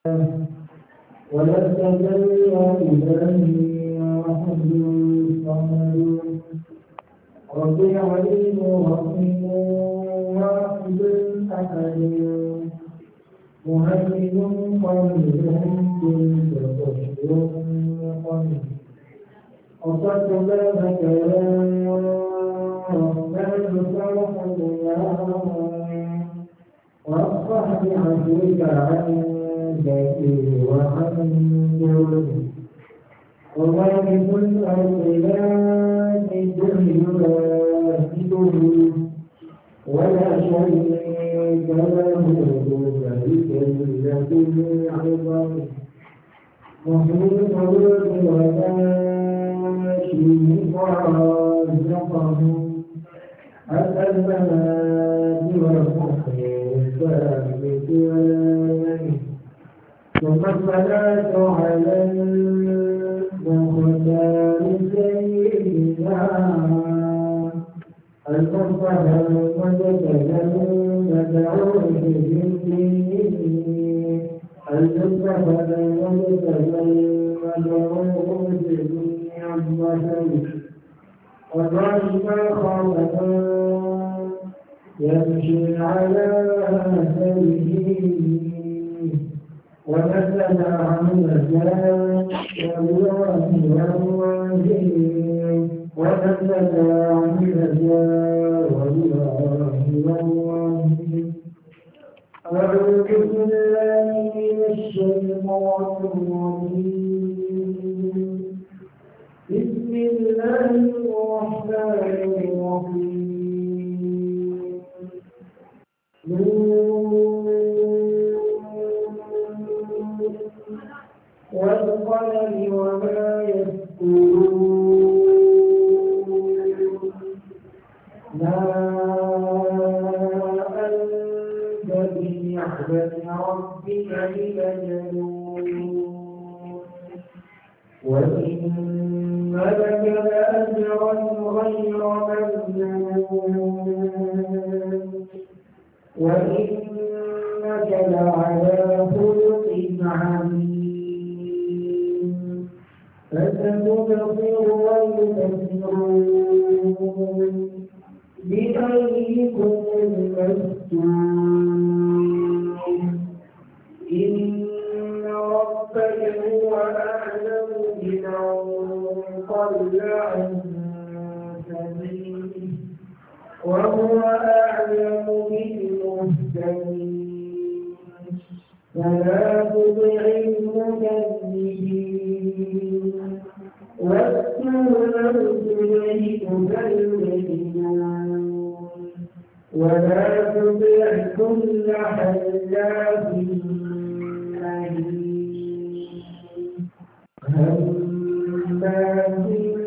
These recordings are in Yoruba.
ولست جل إلهي وحد الصمد رب عليم رحيم واحد أحد مهيمن قليل كنت تشكر قليل أصدت بابك يا رحمن فرحا يا واصفح بعفوك عن ذاتي وعن جودي وواجب الأرض لا الدنيا يواجده ولا شريك له ذلك العظام محيط الأرض ولا شيء رزقه حتى الممات والمحيي الثابت واليمين ثم الصلاة على المختار سيدنا المصطفى المجتبى المدعو بالدين المصطفى المجتبى المدعو بالدين والرجل خلقا يمشي على أثره ومثل عن الجاه والله والله ومثل عن الجاه والله والله أعوذ بالله من الشيطان الرجيم بسم الله الرحمن الرحيم والقلم وما يسطرون ما أنت بنعمة ربك بمجنون وإن لك لأجرا غير ممنون وإنك لعلى خلق عظيم فستبصر ويبصرون بأيكم المفتون إن ربك هو أعلم بمن ضل عن سبيله وهو أعلم بالمهتدين فلا تطع المكذبين واذكر إليك فالمجنون ولا تطع كل حلاف هماز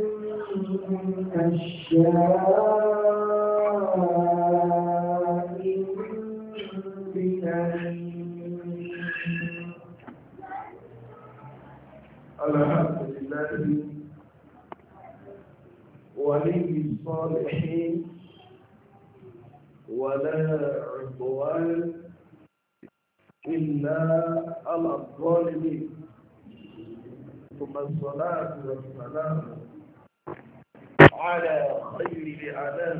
مشاء بنميم الحمد لله ولي الصالحين ولا عدوان إلا على الظالمين ثم الصلاة والسلام على خير الأنام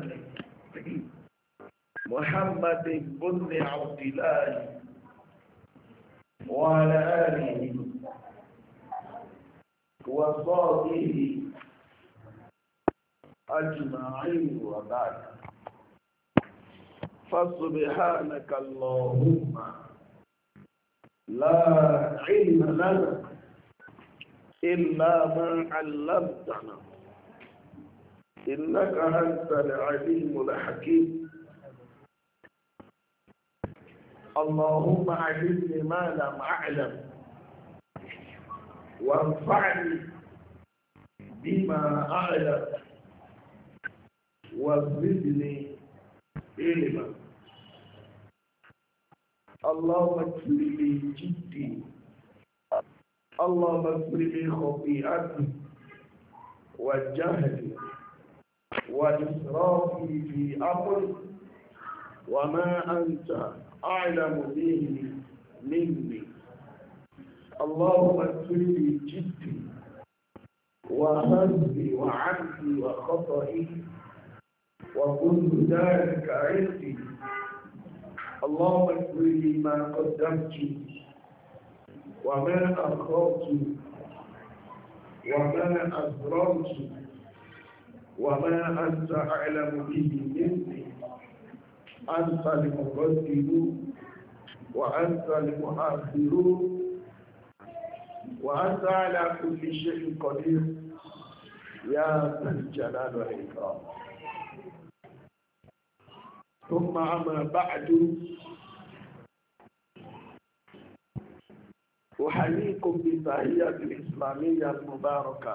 محمد بن عبد الله وعلى آله وصحبه أجمعين وبعد فسبحانك اللهم لا علم لنا إلا ما علمتنا إنك أنت العليم الحكيم اللهم علمني ما لم أعلم وانفعني بما أعلم وزدني علما اللهم اغفر لي جدي اللهم اغفر لي خطيئتي وجهلي وإسرافي في أمري وما أنت أعلم به مني اللهم اغفر لي جدي وهمي وعمدي وخطئي وكل ذلك عندي. اللهم اغفر لي ما قدمت وما أخرت وما أسررت وما أنت أعلم به مني. أنت المقدم وأنت المؤخر وأنت على كل شيء قدير يا ذا الجلال والإكرام. ثم أما بعد، أحييكم بالتحية الإسلامية المباركة.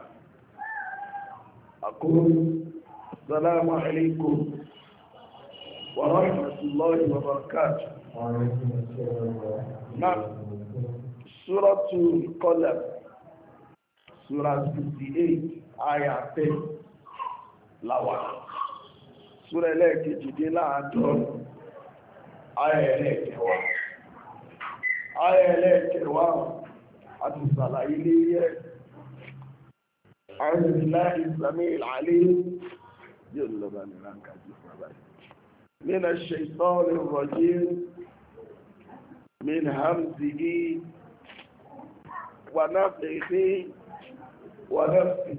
أقول السلام عليكم ورحمة الله وبركاته. نعم، سورة القلم، سورة 58 آية 10 láwà. Súra ẹlẹ́ẹ̀kejìdínláàádọ́rùn ayà ẹlẹ́ẹ̀kẹwàá. Ayà ẹlẹ́ẹ̀kẹwàá àti ìsàlàyé léyẹ́ أعوذ بالله السميع العليم من الشيطان الرجيم من همزه ونفخه ونفخه.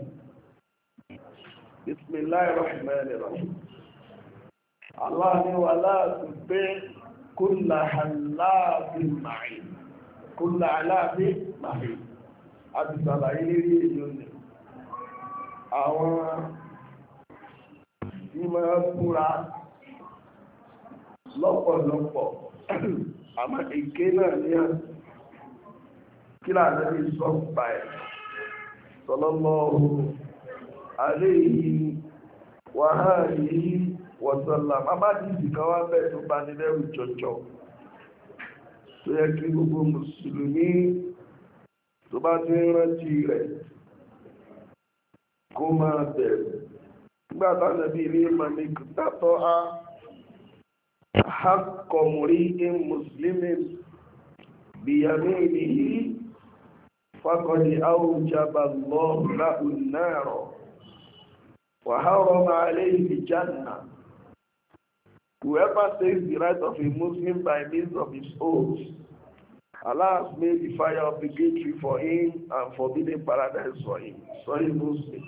بسم الله الرحمن الرحيم. الله ولا تطع كل حلاف مهين. كل حلاف مهين. àti ṣàlàyé lérí èyí ni àwọn tí máa búra lọ́pọ̀lọpọ̀ àmọ́ èké náà ní à kí láàrín ní sọ́pàá ẹ̀ sallallahu alayhi wa alihi wa sallam. Abádìsì kan wá bẹ́ẹ̀ tó bá ní lẹ́rù jọjọ tó yẹ kí gbogbo mùsùlùmí tó bá ti rántí rẹ̀ kó máa bẹ̀rù. Nígbà táwọn ẹbí ilé mọ̀mí tátọ́ á hakọ̀mùrí in muslimin biyaminihi faqad awjaba Allahu lahu an-nar wa harrama alayhi al-jannah. Whoever takes the right of a Muslim by means of his oath, Allah has made the fire obligatory for him and forbidden paradise for him. Sorry, Muslim.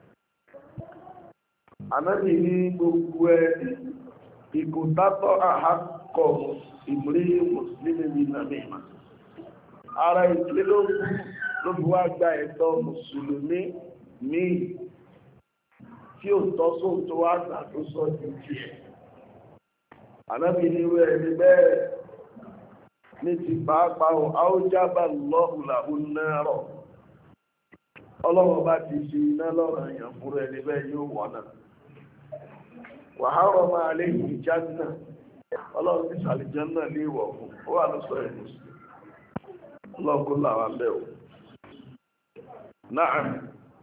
Ànábì ní gbogbo ẹ̀ ìkòtátọ́ àhákọ̀ ìmúrí Mùsùlùmí ní Nàmímà. Ara ìdílé ló fi wá gba ẹ̀tọ́ Mùsùlùmí ní tí ó tọ́ sóhun tó wá gbà tó sọ di tiẹ̀. Ànábì ní irú ẹni bẹ́ẹ̀ ní ti pàápàá àwùjábà lọ́hùlà onárọ̀. Ọlọ́run bá ti ṣe iná lọ́rọ̀ èèyàn fún ẹni bẹ́ẹ̀ yóò wọ̀nà. Wa harrama alayhi al-janna. Ọlọ́run ti ṣàlìjánà lè wọ̀ fún ó wà ló sọ ẹ̀mù sí. Ọlọ́run kó làwọn bẹ́ẹ̀ o. Na'am.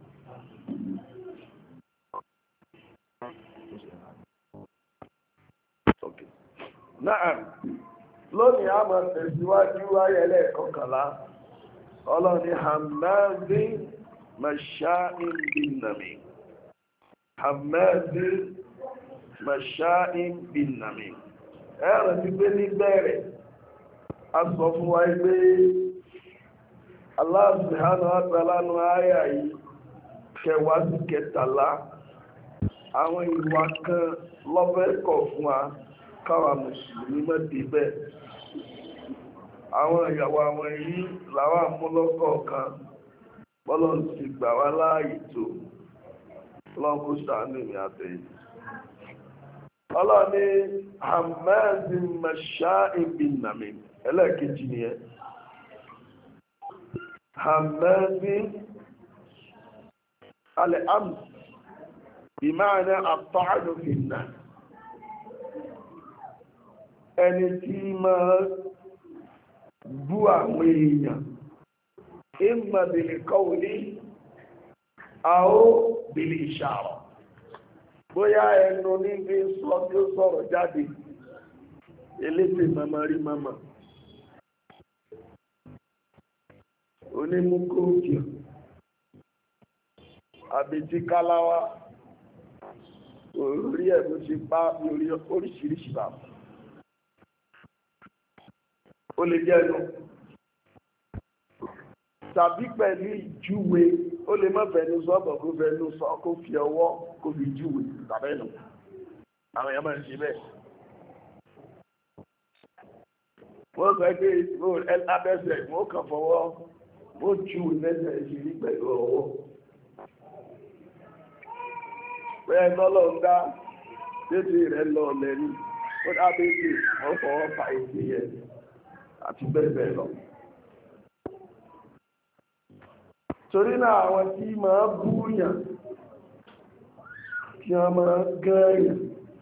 Na'am. Lónìí a máa tẹ̀síwájú ayẹlẹ́ kọkànlá. Ọlọ́run ni hammazin masha'in bin-namim. Hammazin masha'in bin-namim. Ẹ̀rọ ti gbé ní bẹ̀rẹ̀. A sọ fún wa pé Allah subhanahu wa ta'ala nínú àyà yìí kẹwàá sí kẹtàlá. Àwọn ìwà kan lọ́fẹ́ kọ̀ fún wa káwa mùsùlùmí mọ́ débẹ̀. Àwọn ìyàwó àwọn yìí làwọn àmúlọ́kọ̀ọ̀kan bọ́lọ̀ ti gbà wá láàyè tó lọ́kọ̀ ṣàánú mi àtẹ̀yìn. Ọlọ́ni hammazin masha'in bin-namim ẹlẹ́ẹ̀kejì nìyẹn. Hammazin al-amr bima'na at-ta'nu fin-nas. Ẹni tí máa bú àwọn èèyàn imma bil qawli aw bil ishara. Bóyá ẹnu ní bí sọ tí ó sọ̀rọ̀ jáde elétè mama rí mama onímúkóòkì àbí tí káláwá orí ẹ̀bù ti bá orí oríṣiríṣi bá ó lè jẹ́ ẹnu tàbí pẹ̀lú ìjúwe ó lè má fẹ́nu sọ́bọ̀ kó fẹ́nu sọ kó fi ọwọ́ kó fi júwe tàbẹ́nu àwọn èèyàn máa ń ṣe bẹ́ẹ̀ wọ́n sọ pé abẹ́sẹ̀ wọ́n kàn fọwọ́ wọ́n júwe lẹ́sẹ̀ ìṣirí pẹ̀lú ọwọ́ bẹ́ẹ̀ lọ́lọ́ ń dá tètè rẹ̀ lọ lẹ́nu ó dábẹ́sẹ̀ wọ́n fọwọ́ fa èdè yẹn àti bẹ́ẹ̀ bẹ́ẹ̀ lọ. torí náà àwọn tí máa búyàn kí wọ́n máa gẹ́yàn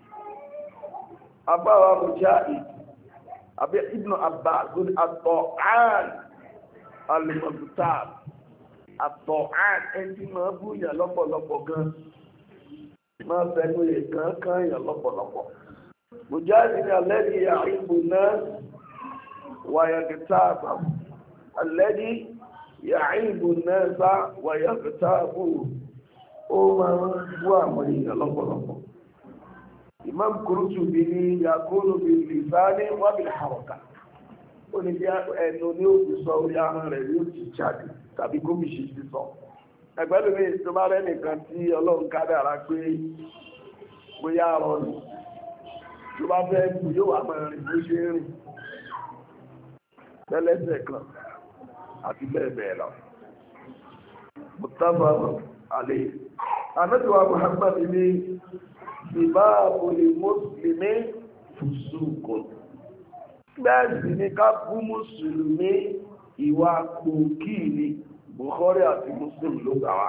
abáwa Mujahid àbí Ibn Abbas àtọ̀án al-Mughtab àtọ̀án ẹni máa búyàn lọ́pọ̀lọpọ̀ gan máa fẹ́nu èèkàn kányàn lọ́pọ̀lọpọ̀ Mujahid ní alladhi ya'ibu an-nas wa yaghtabu alladhi yàáìbò nẹ́ẹ̀sá wàyàkẹta àbúrò ó máa ń bú àwọn èèyàn lọ́pọ̀lọpọ̀. Imam Qurtubi ní yakunu bil lisani wa bil haraka ó ní bí ẹnu ní ó ti sọ orí ahọ́n rẹ̀ yóò ti jáde tàbí kó fi ṣe ti sọ. ẹgbẹ́lú mi tó bá rẹ́ nìkan tí Ọlọ́run kádàrá pé bóyá rọrùn tó bá fẹ́ kú yóò wà máa rìn bó ṣe rìn tẹ́lẹ́sẹ̀ kan àti bẹ́ẹ̀ bẹ́ẹ̀ lọ. Mustafa Ali. Ànábìwá Muhammad ní ìbáàbò lè mùsùlùmí fùsùkùn. Bẹ́ẹ̀ sì ni ká bú mùsùlùmí ìwà pòkì ni Bukhari àti Muslim ló gbà wá.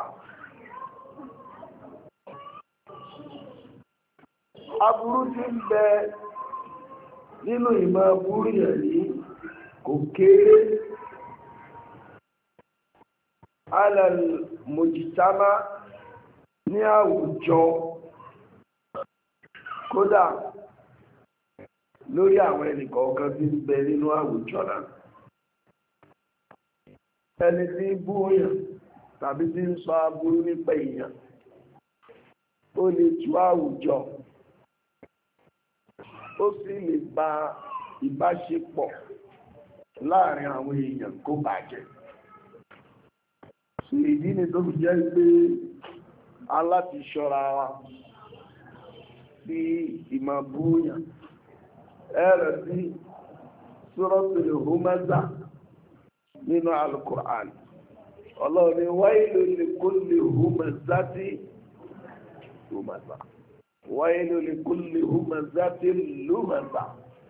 Aburú tí ń bẹ nínú ìmọ̀ aburú yẹn yìí kò kéré. Alal mujtama ní àwùjọ kódà lórí àwọn ẹnìkọ̀ọ̀kan tí ń bẹ nínú àwùjọ náà ẹni tí ń bú èèyàn tàbí tí ń sọ aburú nípa èèyàn ó lè tú àwùjọ ó sì lè ba ìbáṣepọ̀ láàrin àwọn èèyàn kó bàjẹ́. Ìdí ni tó fi jẹ́ pé aláti ṣọ́ra wa sí ìmọ̀ búyàn ẹ̀rẹ̀ sí Suratul Humazah nínú Al-Qur'an. Ọlọ́run ní wailul likulli humazatin lumazah wailul likulli humazatin lumazah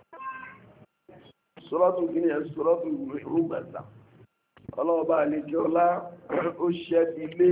Suratul Humazah. Ọlọ́ọ̀bá àlejọ́lá ó ṣẹ́bi lé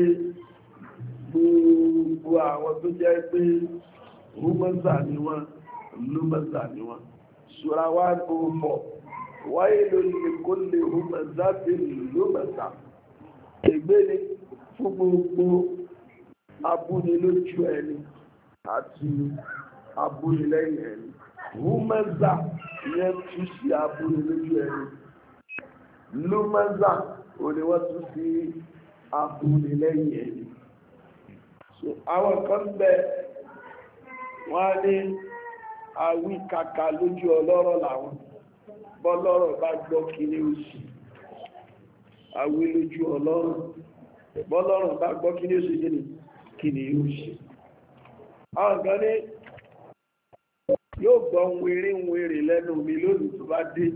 gbogbo àwọn tó jẹ́ pé húmọ́sà ni wọ́n lúmọ́sà ni wọ́n ṣúra wá tó fọ́ wáyé lórí kó lè húmọ́sà tí lúmọ́sà ègbé ni fún gbogbo abúnilójú ẹni àti abúnilẹ́yìn ẹni húmọ́sà yẹn tún sí abúnilójú ẹni lúmọ́sà òní wọ́n tún sí abúnilẹ́yìn ẹni. So àwọn kan bẹ wọ́n ní àwí kàkà lójú ọlọ́rọ̀ làwọn bọ́lọ́rọ̀ bá gbọ́ kíní òsì àwí lójú ọlọ́rọ̀ bọ́lọ́rọ̀ bá gbọ́ kíní òsì kíní òsì. àwọn kan ní yóò gbọ́ wèrè lẹ́nu mi lónìí tó bá dé.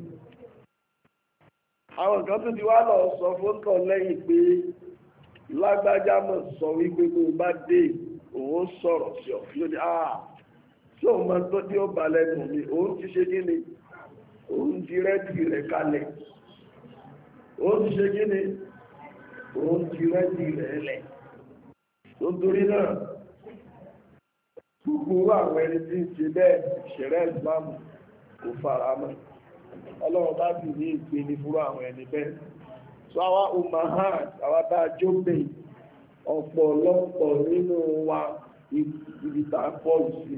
àwọn kan tó ti wá lọ sọ fóńtọ̀ lẹ́yìn pé lágbájá mọ̀ sọ wípé bó bá dé òun sọ̀rọ̀ sí ọ yóò ní tí òun máa tó tí ó bá lẹ́nu mi òun ti ṣe kí ni òun ti rẹ́dì rẹ̀ kalẹ̀ òun ti ṣe kí ni òun ti rẹ́dì rẹ̀ lẹ̀ nítorí náà gbogbo àwọn ẹni tí ń ṣe bẹ́ẹ̀ ṣẹ̀rẹ́ ìsìlámù kò fara mọ́ ọlọ́run bá sì ní ìpele fúrú àwọn ẹni bẹ́ẹ̀. So àwa umahat àwa bá jóbe ọ̀pọ̀lọpọ̀ nínú wa ibi tá a pọ̀ sí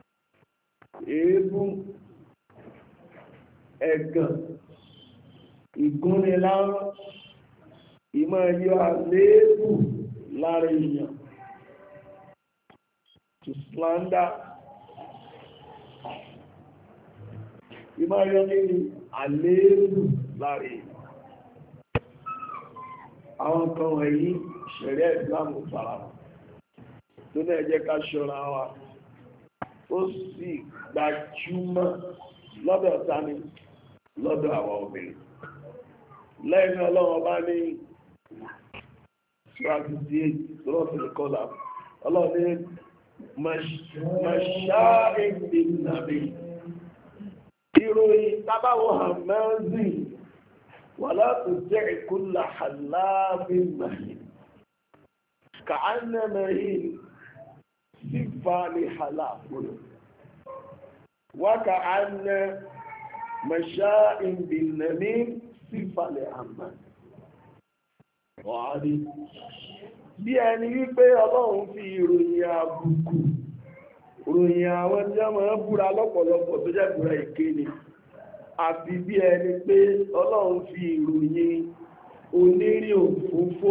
èébú ẹ̀gàn ìgúnniláró, ìmọ̀ yọ àléébù lára èèyàn, to slander, ìmọ̀ yọ ní àléébù lára èèyàn. Àwọn kan wọ̀nyí ṣẹ̀ríà ìsìlámù faramọ́, tó náà jẹ́ ká ṣọ́ra wa. Ó sì gbajúmọ̀ lọ́dọ̀ tani, lọ́dọ̀ àwọn obìnrin. Lẹ́yìn Ọlọ́run bá ní ṣúrátìdí lọ́sìlẹ̀kọ́lá, Ọlọ́run ní mọ̀ṣáìdì nàbí. Ìròyìn tábáwọ̀ hàmẹ́zì wà látò jẹ́ ìkúlà hàlábí màhìn. Ka'annamahin sífà ní hàlábùrù. وكأن مشاء بالنميم صفة لأمان وعادي bí ẹni wípé Ọlọ́run fi ìròyìn àbùkù ròyìn àwọn tí a máa búra lọ́pọ̀lọpọ̀ tó jẹ́ búra èké ni, àti bí ẹni pé Ọlọ́run fi ìròyìn onírìn òfófó,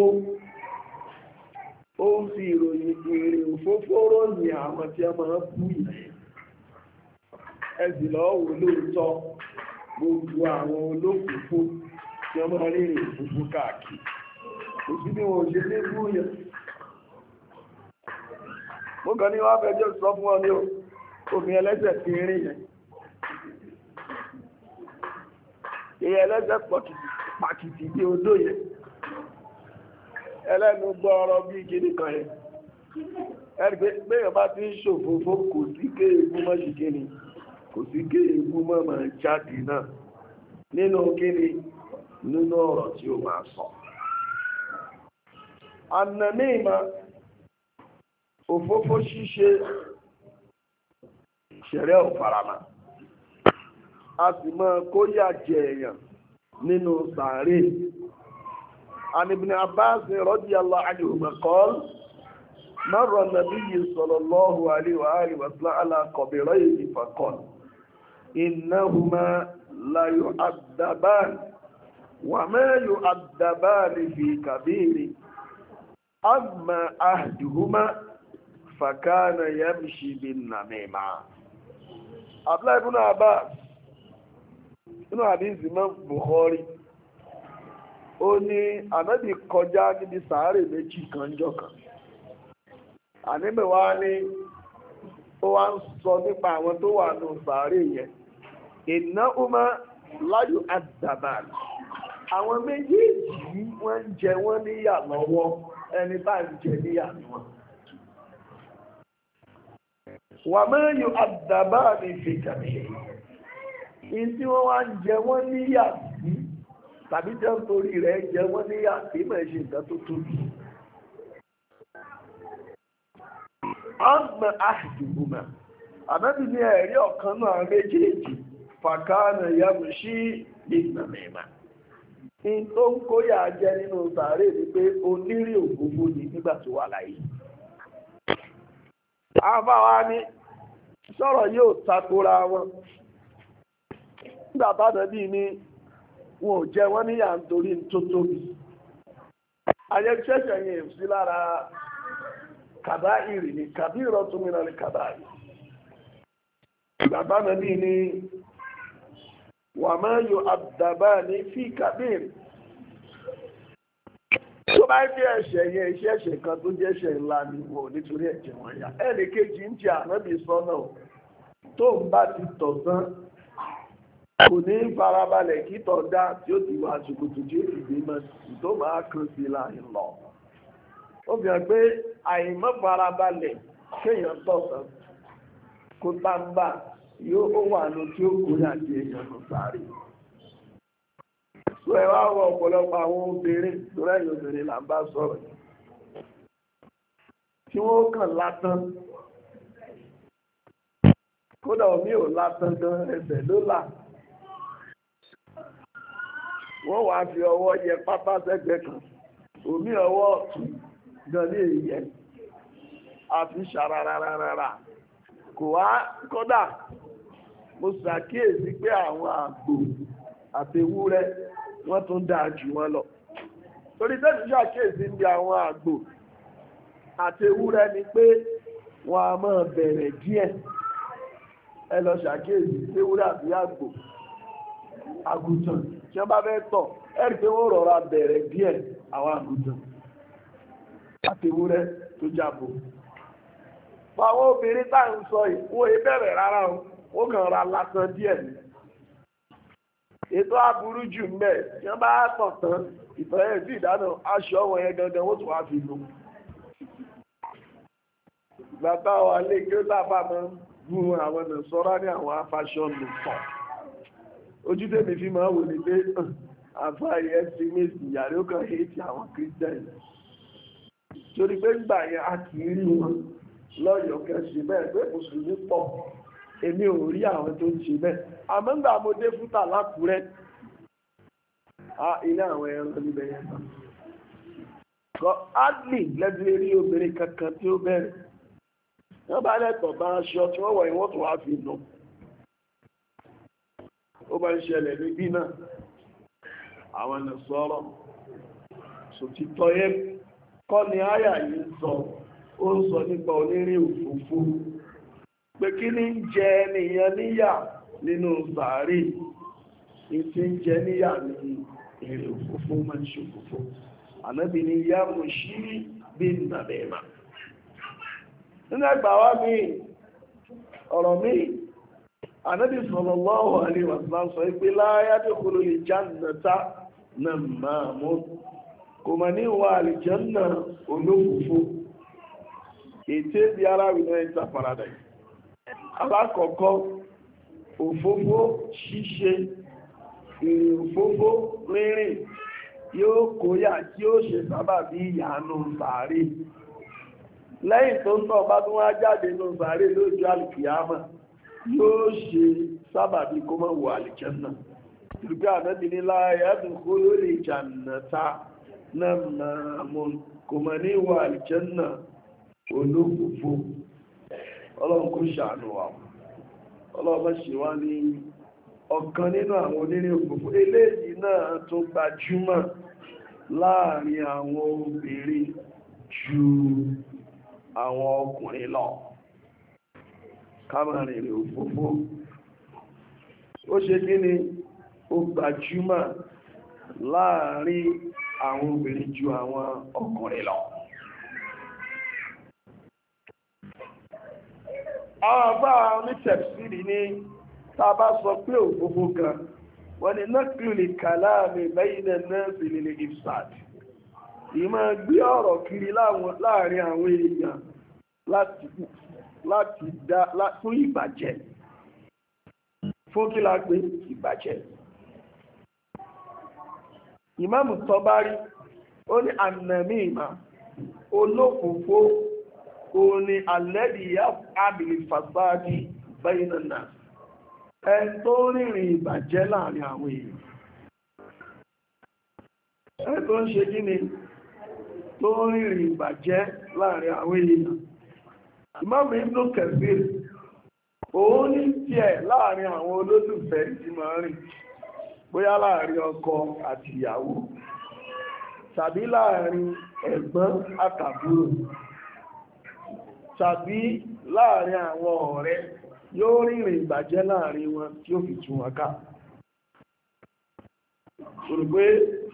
ó ń fi ìròyìn ìrìn òfófó ròyìn àwọn tí a máa bú ìyẹn. Ẹ̀sì lọ́wọ́ lóòótọ́ gbogbo àwọn olókùnkú tí wọ́n máa rírìn òfúfú káàkiri. Kò sí bí wọ́n ṣe lé búyàn. Mo kàn ní wọ́n fẹjọ́ sọ fún ọ ní omi ẹlẹ́sẹ̀ tí rìn yẹn. Èyí ẹlẹ́sẹ̀ pàkìtì bí odó yẹn. Ẹlẹ́nu gbọ́ ọ̀rọ̀ bí kíní kan yẹn. Ẹ̀rí pé bẹ́ẹ̀ bá ti ń ṣòfófó kò sí kéèkú mọ́ sí kíní. Kò sí kéèkú mọ́ máa jáde náà. Nínú kíní, nínú ọ̀rọ̀ tí ó máa sọ. Ànàmímà, òfófó ṣíṣe, ṣẹ̀rẹ́ ò faramá. A sì máa kó yà jẹ èèyàn nínú sàárè. An Ibn Abbas radiyallahu anhuma qala marra an-nabiy sallallahu alayhi wa alihi wa sallam ala qabrayni faqala innahuma la yu'addaban wa ma yu'addaban fi kabiri. Amma ahduhuma fakana yamshi bin namima. Abdullah ibn Abbas inú hadisi Imam Bukhari, ó ní Ànábì kọjá níbi sàárè méjì kan jọ́ kan. Ànábì wá ní ó wá ń sọ nípa àwọn tó wà nù sàárè yẹn. Innahuma la yu'addaban. Àwọn méjèèjì wọ́n ń jẹ wọ́n níyà lọ́wọ́, ẹni bá ń jẹ níyà ni wọ́n. Wa ma yu'addabani fi kabir. Tí wọ́n wá ń jẹ wọ́n níyà sí, tàbí jẹ́ nítorí rẹ̀ jẹ wọ́n níyà sí, mọ̀ ṣe nǹkan tó tóbi. Amma ahduhuma, Ànábì ní ẹ̀rí ọ̀kan náà méjèèjì, fakana yamshi bin namima. In tó ń kóyà jẹ nínú sàárè ní pé onírìn òfófó ni nígbà tó wà láyé. Àbáwá ní sọ̀rọ̀ yóò takora wọn. Nígbà Ànábì ní wọn ò jẹ wọ́n níyà nítorí tó tóbi. Ayẹ́ṣẹ́ṣẹ́ yẹn sí lára kàbáìrì ni, kabiratun minal kabā'ir. Nígbà Ànábì ní wa ma yu'addabani fi kabir. Tó bá fi ẹ̀ṣẹ̀ yẹn iṣẹ́ ẹ̀ṣẹ̀ kan tó jẹ́ ẹ̀ṣẹ̀ ńlá ni wọ́n nítorí ẹ̀jẹ̀ wọn yá. Ẹnì kejì ń jẹ Ànábì sọ́nà tó ń bá ti tọ̀ tán kò ní farabalẹ̀ kí tọ̀ dá tí ó ti wà ṣòkòtò tí ó ti gbé mọ́ tó máa kàn sí láàrin lọ. Ó fi hàn pé àìmọ́ farabalẹ̀ kéèyàn tọ̀ tán kó tá ń bà yóò wà ló tí ó kó láti èèyàn lọ sáré. Sọ ẹ wá wọ ọ̀pọ̀lọpọ̀ àwọn obìnrin tó rẹ̀yìn obìnrin là ń bá sọ̀rọ̀ tí wọ́n kàn látán. Kódà omi ò látán gan, ẹsẹ̀ ló là. Wọ́n wá fi ọwọ́ yẹ pápá sẹ́gbẹ̀ẹ́ kan, omi ọwọ́ ọ̀tún gan ní èyí yẹn, àfi ṣàràràràrà. Kò wá kódà mo ṣàkíyèsí pé àwọn àgbò àti ewúrẹ́ wọ́n tún dáa jù wọ́n lọ. Torí tẹ́lú ṣàkíyèsí ní àwọn àgbò àti ewúrẹ́ ni pé wọ́n a máa bẹ̀rẹ̀ díẹ̀. Ẹ lọ ṣàkíyèsí ewúrẹ́ àti àgbò àgùntàn tí wọ́n bá fẹ́ tọ̀ ẹ̀rí pé wọ́n rọra bẹ̀rẹ̀ díẹ̀ àwọn àgùntàn àti ewúrẹ́ tó jábọ̀. Àwọn obìnrin tá ń sọ ìwọ̀n ìbẹ̀rẹ̀ rárá o, ó kàn ra lásán díẹ̀ ni. Ètò aburú jù mẹ́ tí wọ́n bá tọ̀ tán ìtọ́yẹ̀ sí ìdáná aṣọ wọn yẹn gangan wọ́n tún wá fi lò. Bàbá wa lé kí ó sábà máa ń bú àwọn ọ̀nà sọ́rọ́ ní àwọn afáṣọ lò pọ̀. Ojú tèmi fi máa wò ní pé àfáàrí extremist ìyàrí ó kàn hate àwọn Christians. Torí pé gbà yẹn a kì í rí wọn lọ́yọ̀ọ́ kẹsì bẹ́ẹ̀ pé mùsùlùmí pọ̀. Èmi ò rí àwọn tó ń ṣe bẹ́ẹ̀. Àmọ́ ńgbà mo dé fúta lákùúrẹ́. Ilé àwọn ẹran níbẹ̀ yẹn náà. Adley lẹ́gbẹ̀ẹ́ rí obìnrin kankan tí ó bẹ̀rẹ̀. Wọ́n bá lẹ́tọ̀ bá aṣọ tí wọ́n wọ̀ ìwọ́n tó wá fi nù. Ó bá ń ṣẹlẹ̀ níbí náà. Àwọn ẹ̀nà sọ̀rọ̀. Sòtítọ́ yẹn kọ́ ni àyà yìí sọ. Ó ń sọ nípa onírìn òfófó. Pé kí ní ń jẹ nìyẹn níyà nínú sàárè. Ìtí ń jẹ níyà ní èrè òfófó máa ń ṣòfófó. Ànábì ni yá mo ṣí bí nàbẹ̀ẹ́mà. Nínú ẹgbà wá mi, ọ̀rọ̀ mi, Ànábì sallallahu alaihi wasallam sọ pé la yadkhulul jannata nammamun. Kò mọ̀ ní wà àlìjánà olófófó. Ètè bí ara wì náà enter paradise. Alákọ̀ọ́kọ́, òfófó ṣíṣe, ìrìn òfófó rírìn yóò kóyà tí ó ṣe sábà bí ìyànú sàárè. Lẹ́yìn tó ń tọ́ bá tún wá jáde nínú sàárè lójú àlìkìyámà yóò ṣe sábà bí kó mọ́ wọ àlìjánà. Ìrùgbé Ànábì ní la yadkhulul jannata nammamun. Kò mọ̀ ní wọ àlìjánà olófófó. Ọlọ́run kó ṣàánú wa. Ọlọ́run ṣe wá ní ọ̀kan nínú àwọn onírìn òfófó. Eléyìí náà tó gbajúmọ̀ láàrin àwọn obìnrin ju àwọn ọkùnrin lọ. Kámàrin òfófó. Ó ṣe kí ni ó gbajúmọ̀ láàrin àwọn obìnrin ju àwọn ọkùnrin lọ. Àwọn àbá onítẹ̀síìrì ní tàbá sọ pé òfófó kan wọ́n ni náklùlì kàláàmì bayna an-nasi lil ifsad. Ìmọ̀ gbé ọ̀rọ̀ kiri láàrin àwọn èèyàn fún ìbàjẹ́. Fún kí la pé ìbàjẹ́. Ìmáàmù Tọ́bárí ó ní ànàmímà olófófó ó ní alẹ́dì àbìlì fàsáàdì bayna an-nas. Ẹn tó rìnrìn ìbàjẹ́ láàrin àwọn èèyàn. Ẹn tó ń ṣe kí ni tó rìnrìn ìbàjẹ́ láàrin àwọn èèyàn. Ìmáàmù Ibn Kathir òun ní tiẹ̀ láàrin àwọn olólùfẹ́ tí máa rìn bóyá láàrin ọkọ àti ìyàwó tàbí láàrin ẹ̀gbọ́n àtàbúrò tàbí láàrin àwọn ọ̀rẹ́ yóò rìnrìn ìbàjẹ́ láàrin wọn tí ó fi tún wọn ká. Olùgbé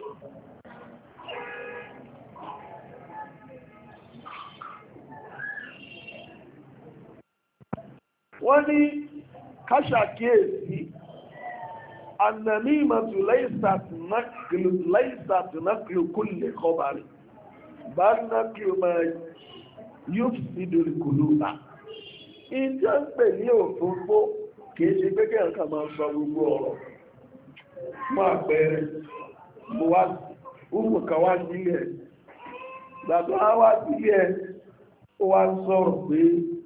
wọ́n ní káṣàkíyèsí annamimatu laysat naqlu kulli khabari bal naqlu ma yufsidu al-quluba. Ìjọ ń pè ní òfófó kìí ṣe pé kẹ́yàn kan máa sọ gbogbo ọ̀rọ̀. Mọ́ àpẹẹrẹ, mo wá sílẹ̀. Gbàtọ́ á wá sílẹ̀, ó wá sọ̀rọ̀ pé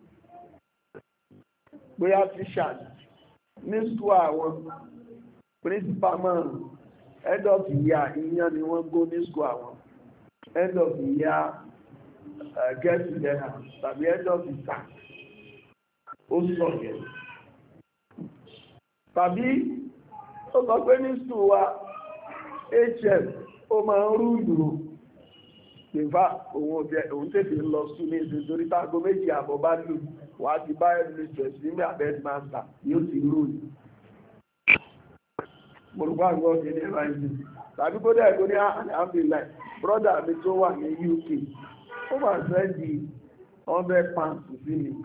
bóyá tíṣà ní skú àwọn principal man end of year ìyàn ni wọ́n gbó ní skú àwọn end of year get together tàbí end of the term. Ó sọ yẹn tàbí ó sọ pé ní skú wa hm ó máa ń rú ìlú ìfà òun tètè lọ sún ní ìsìn torí tágo méjì àbọ̀ bá lù wà á ti bá headmistress ní abed master yóò ti rú yìí mọ̀rùpá àgbọ̀ ní ní ẹ̀rọ ìsìn tàbí kó dẹ̀ kó ní alhamdulillah brother mi tó wà ní UK ó máa sẹ́ndì £100 sí mi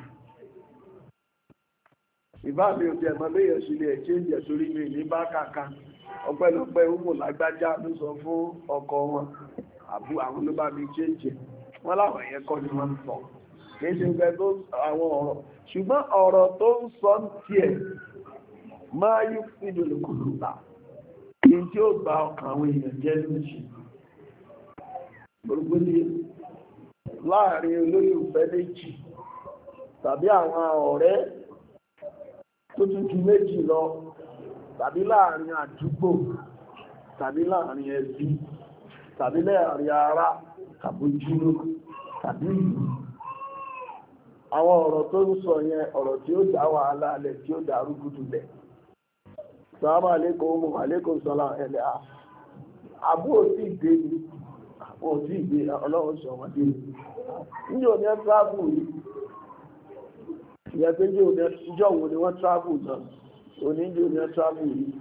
ìbá mi ò tẹ̀ mọ́ léyìn sílẹ̀ exchange ẹ̀ torí mi ní bá kàkà ọpẹ́lọpẹ́ ọmọ lágbájá ló sọ fún ọkọ wọn àbú àwọn ló bá mi change wọ́n láwọn yẹn kọ́ ni wọ́n ń sọ kìí ṣe fẹ́ tó àwọn ọ̀rọ̀ ṣùgbọ́n ọ̀rọ̀ tó ń sọ tiẹ̀ máa yí fídíò lókùnlùta kí n tí ó gba ọkàn àwọn èèyàn jẹ́ lóṣì gbogbo ní láàrin olólùfẹ́ méjì tàbí àwọn ọ̀rẹ́ tó tún ju méjì lọ tàbí láàrin àdúgbò tàbí láàrin ẹbí tàbí láàrin ará tàbójúlò tàbí ìlú àwọn ọ̀rọ̀ tó ń sọ yẹn ọ̀rọ̀ tí ó dá wàhálà alẹ̀ tí ó dá rúgúdù lẹ̀ sàlámà alékòó mú alékòó sọ́lá ẹ̀lẹ́ àbú òtí ìdé ni òtí ìdé ọlọ́run sọ wọ́n dé ní òní ẹ́ travel yìí ìyẹn pé ìjọ wo ni wọ́n travel náà òní ìjọ òní ẹ́ travel yìí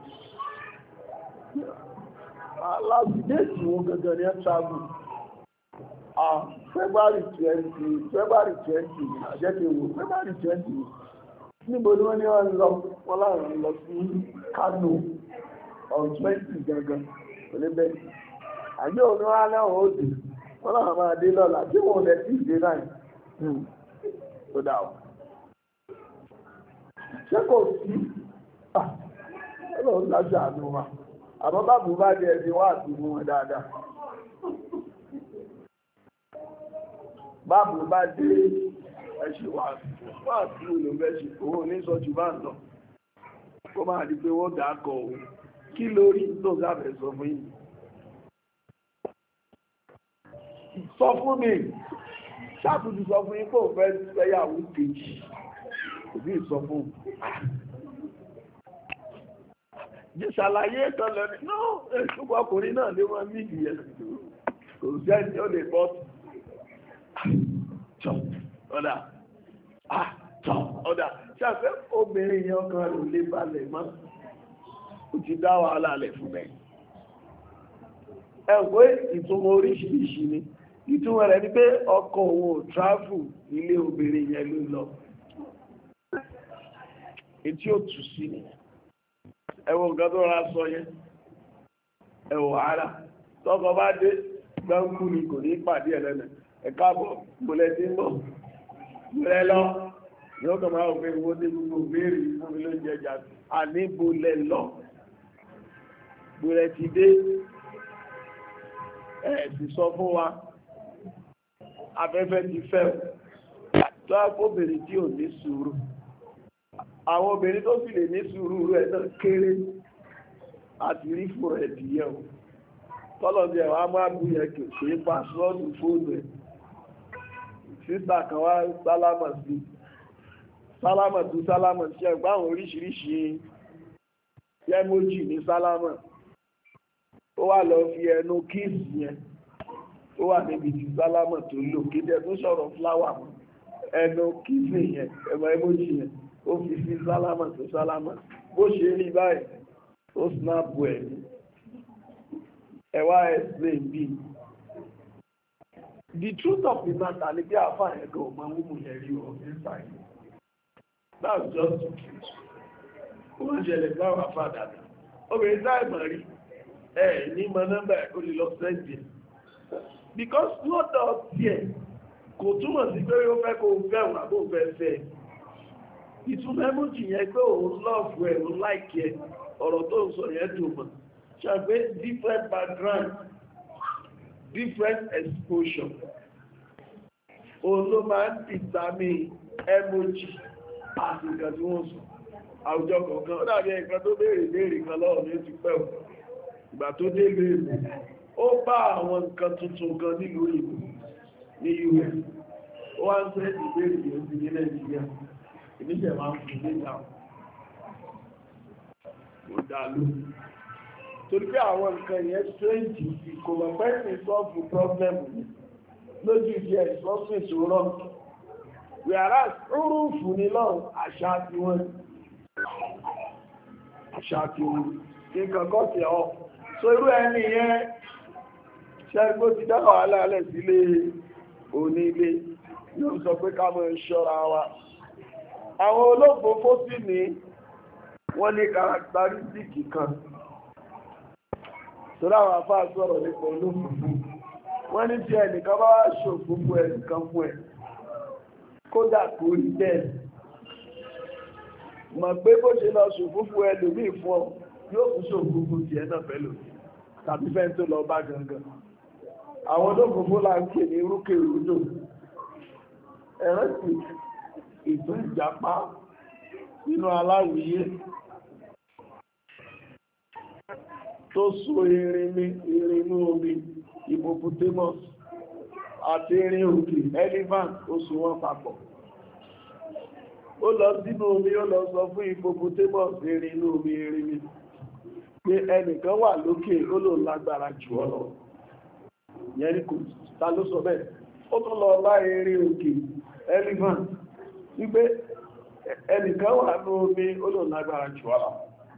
aláàbìdéètì wọn gangan ni ẹ́ travel February 20 àjẹ́kẹ̀wò February 20 níbo ni wọ́n ní wọ́n lọ wọ́n láàrín lọ sí Kano on 20 gangan olébẹ́ àjẹ́ òní wọ́n láwọn òdì wọ́n láwọn máa dé lọ́la tí wọ́n lẹ́ sí ìdé náà tó dá ọ ṣé kò sí ẹlọ́run lájọ́ àánú wa àmọ́ bábù bá jẹ́ ẹ̀sìn wá àti mú wọn dáadáa bábù bá dé ẹ̀ṣẹ̀ wà sí olùgbẹ́ṣì òun ní sọ́jú bá ń lọ kó máa di pé wọ́n dákọ̀ òun kí lórí tó sábẹ̀ sọ fún yìí sọ fún mi ṣàtúntù sọ fún yín kó fẹ́ fẹ́yàwó kejì òbí sọ fún ṣàlàyé ìtàn lẹ́nu náà ṣùgbọ́n ọkùnrin náà lé wọ́n ní ìyẹn kò sẹ́ni ó lè bọ́ ọ̀dà ṣàfẹ́ obìnrin yẹn ọkàn rẹ̀ lè balẹ̀ mọ́ ó ti dá wàhálà lẹ̀ fún mẹ́ ẹ̀kọ́ ìtumọ̀ oríṣiríṣi ni ìtumọ̀ rẹ̀ ni pé ọkọ òun ò tráfù ilé obìnrin yẹn ló lọ etí ò tù sí ni ẹwọ nǹkan tó ra sọ yẹn ẹwọ ara tọkọ bá dé gbáǹkú ni kò ní pàdé ẹlẹ́nà ẹ̀ka bọ̀ gbọ́lẹ̀ tí ń bọ̀ gbọ́lẹ̀ lọ yóò kàn máa òfin owó ní gbogbo béèrè fún mi ló ń jẹjà àní gbọ́lẹ̀ lọ gbọ́lẹ̀ ti dé ẹ̀ sì sọ fún wa afẹ́fẹ́ ti fẹ́ tó àpòbìnrin tí ò ní sùúrù àwọn obìnrin tó sì lè ní sùúrù rẹ̀ náà kéré àti rí fún rẹ̀ dìyẹ o tọ́lọ̀dẹ̀ wá máa bú yẹ kì í pàṣọ́ọ̀dù fóònù ẹ̀ sísà kan wá sálámà sí sálámà tó sálámà sí ẹgbẹ́ àwọn oríṣiríṣi yẹ́mójì ní sálámà ó wà lọ fi ẹnu kíìsì yẹn ó wà níbi tí sálámà tó lò kéde tó sọ̀rọ̀ fúláwà ẹnu kíìsì yẹn ẹ̀mọ̀ ẹmójì yẹn ó fi sí sálámà tó sálámà bó ṣe rí báyìí ó snapu ẹ̀ ní ẹwà explain bí the truth of the matter ni bí àfáà ẹ̀gọ́ ọmọ múmù ẹ̀rí ọ̀gbìn sáyé that's just the truth ó máa ṣẹlẹ̀ láwọn àfáà dàda obìnrin sáìmọ̀ rí ẹ̀ ní mọ nọ́mbà ẹ̀ ó lè lọ sẹ́ǹdì because lọ́dọ̀ tiẹ̀ kò túmọ̀ sí pé ó fẹ́ kó fẹ́ òun àbó fẹ́ fẹ́ ìtumọ̀ ẹmójì yẹn pé òun lọ́ọ̀fù ẹ̀ òun láìkí ẹ̀ ọ̀rọ̀ tó ń sọ yẹn dùn mọ́ ṣàgbé different background different exposure òun ló máa ń dìtàmì ẹmójì àti nǹkan tí wọ́n sọ àwùjọ kọ̀ọ̀kan ó dàbí nǹkan tó béèrè kan lọ́wọ́ ní ti pẹ́ ìgbà tó dé ìlú èbò ó bá àwọn nǹkan tuntun kan nílùú ìlú ní US ó wá ń sẹ́ ìbéèrè yóò ti ní Nàìjíríà ìníṣẹ̀ máa ń fún ní ìdáhùn ó dá ló torí pé àwọn nǹkan yẹn strange kò mọ̀ pé ní sọ́ọ̀fù problem lójú ìdí ẹ̀ sọ́ọ̀fù ìṣòro whereas rúrùfù ní lọ́rùn àṣà tí wọ́n kí kankan tí ọ so irú ẹni yẹn ṣẹ́gbó ti dá wàhálà alẹ́ sílé onílé yóò sọ pé ká mọ́ ṣọ́ra wa àwọn olóògbófó sì ní wọ́n ní kàràkìtàrísìkì kan tó láwọn afá sọ̀rọ̀ nípa olóògbófó wọ́n ní tí ẹnìkan bá ṣòfófó ẹnìkan fún ẹ kódà kò rí bẹ́ẹ̀ mọ̀ pé bó ṣe lọ ṣòfófó ẹlòmíì fún ọ yóò fún ṣòfófó tiẹ̀ náà pẹ̀lú tàbí fẹ́ tó lọ bá gangan àwọn olóògbófó là ń pè ní rúkè rúdò ẹ̀rẹ́sì ìtàn ìjàpá nínú Aláwìyé tó so erin inú omi hippopotamus àti erin òkè elephant ó so wọ́n papọ̀ ó lọ sínú omi ó lọ sọ fún hippopotamus erin inú omi erin pé ẹnìkan wà lókè ó lò lágbára jù ọ́ lọ yẹn ni kò ta ló sọ bẹ́ẹ̀ ó tún lọ bá erin òkè elephant wípé ẹnìkan wà ní omi ó lò lágbára jù ọ́ lọ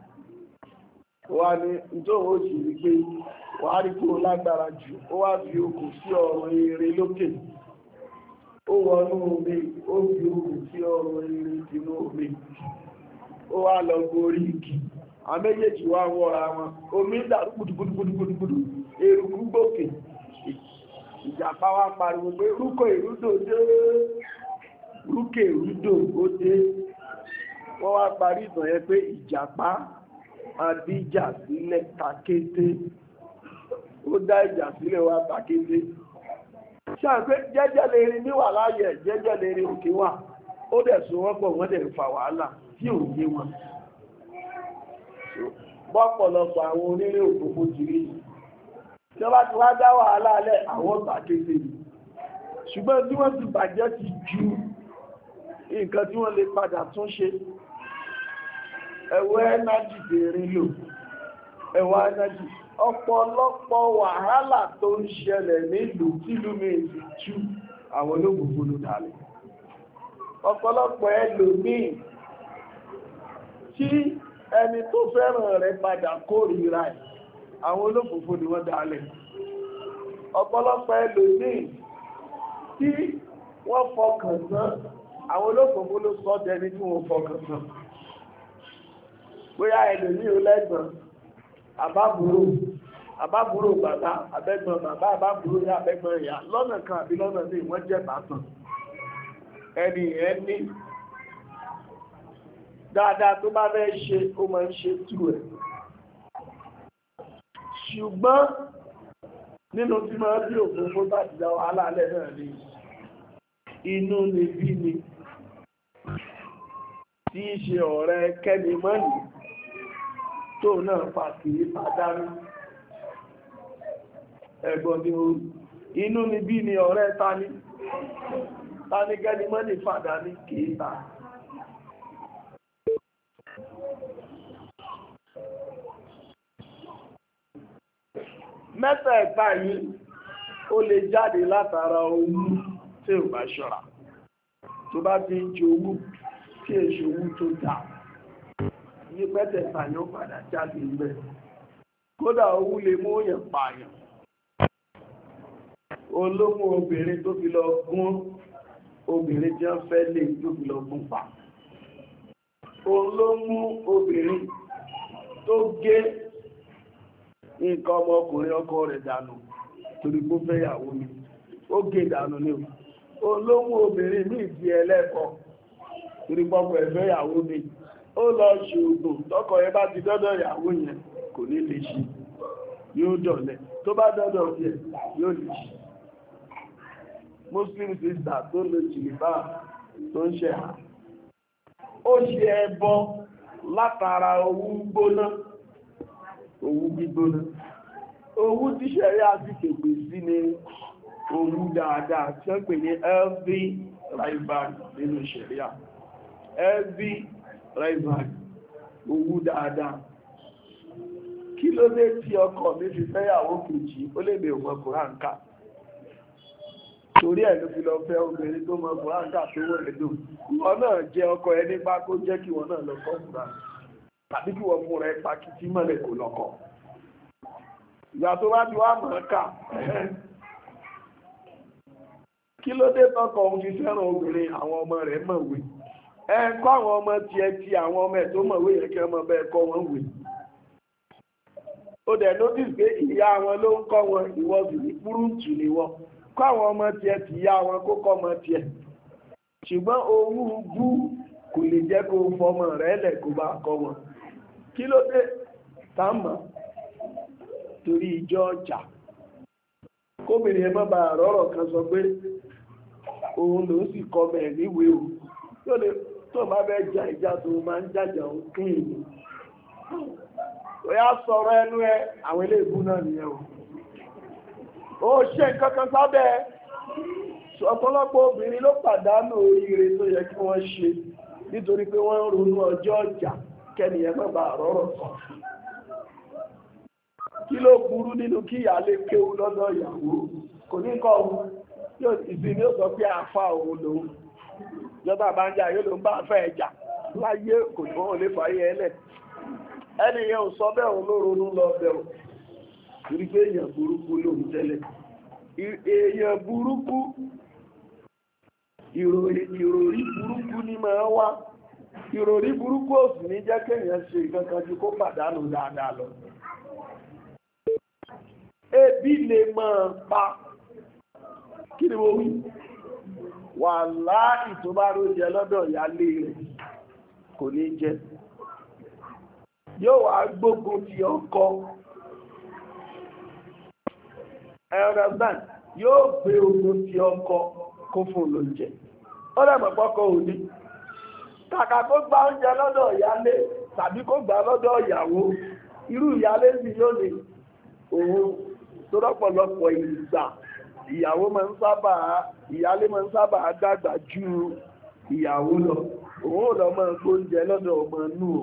wà ní nítorí ó sì rí pé wà á rí kúrò lágbára jù ó wá fi okùn sí ọrùn erin lókè ó wọnú omi ó fi okùn sí ọrùn erin sínú omi ó wá lọ gorí igi àwọn méjèèjì wá wọ́ra wọn omi ń dàrú gbùdùgbùdùgbùdùgbùdù eruku gbòkè ìjàpá wá pariwo pé rúkò ìrúdò dé rúkè ìrúdò ó dé wọ́n wá parí ìtàn yẹn pé ìjàpá adíjà sílẹ̀ takété ó dá ìjà sílẹ̀ wá takété ṣáàpé jẹ́jẹ́ lè rí níwà láyé jẹ́jẹ́ lè rí òkè wà ó dẹ̀ so wọ́n pọ̀ wọ́n dẹ̀ fa wàhálà tí ò yé wọn bọ́pọ̀lọpọ̀ àwọn onírè òkòkò jìrì tí wọ́n bá ti wá dá wàhálà alẹ́ àwọn takété ṣùgbọ́n tí wọ́n ti bàjẹ́ ti ju nǹkan tí wọ́n lè padà tún ṣe ẹ̀wọ́ ẹnájì bèèrè lò ẹ̀wọ́ ẹnájì ọ̀pọ̀lọpọ̀ wàhálà tó ń ṣẹlẹ̀ nílùú tìlú méjì tú àwọn olóògbògbò ló dálẹ̀ ọ̀pọ̀lọpọ̀ ẹlòmíì tí ẹni tó fẹ́ràn rẹ̀ padà kórìíra ẹ̀ àwọn olóògbògbò ni wọ́n dálẹ̀ ọ̀pọ̀lọpọ̀ ẹlòmíì tí wọ́n fọkàn tán àwọn olóògbògbò ló sọ dẹni tí wọ́n fọkàn tán bóyá ẹlòmí ò lẹ́gbọ̀n àbábúrò bàbá abẹ́gbọ̀n bàbá àbábúrò yá abẹ́gbọ̀n ìyá lọ́nà kan àbí lọ́nà ní wọ́n jẹ́ bàtàn ẹni ẹni dáadáa tó bá fẹ́ ṣe ó máa ń ṣe tú ẹ̀ ṣùgbọ́n nínú tí máa bí òfófó láti dá wàhálà alẹ́ náà ni inú ni bí ni tí í ṣe ọ̀rẹ́ kẹ́mi mọ́nì tó náà fàkìrí pàdánù ẹ̀gbọ́n ni ó inú ni bí ni ọ̀rẹ́ tani kẹ́mi mọ́nì fàdánù kìí ta mẹ́tẹ̀ẹ̀ta yìí ó lè jáde látara owó tí ò bá ṣọ́ra tó bá ti ń jẹ owó tí èṣù owó tó dá ní mẹ́tẹ̀ẹ̀ta yóò padà jáde ilẹ̀ kódà owó lè mú òyìn pààyàn olómú obìnrin tó fi lọ gún obìnrin tí wọ́n fẹ́ lè tó fi lọ gún pa olómú obìnrin tó gé nǹkan ọmọkùnrin ọkọ rẹ̀ dànù torí kó fẹ́ yàwó mi ó gé dànù ní olómú obìnrin ní ìdí ẹlẹ́kọ̀ọ́ torí pọ́pọ̀ ẹ̀fẹ́ ìyàwó mi ó lọ ṣògbò tọ́kọ ẹ bá ti dọ́dọ̀ ìyàwó yẹn kò ní lè ṣe yóò dọ̀lẹ̀ tó bá dọ́dọ̀ yẹn yóò lè ṣe Muslim sister tó lè jìlìbá tó ń ṣe hà ó ṣe ẹbọ látara owú gbóná owú gbígbóná owú tíṣẹ̀rí àti kèpè sí ni owú dáadáa tí wọ́n pè ní healthy rival nínú ṣẹ̀ríà healthy rival owú dáadáa kí ló dé tí ọkọ mi fi fẹ́yàwó kejì ó lè bèèrè ọmọ kùránkà torí ẹ̀ ló fi lọ fẹ́ obìnrin tó mọ kùránkà tó wọ́n lè dùn ìwọ náà jẹ́ ọkọ ẹni bá kó jẹ́ kí wọ́n náà lọ kọ́ kùránkà tàbí kí wọ́n fún rẹ̀ pàkìtì mọ́lẹ̀ kò lọ́kọ̀ ìgbà tó bá ti wá mọ̀ ọ́n kà kí ló dé tọkọ òun fi fẹ́ràn obìnrin àwọn ọmọ rẹ̀ mọ̀wé ẹ kọ́ àwọn ọmọ tiẹ̀ ti àwọn ọmọ ẹ̀ tó mọ̀wé yẹn kí ọmọ bẹ́ẹ̀ kọ́ wọn wé ó dẹ̀ notice pé ìyá wọn ló ń kọ́ wọn ìwọ sì ní púrúǹtù ni wọ́n kọ́ àwọn ọmọ tiẹ̀ ti ìyá wọn kó kọ́ ọmọ tiẹ̀ ṣùgbọ́n owó bú kò lè jẹ́ kó fọmọ rẹ̀ lẹ̀ kó bá kọ́ wọn kí ló dé táàmà torí ìjọ ọjà kóbìnrin ẹ má bàa rọ́rọ̀ kan sọ pé òun ló sì kọ́ mẹ́ níwèé o tó bá bẹ́ jà ìjà tó máa ń jàjà òun kín ó yá sọ̀rọ̀ ẹnu ẹ àwọn ilé ìbú náà nìyẹn o ó ṣe nǹkan kan sábẹ́ ọ̀pọ̀lọpọ̀ obìnrin ló pàdánù oríire tó yẹ kí wọ́n ṣe nítorí pé wọ́n ń ronú ọjọ́ ọjà kẹ́niyàn má bàa rọ́rọ̀ sọ kí ló burú nínú kí ìyálé kéwú lọ́dọ̀ ìyàwó kò ní kọ́ ohun yóò ìsinmi ó sọ pé àfa òun lòun ìjọba bá ń jà yóò ló ń bá fẹ́ ẹjà láyé kò ní wọ́n lè fàáyé ẹlẹ̀ ẹni yẹn ò sọ bẹ́ẹ̀ òun ló ronú lọ bẹ́ẹ̀ o torí pé èèyàn burúkú lòun tẹ́lẹ̀ èèyàn burúkú ìròrí burúkú ní máa wá ìròrí burúkú ò sì ní jẹ́ kéèyàn ṣe kankan ju kó pàdánù dáadáa lọ ebi lè máa pa kí ni mo wí wà láì tó bá ró jẹ lọ́dọ̀ ìyálé rẹ̀ kò ní jẹ yóò wá gbógun ti ọkọ ẹ̀rọ̀gbọ́n yóò gbé ogun ti ọkọ kó fún lóúnjẹ ó lẹ́mọ̀ pọ́kọ òní kàkà kó gba oúnjẹ lọ́dọ̀ ìyálé tàbí kó gbà lọ́dọ̀ ìyàwó irú ìyálé sì yóò lè òun tó rọ́pọ̀lọpọ̀ ìgbà ìyàwó ìyálé máa ń sábà dàgbà ju ìyàwó lọ òun ò lọ máa gbóúnjẹ lọ́dọ̀ ọmọ inú o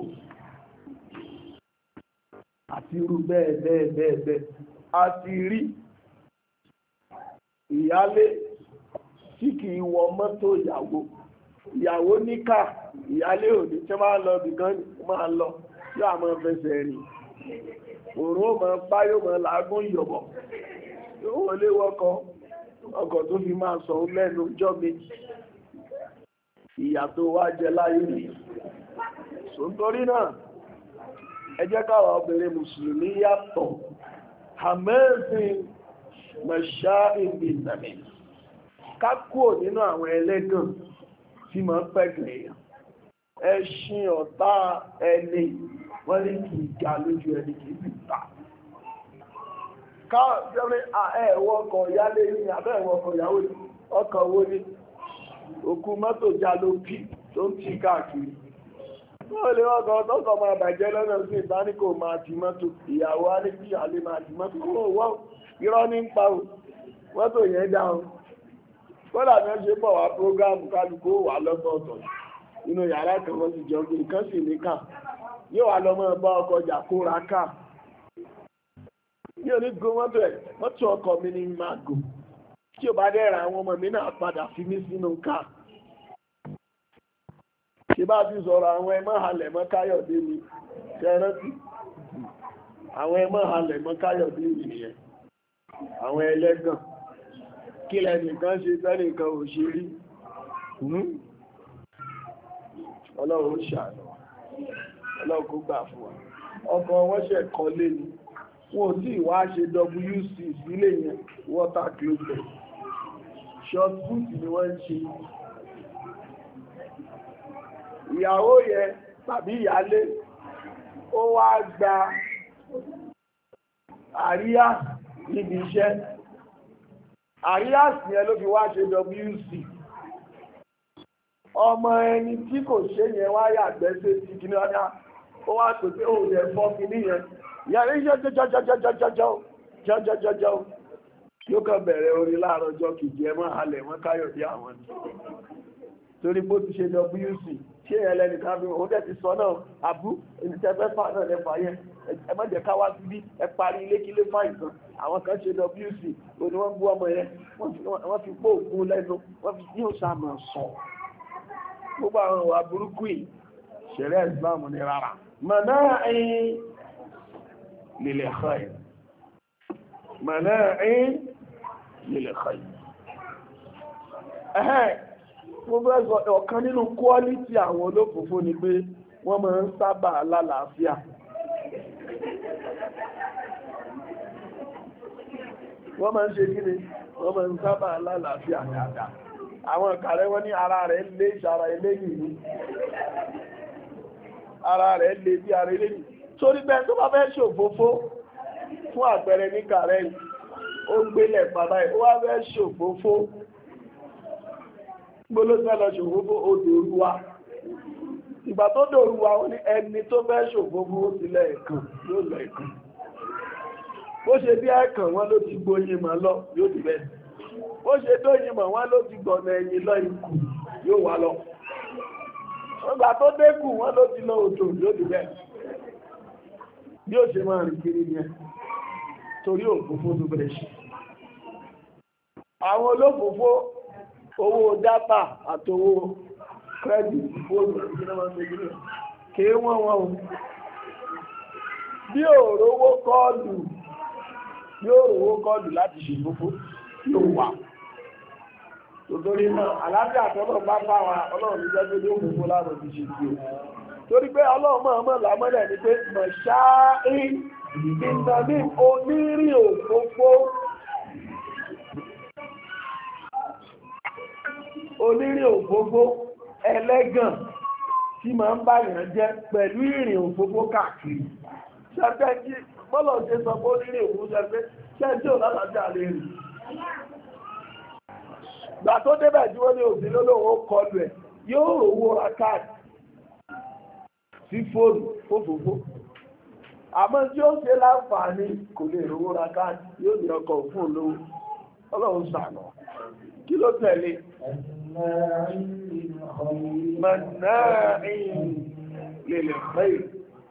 àti irú bẹ́ẹ̀ a ti rí ìyálé tí kì í wọ mọ́tò ìyàwó níkà ìyálé òní tí máa lọ bìkan máa lọ tí a máa fẹsẹ̀ rìn òòrùn ó máa bá yóò máa làágùn ìyọ̀bọ̀ yóò wọlé wọ́kọ̀ ọkọ̀ tó fi máa sọ lẹ́nu ọjọ́ méjì ìyà tó wá jẹ láyé nìyí nítorí náà ẹ jẹ́ káwa obìnrin mùsùlùmí yàtọ̀ amazing mọ̀ṣá ìbí ìdàmì ká kúrò nínú àwọn ẹlẹ́gàn tí máa ń pẹ̀gàn èèyàn ẹṣin ọ̀tá ẹni wọ́n ní kì í ga lójú ẹni kì í sì ta káàkiri ẹ̀wọ̀ ọkọ̀ ìyálé ní abẹ́ ẹ̀wọ̀ ọkọ̀ ìyàwó ọkọ̀ owó ní òkú mọ́tò já ló bí tó ń tí káàkiri wọ́n lè ọkọ̀ tọ́kọ̀ máa bàjẹ́ lọ́nà sí ìbáníkò máa ti mọ́tò ìyàwó á ní kí ìyálé máa ti mọ́tò wọ́n irọ́ ní ń pa ò mọ́tò yẹn dáhùn kódà ní ṣe bọ̀ wá prógámù kálukú wà lọ́tọ̀ọ̀tọ̀ nínú yàrá kan wọ́n ti jọ gbé nǹkan sì ní kà yóò wá lọ mọ́ bá ọkọ̀ jà kóra ká ní onígun mọ́tò ẹ̀ mọ́tò ọkọ̀ mi ní máa gò tí ò bá dẹ́ra àwọn ọmọ mi náà padà fi mí sínú ká ṣe bá ti sọ̀rọ̀ àwọn ẹmọ́ halẹ̀ mọ́ káyọ̀dé mi kẹrántí àwọn ẹmọ́ halẹ̀ mọ́ káyọ̀dé mi nìyẹn àwọn ẹlẹ́gàn kí lẹ́nìkan ṣe tẹ́nìkan ò ṣe rí ọlọ́run ó ṣàánú ọlọ́run kó gbà fún wa ọkọ̀ wọ́n ṣẹ̀ kọ́lé ni wọn ò tí ìwá ṣe WC sílé yẹn water closet short put ni wọ́n ń ṣe ìyàwó yẹn tàbí ìyálé ó wá gba àríyá níbi iṣẹ́ àríyá sí ẹ ló fi wá ṣe WC ọmọ ẹni tí kò ṣe yẹn wá yàgbẹ́ sí ti kí ní ọjà ó wá tó pé òun yẹn fọ́ kí ní yẹn yàrá iṣẹ́ jọjọjọjọjọjọjọjọjọ yóò kàn bẹ̀rẹ̀ orin láàárọ̀ ọjọ́ kìí ẹ mọ́ halẹ̀ mọ́ káyọ̀dé àwọn ni torí bó ti ṣe WC ṣé ẹlẹ́nìkan fi òun dẹ̀ ti sọ náà àbú ìtẹ́fẹ́ fà náà lẹ́fà yẹn ẹ má jẹ́ ká wá síbí ẹ parí ilé kílé fà ìtàn àwọn kan ṣe WC òní wọ́n bú ọmọ yẹn wọ́n fi pó òkun lẹ́nu wọ́n fi ní òṣàmọ̀ sọ gbogbo àwọn ìwà burúkú yìí ṣẹ̀rẹ́ Islam ní rárá mọ̀náàín lil khair mọ̀náàín lil khair gbogbo ẹ̀sọ̀ ọ̀kan nínú quality àwọn olófòfó ni pé wọ́n máa ń sábà lálàáfíà wọ́n máa ń ṣe kí ni wọ́n máa ń sábà lálàáfíà dáadáa àwọn ìkàrẹ́ wọ́n ní ara rẹ̀ lé ìṣàrà eléyìí ní ara rẹ̀ lé bí ara eléyìí torí bẹ́ẹ̀ tó bá fẹ́ ṣòfófó fún àpẹẹrẹ ní kàrẹ́ yìí ó gbélẹ̀ bàbá ẹ̀ ó wá fẹ́ ṣòfófó gbólóṣẹ́ lọ ṣòfófó ó dòrúwa ìgbà tó dòrúwa ó ní ẹni tó fẹ́ ṣòfófó ó ti lẹ́ẹ̀kan yóò lẹ́ẹ̀kan bó ṣe bí ẹ̀kàn wọn ló ti gbóyin mọ́ lọ yóò ti bẹ́ẹ̀ bó ṣe dóyin mọ́ wọn ló ti gbọ̀nà ẹ̀yìn lọ ikú yóò wá lọ ìgbà tó dékù wọn ló ti lọ òjò yóò ti bẹ́ẹ̀ bí ó ṣe máa rìn kiri yẹn torí òfófó tó bẹ̀rẹ̀ ṣe àwọn olófófó owó dátà àtowó kírẹ́dìtì fóònù ìgbìnàmọ́ kìí wọ́n o bí òrówó kọlù láti ṣe gbogbo yóò wà torí náà àlàáfíà tọ́lọ̀ bá bá wa ọlọ́run ní jẹ́ tó gbogbo láàrọ̀ ti ṣe tí o torí pé ọlọ́run mọ̀ lámọ́lẹ̀ ní pé mọ̀ ṣááì ìgbìnàmí onírìn òfófó onírìn òfófó ẹlẹ́gàn tí máa ń báyàn jẹ́ pẹ̀lú ìrìn òfófó káàkiri ṣẹ́gbẹ́jì bọ́lọ̀ ṣe sọ pé onírìn òfófó ṣẹ́gbẹ́ ṣẹ́jì ò lálàájá lè rìn gbà tó débẹ̀ tí wọ́n ní òfin lólówó kọlù ẹ̀ yóò rówó ra káàdì sí fóònù fófófó àmọ́ tí ó ṣe láǹfààní kò lè rówó ra káàdì yóò ní ọkọ̀ òfin olówó ọlọ́run ṣàánú kí ló tẹ̀lé mọ̀náàín lil khair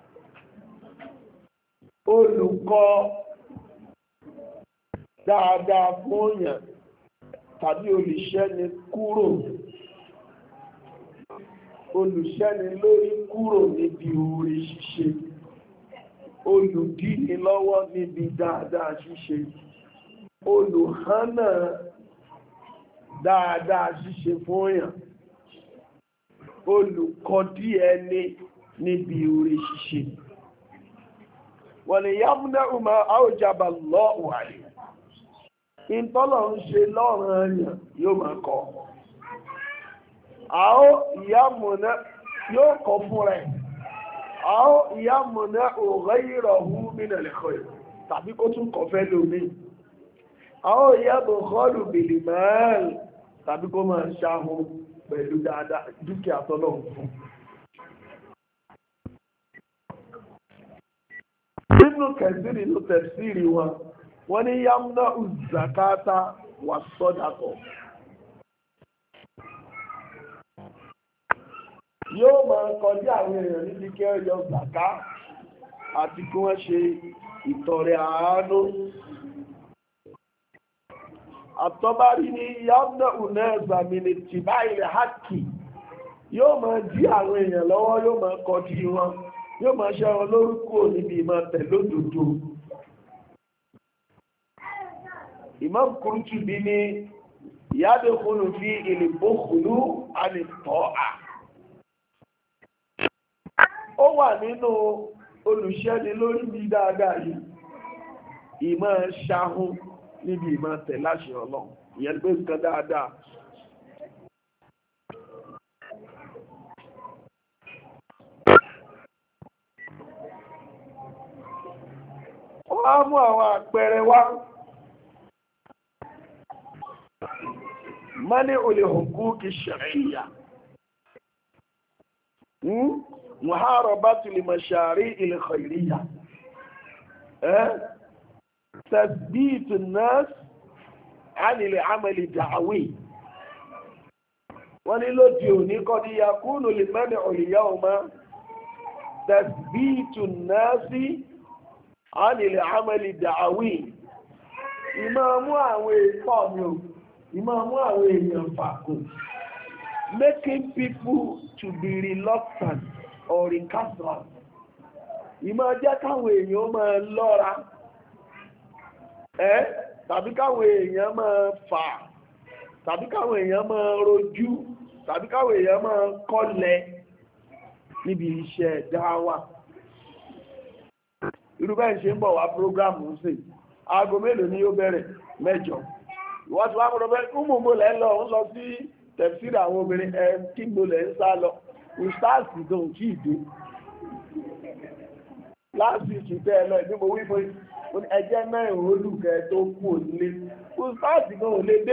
olùkọ́ dáadáa fún òyàn tàbí olùṣẹ́ni lórí kúrò níbi oore ṣíṣe olùdíni lọ́wọ́ níbi dáadáa ṣíṣe olùhánà dáadáa ṣíṣe fún èèyàn olùkọ́dí ẹni níbi oore ṣíṣe wọ́n lè yámúná ọmọ àwòjábà lọ́wọ́ àlè ìtọ́lọ̀ ń ṣe lọ́rùn èèyàn yóò máa kọ́ àó ìyámúná yóò kọ́ fún rẹ̀ àó ìyámúná ghayrahu minal khair tàbí kó tún kọ́ fẹ́ lómi àó ìyábùkhọ́lù bil mal tàbí kó máa ṣáhùn pẹ̀lú dáadáa dúkìá tọ́lọ̀ fún. nínú kẹsìrì ló tẹ̀sìrì wọ́n ní yamna zakata wà sọ́dàkọ̀ yóò máa kọjá àwọn èèyàn níbi kí wọ́n yọ zaka àti kí wọ́n ṣe ìtọrẹ àánú àtọ́bárí ní yamna unẹ́ẹ̀zà mìnìtì báyìí hákì yóò máa dí àwọn èèyàn lọ́wọ́ yóò máa kọjú wọn yóò máa ṣe wọn lórúkọ níbi ìmọ̀ tẹ̀lódòdó Imam Qurtubi ní yadkhulu fi al-bukhlu an-ta'a ó wà nínú olùṣẹ́ni lórí bí dáadáa yìí ìmọ̀ ṣahun níbi ìmọ̀ tẹ̀láṣẹ Ọlọ́run ìyẹn pé nǹkan dáadáa wọ́n á mú àwọn àpẹẹrẹ wá mani huquqi shar'iyya muharabatu limashari'il khairiyya تثبيت الناس عن العمل الدعوي wọ́n ní lóde òní kọ́ ní yakúnù lè mẹ́rin òlìyá ọmọ tẹ̀sbíìtù náà sí ánìlẹ̀ àmẹ́lì dàáwì ìmọ̀ mú àwọn èèpọ̀ mi ò ìmọ̀ mú àwọn èèyàn fàkó making people to be reluctant or recalcitrant ìmọ̀ jẹ́ káwọn èèyàn máa lọ́ra tàbí káwọn èèyàn máa fà tàbí káwọn èèyàn máa rojú tàbí káwọn èèyàn máa kọ́lẹ̀ níbi iṣẹ́ dáwà irúbẹ́ ìṣe ń bọ̀ wá prógrámù ń sè aago mélòó ni yóò bẹ̀rẹ̀ 8 ìwọ́n ti wá mọ́ bẹ́ẹ̀ kú mò lẹ́ lọ ń lọ sí tẹ̀síìrì àwọn obìnrin kí mo lẹ́ ń sá lọ ìsáàsì tó ń kí ìdó láti ìṣìṣẹ́ ẹ lọ ìdí mo wí fún ẹjẹ́ mẹ́rin olùkẹ́ tó kú ònílé ìsáàsì kan ò lè dé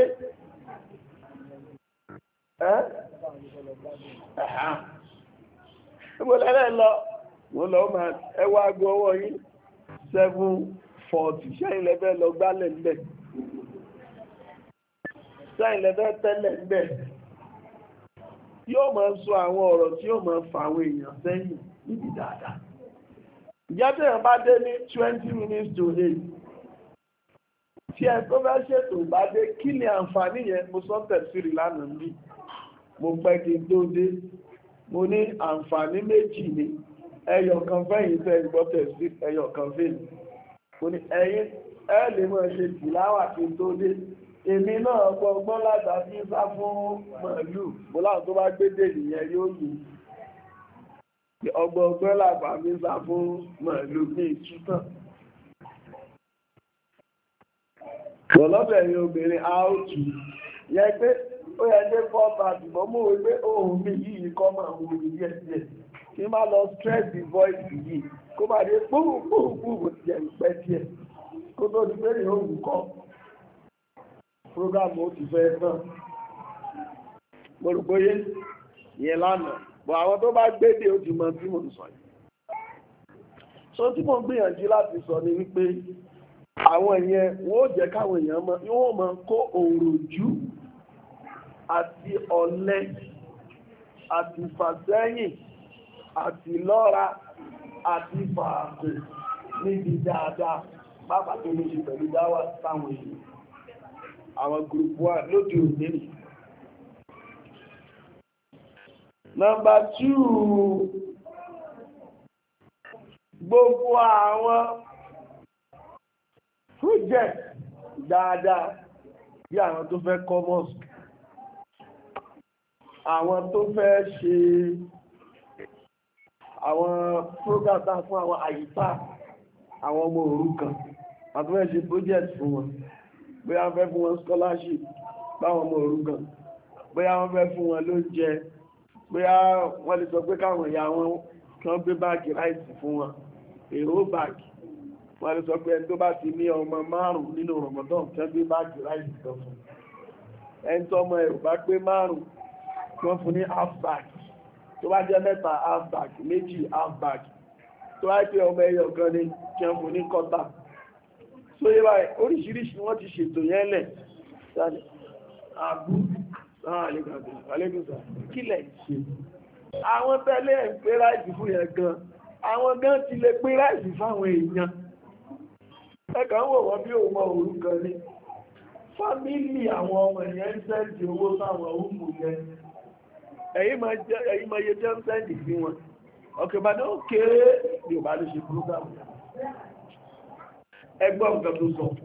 mo lẹ́lẹ́ lọ mo lọ máa ẹwà aago ọwọ́ yín 7:40 ṣẹ́yìn lẹ́fẹ́ lọ gbálẹ̀ ńbẹ̀ ṣẹ́yìn lẹ́fẹ́ tẹ́lẹ̀ ńbẹ̀ yóò máa sọ àwọn ọ̀rọ̀ tí yóò máa fa àwọn èèyàn sẹ́yìn níbi dáadáa ìjẹ́ tẹ̀yàn bá dé ní 20 minutes to 8 tí ẹ tó fẹ́ ṣètò bá dé kí ni àǹfààní yẹn mo sọ tẹ̀síìrì lánàá bí mo pẹ́ kí n tó dé mo ní àǹfààní méjì ni ẹyọ kan fẹ́yìn tẹ́ gbọ́ tẹ̀sí ẹyọ kan fẹ́yìn mo ní ẹ̀yin ẹ lè mọ̀ ṣe tìláwà kí n tó dé èmi náà gbọ́gbọ́n látàbí sá fún màálù mo láwọn tó bá gbé dè nìyẹn yóò yìí ọgbọ̀gbọ́n látàbí sá fún màálù ní ìtútàn lọ́lọ́bẹ̀rin obìnrin áùtù yẹ pé ó yẹ dé 4:30 ṣùgbọ́n mo wí pé ohun mi yìí kọ́ máa ń wù díẹ̀ díẹ̀ kí n má lọ stress the voice yìí kó má dé púpùpùpù jẹ́ ìpẹ́ díẹ̀ kó tó di pé ní òun kọ́ program ó ti fẹ́ tán mo rò bóyé yẹn lánàá bọ̀ àwọn tó bá gbédè ó ti mọ tí mo ń sọ yìí so tí mo ń gbìyànjú láti sọ ni wípé àwọn yẹn wọ́n ó jẹ́ káwọn èèyàn mọ̀ yóò máa kó òròjú àti ọ̀lẹ àti fàsẹ́yìn àti lọ́ra àti fàákò níbi dáadáa pápá tó ní ṣe pẹ̀lú dáwà sáwọn èèyàn àwọn gúrùpù wà lóde òní. Nọ́mbà 2 gbogbo àwọn project dáadáa bí àwọn tó fẹ́ kọ́ mosque àwọn tó fẹ́ ṣe àwọn program fún àwọn àyíká àwọn ọmọ òrukàn àti fẹ́ ṣe project fún wọn bóyá wọ́n fẹ́ fún wọn scholarship báwọn ọmọ òrukàn bóyá wọ́n fẹ́ fún wọn lóúnjẹ bóyá wọ́n lè sọ pé káwọn ìyá wọn kàn gbé báàgì ráìsì fún wọn èrò báàgì wọ́n lè sọ pé ẹni tó bá ti ní ọmọ 5 nínú Ramadan kàn gbé báàgì ráìsì kan fún ẹni tó ọmọ ẹ̀rù bá pé 5 wọ́n fún ní half bag tó bá jẹ́ 3 half bag 2 half bag tó bá pé ọmọ ẹyọ kan ní kí wọ́n fún ní quarter so yé báyìí oríṣiríṣi wọ́n ti ṣètò yẹn lẹ̀ àbú àlẹ́gùnsà kílẹ̀ ṣe àwọn tẹ́lẹ̀ ń pé ráìsì fún yẹn gan àwọn gan ti lè pé ráìsì fáwọn èèyàn ẹ̀kà ń wò wọ́n bí òun mọ òrukàn ní fámílì àwọn ọmọ èèyàn ń sẹ́ǹdì owó sáwọn òmù yẹn ẹ̀yìn máa yẹ jẹ́ ń sẹ́ǹdì sí wọn ọkẹ̀ bá ní ó kéré ní ò bá lè ṣe program ẹgbọ́n nǹkan tó sọ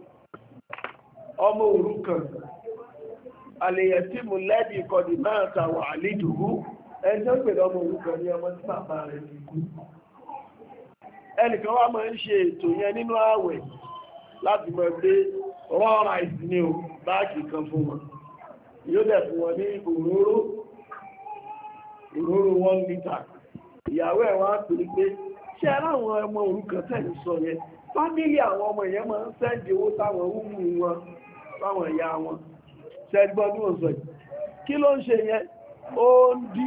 ọmọ òrukàn àlèyẹ̀ tí mo lẹ́dì ìkọ̀dì náà tàwọn àlejòwó ẹjọ́ pẹ̀lú ọmọ òrukàn ní ọmọ tí bàbá rẹ̀ ti kú ẹnìkan wá máa ń ṣe ètò yẹn nínú ààwẹ̀ láti mọ̀ pé raw rice ní o báàkì kan fún wọn yóò dẹ̀ fún wọn ní òróró 1 litre ìyàwó ẹ̀ wá pè pé ṣé aláwọn ọmọ òrukàn tẹ̀lé sọ yẹn fámílì àwọn ọmọ yẹn máa ń sẹ́ndì owó táwọn ọmọ wọn fáwọn ìyá wọn ṣẹ́gbọ́n ní òsọ yìí kí ló ń ṣe yẹn ó ń dí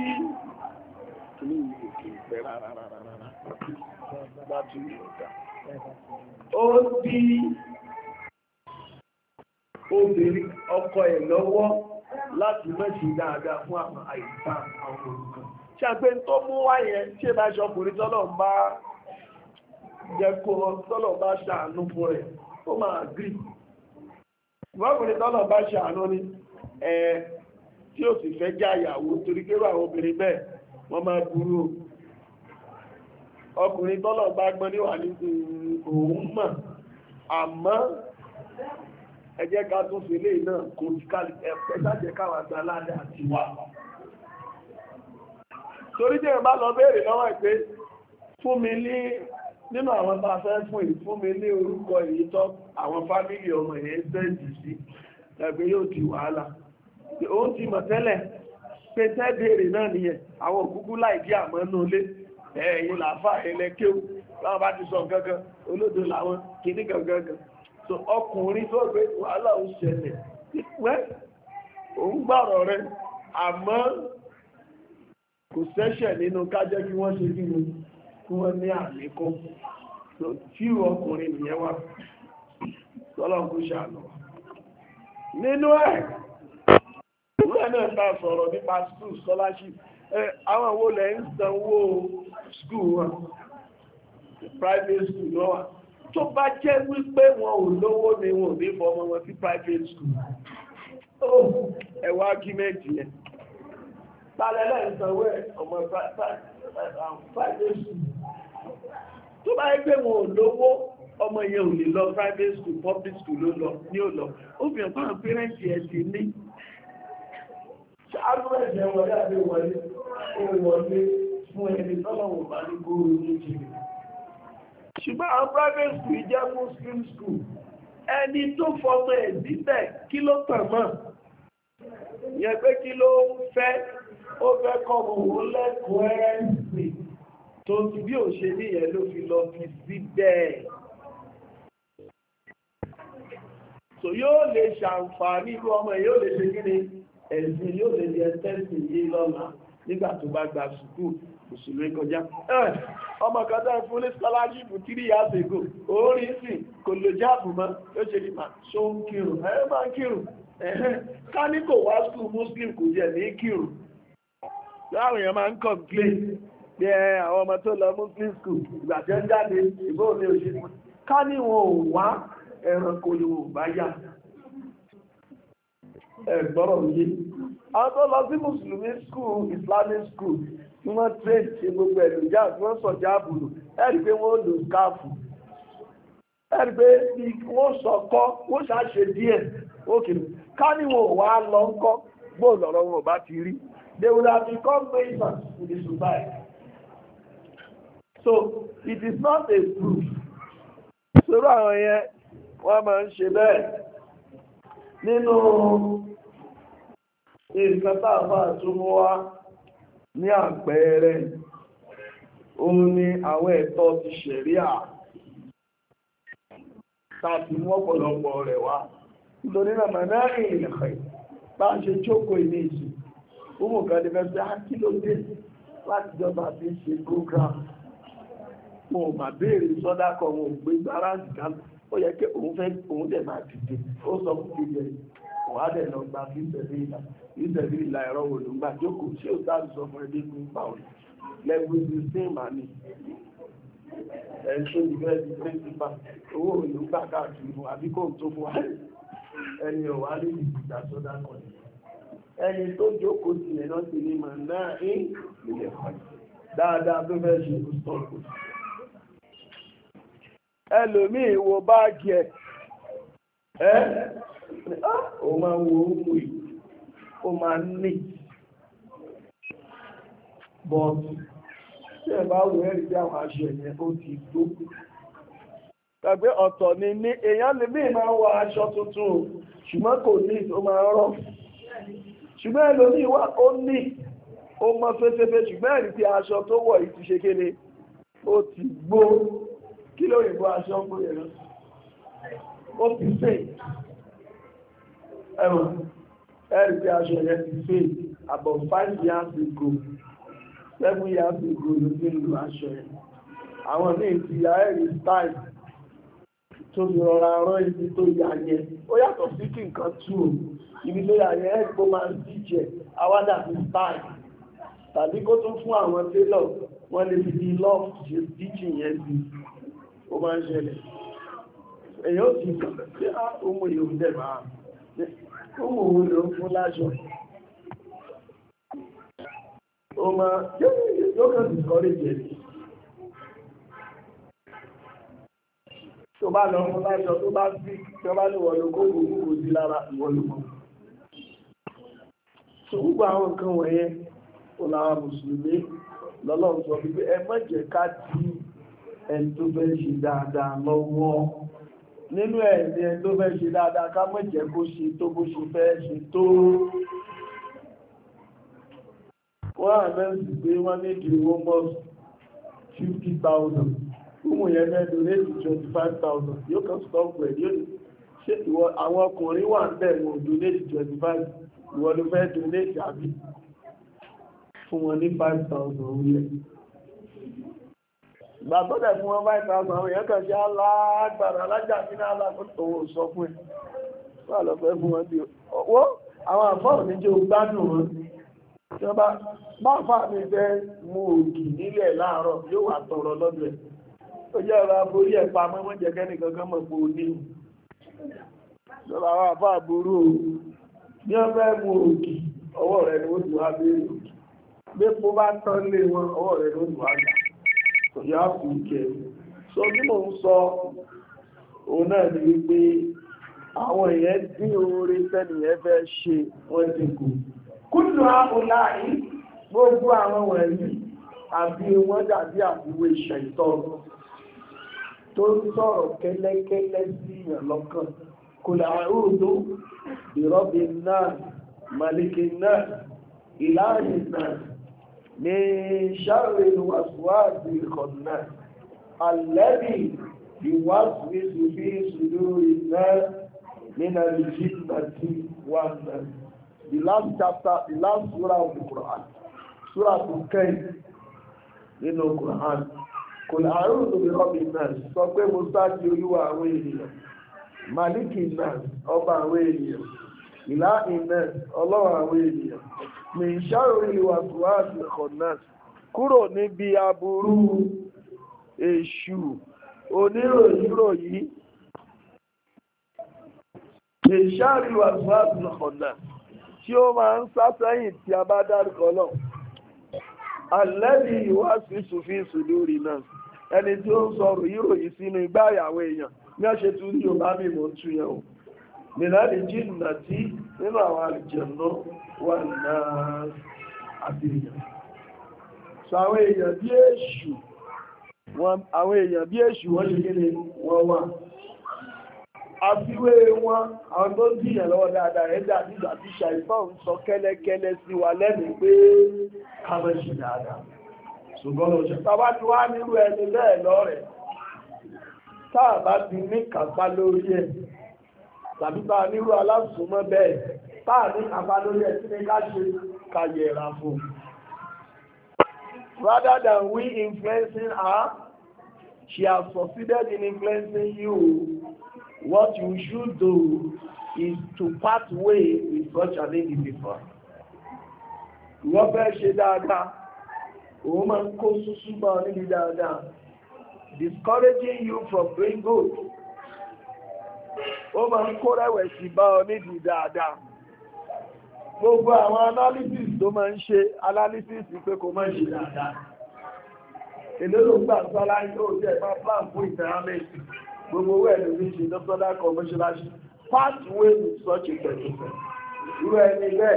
ó ń dí obìnrin ọkọ ẹ̀ lọ́wọ́ láti mẹ́sì dáadáa fún àwọn àìsàn àwọn olùkan. Ṣàgbé tó mú wáyé tí ìbá ṣọkùnrin tọ́lọ̀ bá jẹ́ kó tọ́lọ̀ bá ṣàánú fún rẹ̀, ó máa gírí. Ìwọ́kùnrin tọ́lọ̀ bá ṣàánú ní tí ó sì fẹ́ já ìyàwó torí kérò àwọn obìnrin bẹ́ẹ̀ wọ́n máa burú. Ọkùnrin tọ́lọ̀ bá gbọ́n níwà ní òun mọ̀, àmọ́ ẹ jẹ́ ká tún fi lè náà kò ẹ̀pẹ́ sájẹ́ káwà gba ládá àti wà. Torí jẹ́ bá lọ béèrè lọ́wọ́ ìpé fún mi ní nínú àwọn bá fẹ́ fún ìlú fún mi ní orúkọ èyí tọ́ àwọn fámílì ọmọ ìyẹn sẹ́ǹdì sí ẹgbẹ́ yóò ti wàhálà. Ó ti mọ̀ tẹ́lẹ̀ pé tẹ́ béèrè náà nìyẹn àwọn òkúkú láìdí àmọ́ nú ilé ẹ̀yìn làáfà ẹlẹ́kéwù láwọn bá ti sọ gangan olódo làwọn kìíní gangan. So ọkùnrin tó gbé wàhálà ó ṣẹlẹ̀ pẹ́ òun gbàrọ̀ rẹ̀ àmọ́ kò sẹ́ṣẹ̀ nínú kájẹ́ kí wọ́n ṣe gínú kí wọ́n ní àlékún tí ọkùnrin nìyẹn wà tọ́lọ́kú ṣàánú nínú ẹ̀ ìwé náà bá sọ̀rọ̀ nípa school scholarship àwọn owó lẹ́ ń sanwó school wọn private school lọ́wọ́ tó bá jẹ́ wípé wọn ò lówó ni wọn ò ní fọmọ wọn sí private school ẹwà ágímẹ́ntì yẹn tàlẹ́lẹ́ ìsanwó ọmọ private school tó bá yẹ pé wọn ò lówó ọmọ yẹn ò lè lọ private school public school ló lọ ní ò lọ ó fi hàn fáwọn pẹ́rẹ́ǹtì ẹ̀ ti ní ṣáájú ẹ̀jẹ̀ wọlé àbí wọlé ó wọlé fún ẹni tọ́lọ̀wọ̀ bá ní góòrò ní jìnnà ṣùgbọ́n àwọn private school jẹ́ muslim school ẹni tó fọmọ ẹ̀ síbẹ̀ kí ló tàn mọ́ yẹn pé kí ló fẹ́ ó fẹ́ kọ́ òun lẹ́kọ̀ọ́ ẹ̀sìn tó ti bí ò ṣe ní ìyẹn ló fi lọ fi síbẹ̀ so yóò lè ṣàǹfààní irú ọmọ yóò lè ṣe kí ni ẹ̀sìn yóò lè jẹ tẹ́sì yìí lọ́la nígbà tó bá gba sùkúù òṣèlú kọjá ọmọ kan tẹ́ fún ní scholarship 3 years ago orí sí kò lè jáàbù mọ́ yóò ṣe nípa ṣó ń kírun máa ń kírun ká ní kò wá skúl muslim kò jẹ́ ní kírun láwọn èèyàn máa ń complain pé àwọn ọmọ tó lọ muslim school ìgbà tí ó ń jáde ìbò ní òṣèlú ká ní wọn ò wá ẹranko ni wọn ò bá yà ẹ̀gbọ́rọ̀ yé àwọn tó lọ sí mùsùlùmí school islamic school tí wọ́n train ṣe gbogbo ẹ̀lú jáà tí wọ́n sọ̀já àbùrù ẹ̀rí pé wọ́n lò skáàfù ẹ̀rí pé wọ́n sọ̀kọ́ wọ́n ṣàṣe díẹ̀ òkèrè ká ní wọn ò wá lọ ń kọ́ gbóò lọ́rọ̀ wọn ò bá ti rí they will have become members in the society so it is not a proof sọ̀rọ̀ àwọn yẹn wọ́n máa ń ṣe bẹ́ẹ̀ nínú nǹkan tàbá túnmọ́ wá ní àpẹẹrẹ òun ni àwọn ẹ̀tọ́ ti ṣẹ̀ríà tàbí mọ́pọ̀lọpọ̀ rẹ̀ wá nítorí náà mẹ́rin ìrìnlẹ̀ bá ń ṣe jókòó ilé ìsìn ó mú kan lẹ́fẹ́ pé á kí ló dé láti jọba bí ṣe program wọn ò mà béèrè sọ́dákọ̀ wọn ò gbé gbára nìkan ó yẹ kí òun dẹ̀ máa dìde ó sọ fún kejì ẹ̀ wọ́n á dẹ̀ lọ gba bí ìtẹ̀lé ìlà ẹ̀rọ wò ló ń gbà jókòó ṣé ò dáàbò sọ fún ẹbí fún pàwọn lẹ́gbẹ̀ẹ́ ìlú sí ìmàní ẹ̀ṣọ́ ìfẹ́ ti píríncípà owó òlù gbà káàkiri fún àbí kò tó fún wa ẹni ọ̀wá lè ní ìgbà sọ́dá kan ẹni tó jókòó sí ẹ̀ náà ti ní mà náà ń ilẹ̀ kan dáadáa tó fẹ́ ṣe kó sọ́kò ẹlòmíì wo báàgì ẹ̀ ó máa wo ohun yìí ó máa ní bọ́ọ̀tù tí ẹ bá wọ ẹ̀rí bí àwọn aṣọ ẹ̀yẹn ó ti tó gbàgbé ọ̀tọ̀ ni ní èèyàn lè bí máa wọ aṣọ tuntun ṣùgbọ́n kò ní ó máa rọ̀ ṣùgbọ́n ẹlòmíì wà ó ní ó mọ́ fẹ́fẹ́fẹ́ ṣùgbọ́n ẹ̀rí tí aṣọ tó wọ̀ yìí ti ṣe kéde ó ti gbó kí ló yìnbó aṣọ ń gbóyè lọ ó ti fẹ́ ẹ̀wọ̀n ẹ̀rí tí aṣọ yẹn ti fẹ́ about 5 years ago 7 years ago ló ti ń lo aṣọ yẹn àwọn míì ti ya ẹ̀rí style tó fi rọra rán ibi tó yà yẹn ó yàtọ̀ sí kí nǹkan tú o ibi tó yà yẹn ẹ̀gbọ́n máa ń díjẹ awádà sí style tàbí kó tún fún àwọn télọ̀ wọ́n lè fi di love ṣe díjì yẹn sí ó máa ń ṣẹlẹ̀ èyàn ó ti gbọ́dọ̀ sí ohun èèyàn dẹ̀ máa ohun òun ló ń fún láṣọ ó máa yóò kàn discourage ẹ̀ tó bá lọ fún láṣọ tó bá sí tí wọ́n bá ní wọ́n ló kó gbogbo sí lára ìwọ̀lùmọ̀ tó gbogbo àwọn nǹkan wọ̀nyẹn ó láwọn mùsùlùmí lọ́lọ́run sọ wípé ẹ má jẹ́ ká tí ẹni tó fẹ́ ṣe dáadáa lọ́wọ́ nínú ẹ̀mí ẹni tó fẹ́ ṣe dáadáa ká má jẹ́ kó ṣe tó bó ṣe fẹ́ ṣe tó wọ́n àmẹ́sì pé wọ́n ní ìdí almost 50,000 fúnmù yẹn fẹ́ donate 25,000 yóò kàn stop rẹ̀ yóò ṣe ìwọ àwọn ọkùnrin wà ń bẹ̀ wọ́n donate 25 ìwọ ló fẹ́ donate àbí fún wọn ní 5,000 orílẹ̀ ìgbà tó dẹ̀ fún wọn 5,000 àwọn èèyàn kàn ṣe alágbára alájà sí náà alágbótòwò sọ fún ẹ̀ wọ́n lọ fẹ́ fún wọn bí owó àwọn àfọ́ọ̀ ní jẹ́ gbádùn wọn tí wọ́n bá fà mí fẹ́ mú ògì nílẹ̀ láàárọ̀ yóò wà tọrọ lọ́dọ̀ ẹ̀ ó jẹ́ ọ̀rọ̀ aborí ẹ̀ pa mọ́ jẹ́ kẹ́ni kankan mọ̀ pé ó ní lọ́la àwọn àfà àbúrú ní wọ́n fẹ́ mú ògì ọwọ́ rẹ̀ ni ó ti wá béèrè ògì bí mo bá tán lé wọn ọwọ́ rẹ̀ ló ti wá gbà kò yá kù kẹ́ sọ bí mò ń sọ òun náà ni wípé àwọn èèyàn dín oore sẹ́niyẹn fẹ́ ṣe wọ́n ti kù kúlù àbúlá yìí gbogbo àwọn wọ̀nyí àbí wọ́n dàbí àbúwé ṣẹ̀tọ́ tó ń sọ̀rọ̀ kẹ́lẹ́kẹ́lẹ́ sí ìyàn lọ́kàn kò láàrúdó ìrọ́bì náà màlìkì náà ìlànà náà ní ṣàrẹ̀ ìwàsíwáàdì ìkọ̀nà alẹ́bí ìwàsíwísù bí ìṣòlórí náà nínú ìjìnàtí wà náà. The last chapter, the last surah of the Quran. Surah to Kẹ́yìn nínú Quran. Kò láàrùn tó bí rọ́bì náà sọ pé mo sáájú olúwa àwọn ènìyàn. Màlíkì náà ọba àwọn ènìyàn. Ìlàhí náà ọlọ́run àwọn ènìyàn. Mi ṣàròrí ìwà Kùránì ẹ̀kọ́ náà. Kúrò níbi aburú èṣù oníròyìnròyìn. Mi ṣàròrí ìwà Kùránì ẹ̀kọ́ náà. Tí ó máa ń sá sẹ́yìn tí a bá dárúkọ lọ. Àlẹ́bí ìwá sí ṣùfí ìṣùlórí náà. Ẹni tí ó ń sọ ròyìnròyìn sínú igbá ìyàwó èèyàn ní ọ̀ṣẹ́ tún ní Yorùbá mi mọ̀ tún yẹn o. Mìláàdì jìnnà tí nínú àwọn àlùjànnú wà náà àti èèyàn. Sọ àwọn èèyàn bí èṣù wọ́n ṣe kéde wọ́n wà. Àfiwé wọn, àwọn tó ń dìyàn lọ́wọ́ dáadáa rẹ̀ dà nígbà tí ṣàìfọ́ ń sọ kẹ́lẹ́kẹ́lẹ́ sí wa lẹ́nu pé ká mọ́ ṣe dáadáa. Ṣùgbọ́n òṣèpá bá ti wá nírú ẹni bẹ́ẹ̀ lọ́rẹ̀. Táà bá ti ní kàpá lórí ẹ̀, tàbí bá nírú alásùnmọ́ bẹ́ẹ̀, táà ní kàpá lórí ẹ̀ tí ní ká ṣe kàyẹ̀rà fún. Rather than we influencing her, she has succeeded in influencing you. What you should do is to part way with such an individual. Wọ́n fẹ́ ṣe dáadáa, òun máa ń kó súsú bá ọ níbi dáadáa, discouraging you from doing good. Ó máa ń kó rẹ̀wẹ̀sì bá ọ níbi dáadáa. Gbogbo àwọn analysis tó máa ń ṣe analysis pé kò máa ń ṣe dáadáa. Èlé ló gbà sọ́lá yóò jẹ́ ìpá plan fún ìtẹ̀rámẹ́sì. Gbogbo owó ẹ̀lú ní ṣe dọ́kọ́dá commercialization pathway with such a person. Irú ẹni bẹ́ẹ̀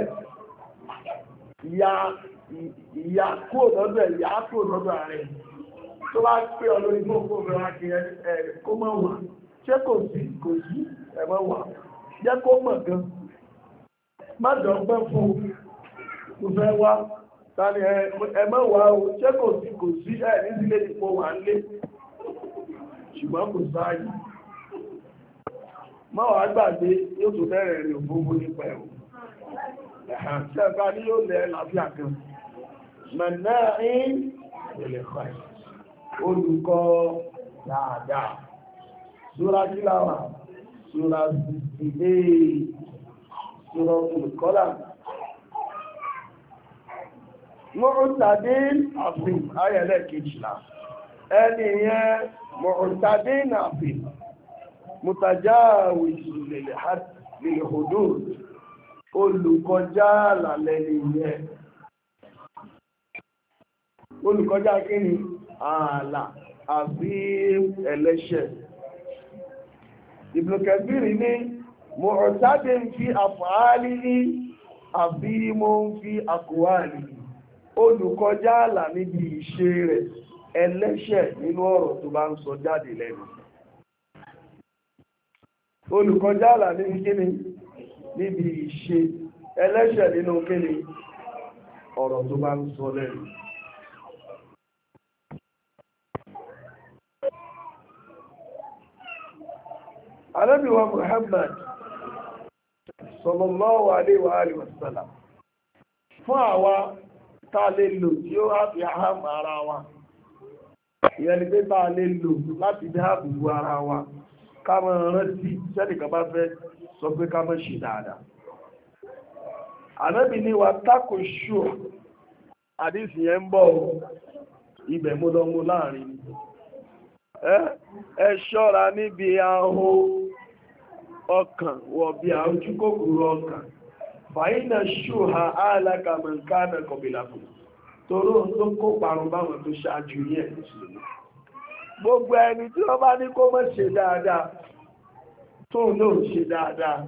ìyá kúrò lọ́dọ̀ ààrẹ tó bá pé ọlórí gbogbo ọmọ akẹ́yẹ kó mọ̀ wà. Ṣé kò sí ẹ̀mọ́ wà? Jẹ́ kó mọ̀ gan. Má dọ̀gbẹ́ fún mo fẹ́ wá. Tani ẹ̀mọ́ wà o, ṣé kò sí ẹ̀ ní sílé ipò wà ń lé. Ṣùgbọ́n kò sáàyè. Máwàá gbàgbé yóò tó bẹ̀rẹ̀ rẹ̀ òfófó nípa ẹ̀wò. Ṣẹ́fà ní yóò lẹ́ láfíà kan. Mẹ̀nà ń ilẹ̀ fàì. Olùkọ́ dáadáa. Súra kíláwà, súra 68, súra olùkọ́lá. Mu'tadin àfin, ayẹ̀lẹ́ kejìlá. Ẹni yẹn mu'tadin àfin, mutajawiz lil hudud, olùkọjá àlàlẹ́ nìyẹn. Olùkọjá kí ni? Ààlà àbí ẹlẹ́ṣẹ̀. Ibn Kathir ní mu'tadin fi af'alihi azimun fi aqwalihi, olùkọjá àlà níbi ìṣe rẹ̀, ẹlẹ́ṣẹ̀ nínú ọ̀rọ̀ tó bá ń sọ jáde lẹ́nu. Olùkọjá àlà níbi kíni? Níbi ìṣe, ẹlẹ́ṣẹ̀ nínú kíni? Ọ̀rọ̀ tó bá ń sọ lẹ́nu. Ànábì wa Muhammad sallallahu alaihi wa alihi wasallam, fún àwa tá lè lò tí ó á fi àhámà ara wa, ìyẹn ni pé tá lè lò láti dáàbò ara wa, ká máa rántí sẹ́nìkan bá fẹ́ sọ pé ká máa ṣe dáadáa. Ànábì ní wa tako ṣù, àdísì yẹn ń bọ̀ ibẹ̀ mú lọ́mú láàrin. Ẹ ṣọ́ra níbi ahun ọkàn wọ̀ bí ojú kòkòrò ọkàn. Fàyínà ṣùhà alákàmọ̀kánà kọ̀bìlàkù, toró tó kó parun báwọn tó ṣáájú ní ẹ̀sìn Mùsùlùmí. Gbogbo ẹni tí wọ́n bá ní kó má ṣe dáadáa, tóun náà ṣe dáadáa,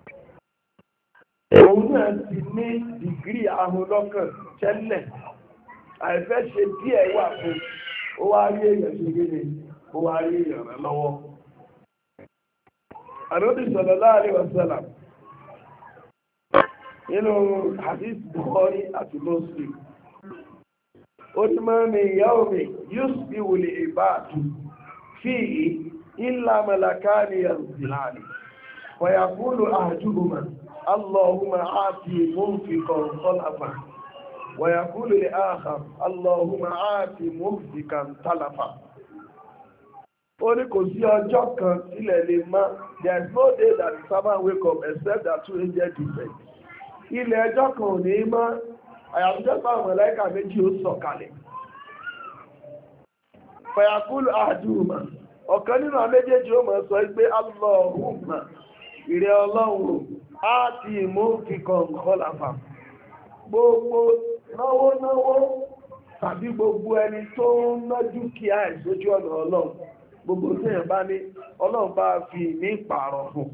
òun náà ti ní dìgírì ahun lọ́kàn tẹ́lẹ̀, àìfẹ́ ṣe díẹ̀ wà fún, ó wá rí èèyàn ṣe gẹ́gẹ́, ó wá rí èèyàn rẹ̀ lọ́wọ́. Ànábì sallallahu alaihi wasallam nínú hadith Bukhari àti Muslim, ó ní máa ní yawmi yusbihu al-ibadu fihi illa malakani yanzilani wa yaqulu ahaduhuma Allahumma aati munfiqan khalafa wa yaqulu li-akhar Allahumma aati mumsikan talafa. Ó ní kò sí ọjọ́ kan sílẹ̀ lè mọ́, there is no day that the servant wake up except that two angels descend. Ilẹ̀ ẹjọ́ kan ò ní mọ́, àyàfíjọ́ sáwọn màláíkà méjì ó sọ̀kalẹ̀. Fayaqulu ahaduhuma, ọ̀kan nínú àwọn méjèèjì ó máa sọ pé Allahumma, ìrẹ́ Ọlọ́run, aati munfiqan khalafa. Gbogbo náwó tàbí gbogbo ẹni tó ń ná dúkìá ìsójú ọ̀nà Ọlọ́run, gbogbo tí èèyàn bá ní Ọlọ́run bá fi ní ìpààrọ̀ fún.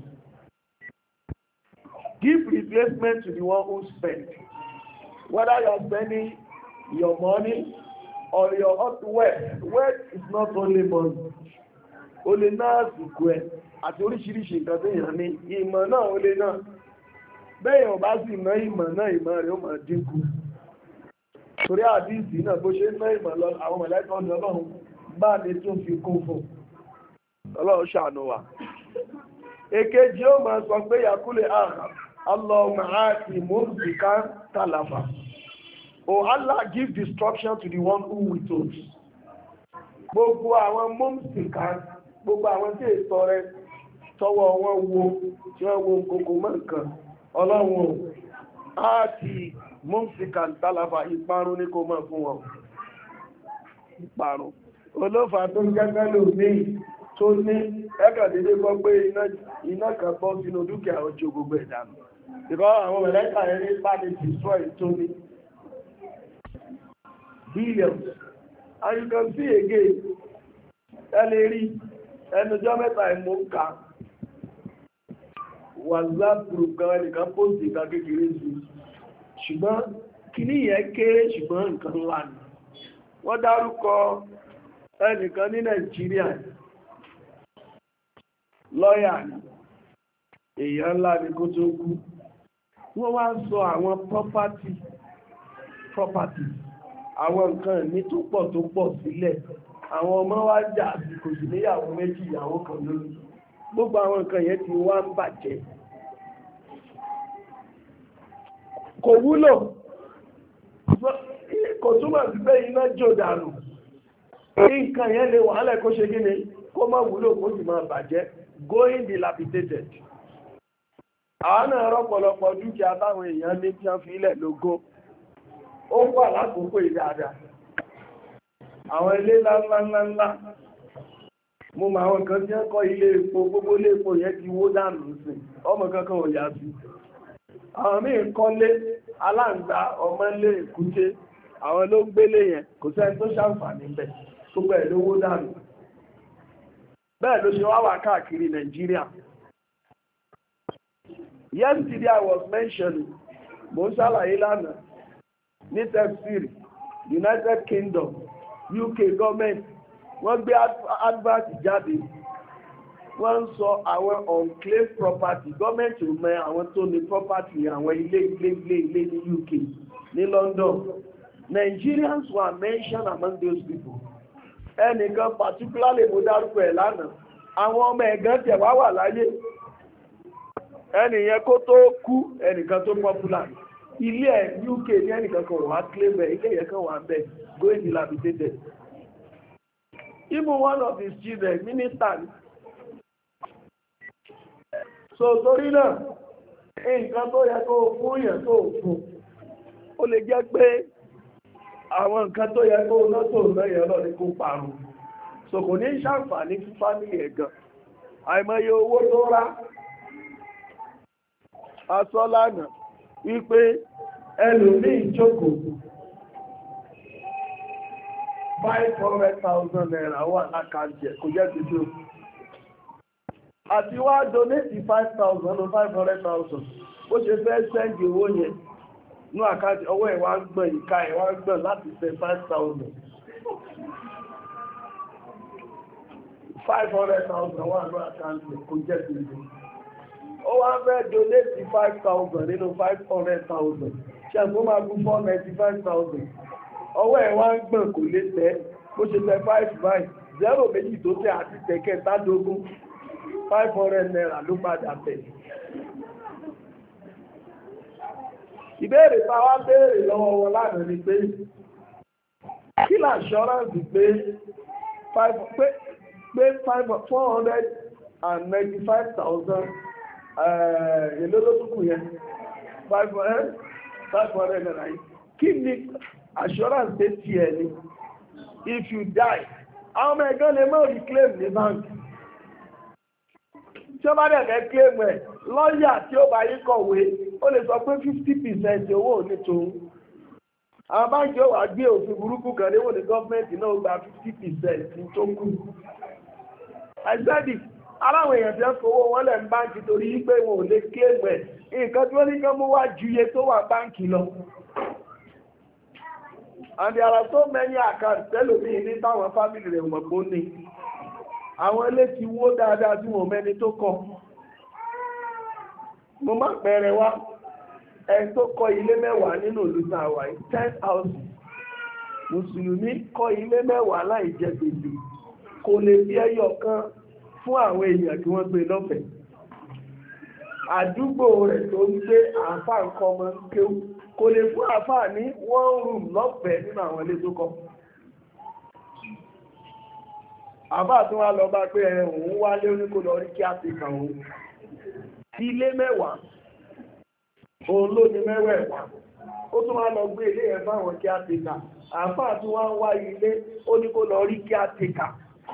Give replacement to the one who spent. Whether you are spending your money or your wealth. Wealth is not only money. O lè náà sìkú ẹ̀ àti oríṣiríṣi nǹkan tó yàn ní ìmọ̀ náà o lè náà. Bẹ́ẹ̀ bá sì ná ìmọ̀ náà, ìmọ̀ rẹ̀ ó máa dínkù. Torí àdíìsì náà bó ṣe ná ìmọ̀ lọ àwọn mọ̀lẹ́kọ̀ ọ̀dọ̀ Ọlọ́run bá lè tún fi kún fún. Ọlọ́run ṣàánú wa. Èkejì ó máa sọ pé yàkúlẹ̀ àhàn. Allahumma aati mumsikan talafa. Oh Allah, give destruction to the one who withholds. Gbogbo àwọn mumsikan, gbogbo àwọn tí ètò rẹ̀ tọwọ́ wọn wo, tí wọ́n wo kòkò mọ́ nǹkan. Ọlọ́run aati mumsikan talafa, ìparun ní kò mọ̀ fún wọn. Ìparun. Olófà tó gẹ́gẹ́ lò ní tó ní ẹgbẹ̀dẹ́dẹ́ gbọ́ pé iná kan bọ́ sínú dúkìá ojú gbogbo ìdánù. Ìkọ́ àwọn mẹ̀lẹ́kà ẹni bá ní destroy tó ní billions. And you can see again, ẹlẹ́rí ẹnujọ́ mẹ́ta ìmọ̀ ń ka WhatsApp group kan ẹnìkan post ìka kékeré sí. Ṣùgbọ́n kìíní yẹn kéré ṣùgbọ́n nǹkan ńlá ni. Wọ́n dárúkọ ẹnìkan ní Nàìjíríà, lọ́yà ni, èèyàn ńlá ni kó tó kú. Wọ́n wá sọ àwọn property àwọn nǹkan ní tó pọ̀ sílẹ̀. Àwọn ọmọ wá jà sí kò sí níyàwó méjì, ìyàwó kan lórí. Gbogbo àwọn nǹkan yẹn ti wá ń bàjẹ́. Kò wúlò. Kò túmọ̀ sí pé iná jò dànù. Kí nǹkan yẹn lè wàhálẹ̀ kó ṣe gíní kó má wúlò kó sì máa bàjẹ́ going dilapidated. àwọn náà rọ́pọ̀lọpọ̀ dúkìá táwọn èèyàn ní tí wọ́n fi ilẹ̀ lógó ó wà lákòókò ìdáadáa. àwọn ilé ńláńláńlá mo mọ àwọn kan tí wọ́n kọ́ ilé epo, gbogbo ilé epo yẹn ti wó dànù sí, ọmọ kankan ò yá sí. àwọn míì kọ́lé aláǹgbá ọmọlé èkúté, àwọn ló ń gbélé yẹn, kò sẹ́ni tó ṣàǹfààní bẹ̀, gbogbo ẹ̀ ló wó dànù. bẹ́ẹ̀ ló ṣe wá wà káàkiri Nàìjíríà. Yesterday I was mentioning, mo ń ṣàlàyé lánàá ní tefsir United Kingdom, UK government wọ́n gbé advert jáde, wọ́n ń sọ àwọn unclaimed property, gọ́ọ̀mẹ̀ntì ò mọ àwọn tó ní property, àwọn ilé ní UK, ní London. Nigerians were mentioned among those people. ẹnìkan particularly mo dárúkọ ẹ̀ lánàá, àwọn ọmọ ẹ̀gán tẹ̀ wá wà láyé. ẹnìyẹn kó tó kú, ẹnìkan tó popular ilé ẹ̀ UK ní ẹnìkan kan wà claim ẹ̀, ilé yẹn kan wà ń bẹ̀ going dilapidated. Even one of his children, minister. So torí náà nǹkan tó yẹ kó fún yẹn tó fún, ó lè jẹ́ pé àwọn nǹkan tó yẹ kó lọ́tò lẹ́yìn ọlọ́rin kó parun. So kò ní ṣàǹfààní fún fámìlì ẹ̀ gan. àìmọye owó tó rá aṣọ lánàá wípé ẹlòmíì jókòó 500,000 naira wà lákàájẹ kò jẹ́ ti tó. àti wá donate 5,000 or 500,000 bó ṣe fẹ́ sẹ́ndì owó yẹn ní àkáàtì ọwọ́ ẹ̀ wá gbọ̀n, ìka ẹ̀ wá gbọ̀n láti sẹ́ 5,000. 500,000 wà ní àkáàtì kò jẹ́ ti tó. ó wá fẹ́ donate 5,000 nínú 500,000 ṣàgbọ́n máa kú 495,000. ọwọ́ ẹ̀ wá ń gbọ̀n kò lè tẹ́, bó ṣe tẹ 5 báyìí 0 méjì tó tẹ́ àti tẹ̀kẹ́ tádógún 500 naira ló padà tẹ̀. ìbéèrè tá wá béèrè lọ́wọ́ wọn lánàá ni pé kí l'assurance pé 495,000 èlò ló túnkù yẹn 500 naira yìí, kí ni assurance pé tí ẹ ní if you die àwọn ọmọ ẹgbẹ́ lè mọ́ reclaim ní bank. tí ó bá dẹ̀ fẹ́ claim ẹ̀, lọ́yà tí ó bá yí kọ̀wé ó lè sọ pé 50% owó ní tòun. àwọn báńkì ó wà gbé òfin burúkú kan léwò ní gọ́ọ̀mẹ́ntì náà gba 50% tó kù. àìsẹ́dì aláwọ̀ èèyàn tí ó fowó wọn lẹ̀ ń báńkì torí pé wọn ò lè claim ẹ̀, nǹkan tí wọ́n ní kán mú wá ju iye tó wà báńkì lọ. And there are so many accounts tẹ́lòmí ní táwọn fámìlì rẹ̀ mọ̀ pé ó ní. àwọn ilé ti wó dáadáa tí wọ́n mẹ́ni tó kọ́. mo má pẹ̀rẹ̀ wá ẹni tó kọ́ ilé 10 nínú ìlú àwà 10 houses. mùsùlùmí kọ́ ilé 10 láì jẹ gbèsè, kò lè fi ẹyọ kan fún àwọn èèyàn kí wọ́n gbé lọ́fẹ̀ẹ́. àdúgbò rẹ̀ tó ń gbé àáfàá nǹkan ọmọ kéwú kò lè fún àáfàá ní 1 room lọ́fẹ̀ẹ́ nínú àwọn ilé tó kọ́. àáfàá tó wá lọ bá pé òun wálé oníkó lọ rí kí á ti kàn òun. ilé 10 òun ló ní 10. ó tún wá lọ gbé ilé ẹ̀ fáwọn kí á ti kà. àáfàá tó wá ń wá ilé oníkó lọ rí kí á ti kà.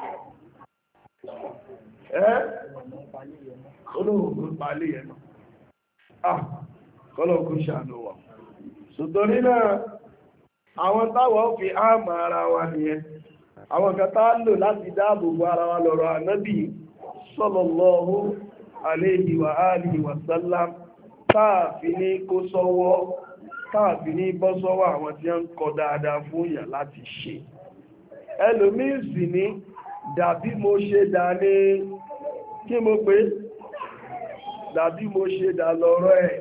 olóògùn palé ẹ̀ náà. kọ́lọ̀ kú ṣàánú wa. Sùtòrí náà, àwọn táwọn fi áàmà ara wa nìyẹn. Àwọn kan tá lò láti dáàbò bo ara wa lọ́rọ̀ ànábì sallallahu alayhi wa alihi wa sallam, táàfi ní kó sọ́wọ́, táàfi ní bọ́ sọ́wọ́ àwọn tí ń kọ dáadáa fún yà láti ṣe. Ẹlòmíì sì ní dàbí mo ṣe dà ní kí mo pé dàbí mo ṣe dà lọ́rọ̀ ẹ̀.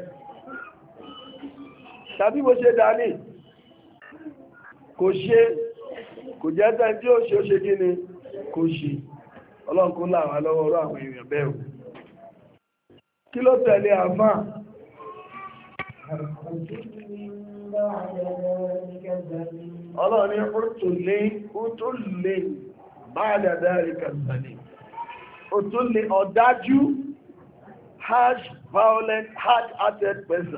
Tàbí bó ṣe dá ní kò ṣe, kò jẹ́ tẹ́ tí ó ṣe kí ni kò ṣe. Ọlọ́run kó là wá lọ́wọ́ ọ̀rọ̀ àwọn èèyàn bẹ́ẹ̀. Kí ló tẹ̀lé àfá? Ọlọ́run ní ó tó lé bá dàdá rí kàtàlẹ̀. òtúnlé ọ̀dájú harsh violent hard-hearted person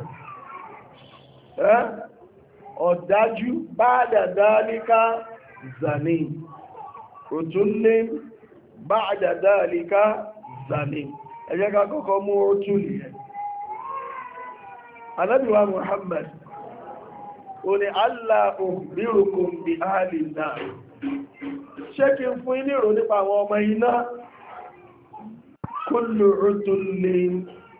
ọ̀dájú ba'da dhalika zani òtúnlé ba'da dhalika zani ẹ jẹ́ ká kọ́kọ́ mú òtúnlé ẹ̀ Ànábì wa Muhammad ó ní Allah ukhbirukum bi ahli an-nar ṣé kí n fún yín ní ìrò nípa àwọn ọmọ iná kullu utullin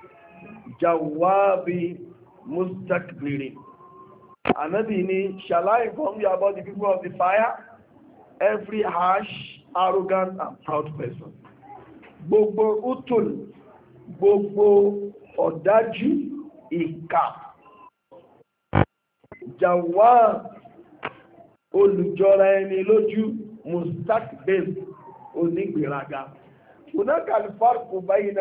jawabi mustakbirin Ànábì ní shall I inform you about the people of the fire? Every harsh, arrogant and proud person. Gbogbo utul, gbogbo ọ̀dájú, ìkà, jawab, olùjọra ẹni lójú, mustakbir, onígbèraga. هناك الفرق بين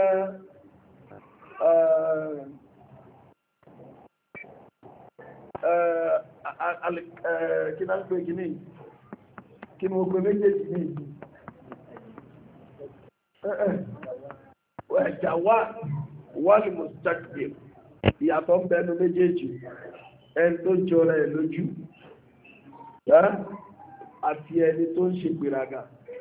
kí ni ogun méjèèjì ní ẹ̀jàwà wà ní mustakbir ìyàtọ̀ ń bẹnu méjèèjì ẹni tó jọra ẹ̀ lójú àti ẹni tó ń ṣe gbèraga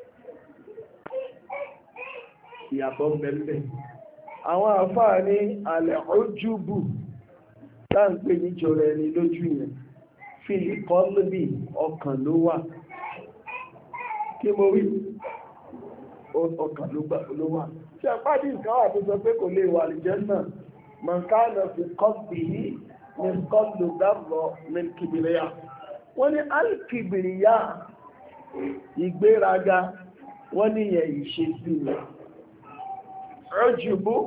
ìyàtọ̀ ń bẹ̀lẹ̀ àwọn àfáà ní alẹ́ ojúbù táǹpé ní jọra ẹni lójú yẹn fi ìkọ́lùbì ọkàn ló wà kí mo rí ọkàn ló wà tí a pàdé nǹkan wà tó sọ pé kò lè wà àlùjánnà mọ̀nkánà fi kọ́bì yìí ní kọ́lù dábọ̀ ní kìbìrìyà wọ́n ní alkìbìrìyà ìgbéraga wọ́n ní yẹn ìṣesí rẹ̀ Ujubu,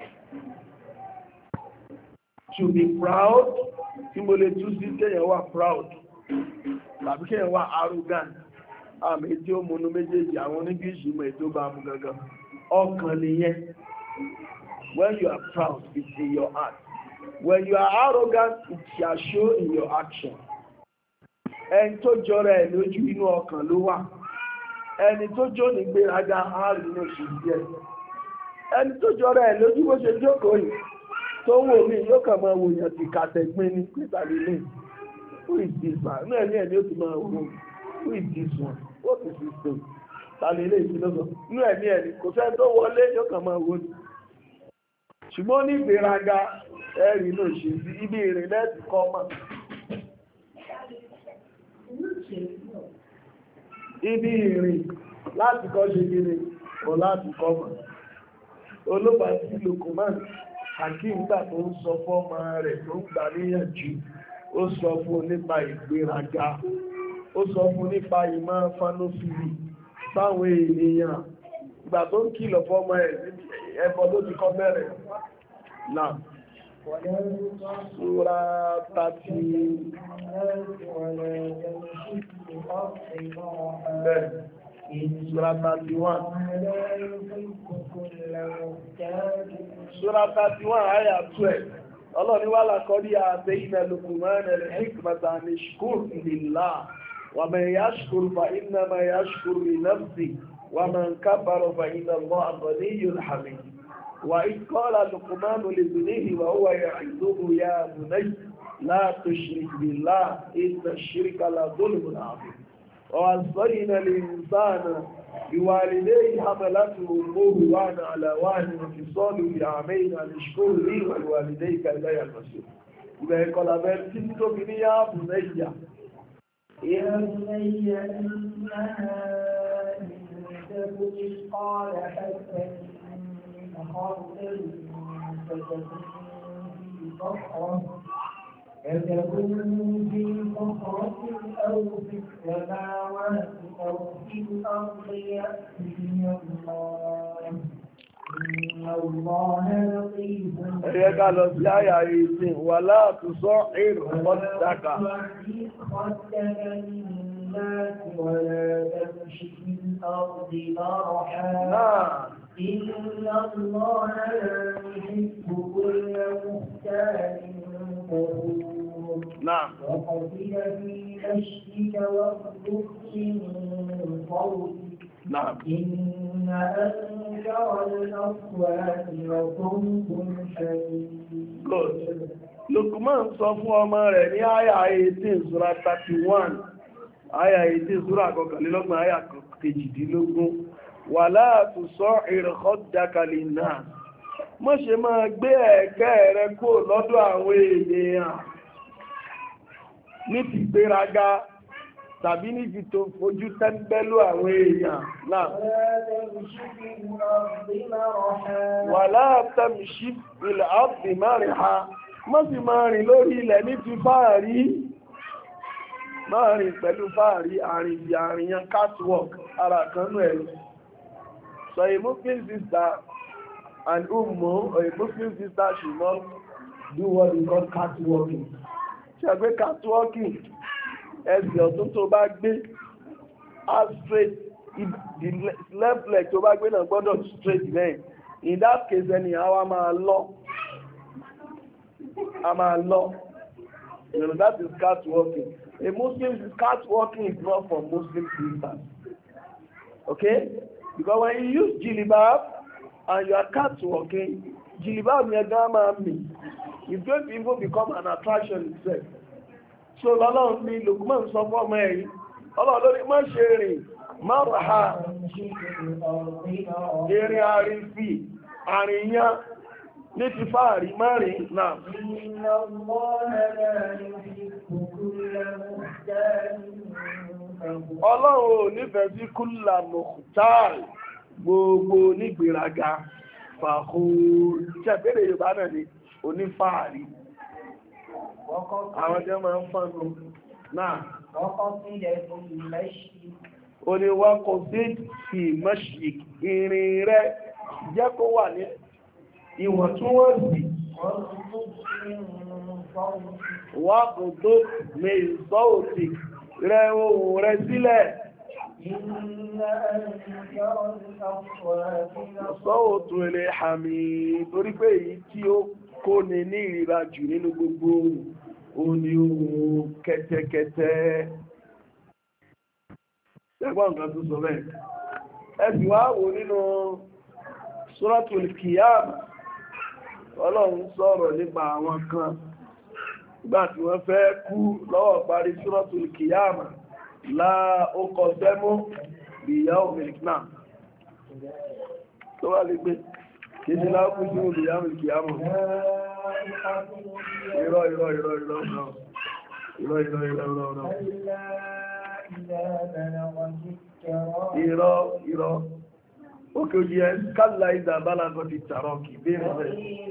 to be proud, tí mo lè tú sí kéèyàn wà proud, tàbí kéèyàn wà arrogant, àmì tí ó múnú méjèèjì àwọn onígbìsì mọ̀ ètò bá mú gangan. Ọkàn nìyẹn. When you are proud, it's in your heart. When you are arrogant, it shall show in your action. Ẹni tó jọra ẹ̀ lójú inú ọkàn ló wà. Ẹni tó jó ní gbéraga, á rí inú ṣùgbọ́n ẹni tó jọra ẹ̀ lójú bó ṣe jókòó yìí tó wò mí yóò kàn máa wòyàn ti kàtẹ̀gbìn ní pítàlélé who is this man náà ní ẹni ó ti máa wò who is this one what is this thing tàlélé ìsinlọ́sọ ní ẹni kò sẹ́ tó wọlé yóò kàn máa wò ní ṣùgbọ́n ní ìgbéraga ẹ̀rí náà ṣe sí ibi ìrìn lẹ́ẹ̀tì kọ́ mọ́ ibi ìrìn láti kọ́ ṣe gíní kò láti kọ́ mọ́ olóba tí Lukman Hakim gbà tó ń sọ fọ́mọ rẹ̀ tó ń gbà níyànjú ó sọ fún nípa ìgbéraga ó sọ fún nípa ìmọ̀ fanofili sáwọn ènìyàn ìgbà tó ń kìlọ̀ fọ́mọ ẹ̀ ẹbọ ló ti kọ́ bẹ̀rẹ̀ náà Súra 30 Surah 31 Surah 31 Ayah 12 Allah ni wala qad atayna Luqmana al-hikmata an yashkur lillah wa man yashkur fa innama yashkur li nafsihi wa man kafara fa inna Allaha ghaniyyun hamid wa idh qala Luqmanu li ibnihi wa huwa ya'iduhu ya bunayya la tushrik billah inna ash-shirka la dhulmun 'azim وَوَصَّيْنَا الْإِنسَانَ بِوَالِدَيْهِ حَمَلَتْهُ أُمُّهُ وَهْنًا عَلَى وَهْنٍ وَفِصَالُهُ فِي عَامَيْنِ أَنِ اشْكُرْ لِي وَلِوَالِدَيْكَ إِلَيَّ الْمَصِيرُ ibẹ̀ kọlá bẹ́ẹ̀ tí tó fi ní yá bùnẹ́yà يا بني إنها إن تك مثقال حبة من خردل فتكن في صخرة أو في السماوات أو في الأرض يأتي الله إن الله لطيف ẹ̀yẹ́ ká lọ sí àyà ìsìn wà láàtú sọ èrò mọ́tàkà للناس ولا تمش في الأرض مرحا إن الله لا يحب كل مختال فخور وقتل في مشيك واغضب من صوتك náà. Inna ankara al-aswati wa sawtul hamid. Lukman sọ fún ọmọ rẹ̀ ní àyà 18 sura 31, àyà 18 sura kọkànlélọ́gbọ̀n àyà kejìdínlógún, wala tusa'ir khaddaka lin-nas. Má ṣe máa gbé ẹ̀kẹ́ rẹ kó lọ́dọ̀ àwọn èèyàn ní ti gbéraga tàbí ní ti tó fojú tẹ́ńbẹ́lú àwọn èèyàn náà. Wala tamshi fil ardi maraha. Má sì máa rìn lórí ilẹ̀ ní ti fáàrí, máa rìn pẹ̀lú fáàrí, àrìyàn catwalk ara kanú ẹ̀rù. So a Muslim sister and Ummu, or a Muslim sister should not do what we call catwalking. Ṣé ẹgbẹ́ catwalking, ẹsẹ̀ ọ̀tún tó bá gbé, straight, the left leg tó bá gbé náà gbọ́dọ̀ straight lẹ́yìn. In that case, ẹni àwa máa lọ. You know, that is catwalking. A Muslim catwalking is not for Muslim sisters. Okay? Because when you use jilbab and you are catwalking, jilbab is going to even become an attraction itself. So Ọlọ́run ní Lukman sọ fún ọmọ ẹ̀yìn, Ọlọ́run lórí má ṣe rìn, má ràá, ìrìn àrífì, àríyàn, ní ti fáàrí márìn náà. Ọlọ́run ò nífẹ̀ẹ́ sí kúlà mọ̀kútàl, gbogbo nígbèraga, fàhùr. Ṣẹ̀bẹ̀rẹ̀ Yorùbá náà ni onífààrí. Àwọn jẹ́ máa ń fọ́nù náà. Oníwọ́kọ̀ sí fi mọ́ṣík, ìrìn rẹ̀ jẹ́ kó wà ní ìwọ̀ntúnwọ̀nsì. Wà kò tó mẹ́sọ́ òtì rẹ ohùn rẹ sílẹ̀. Sọ́wọ́tò ilẹ̀ àmì torí pé èyí tí ó kó ní ní ìrìnra jù nínú gbogbo ohun ni ohun kẹ́tẹ́kẹ́tẹ́. Ṣẹ́gbọ́n nǹkan tó sọ bẹ́ẹ̀. Ẹ sì wá wò nínú Suratul Qiyamah. Ọlọ́run sọ̀rọ̀ nípa àwọn kan nígbà tí wọ́n fẹ́ kú lọ́wọ́ parí Suratul Qiyamah ó kọ sẹ́mú biyawmil qiyamah tó wà lè gbé kéde láàkú sí biyawmil qiyamah irọ́ òkè òjì ẹ̀ kálà ìdàbálàgọ́ ti tààrọ̀ kì bèèrè rẹ̀.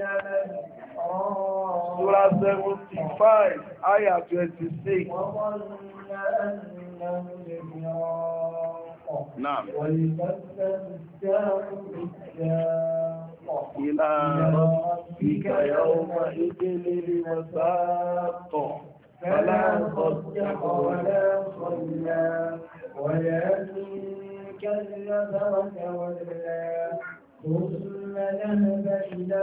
Sura 75, Ayah 26. Naam. Ila rabbika yawma idhil masaq. Fala saddaqa wala salla walakin كذب وتولى ثم ذهب إلى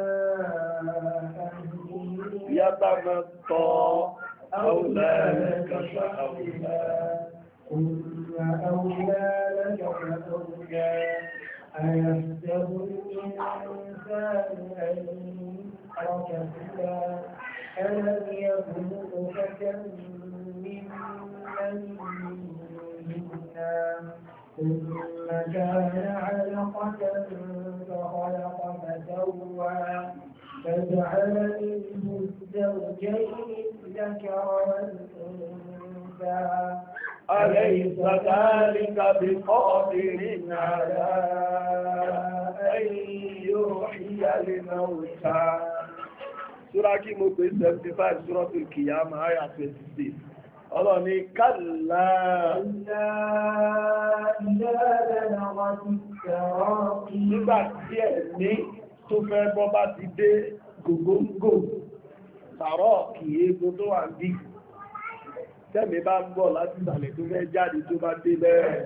أهله يتمطى أولى لك فأولى ثم أولى لك فأولى أيحسب الإنسان أن يترك سدى ألم يكن نطفة من مني ثم كان علقة فخلق فسوى فجعل منه الزوجين الذكر والأنثى أليس ذلك بقادر على أن يحيي الموتى Súra kí mo pè 75 Suratul Qiyamah àyà 26. Ọlọ́run ní kálá nígbà tí ẹ̀mí tó fẹ́ bọ́ bá ti dé gògóńgò tààrọ̀ kì í egbò tó wà bí tẹ́mi bá ń bọ̀ láti ìsàlẹ̀ tó fẹ́ jáde tó bá dé bẹ́ẹ̀.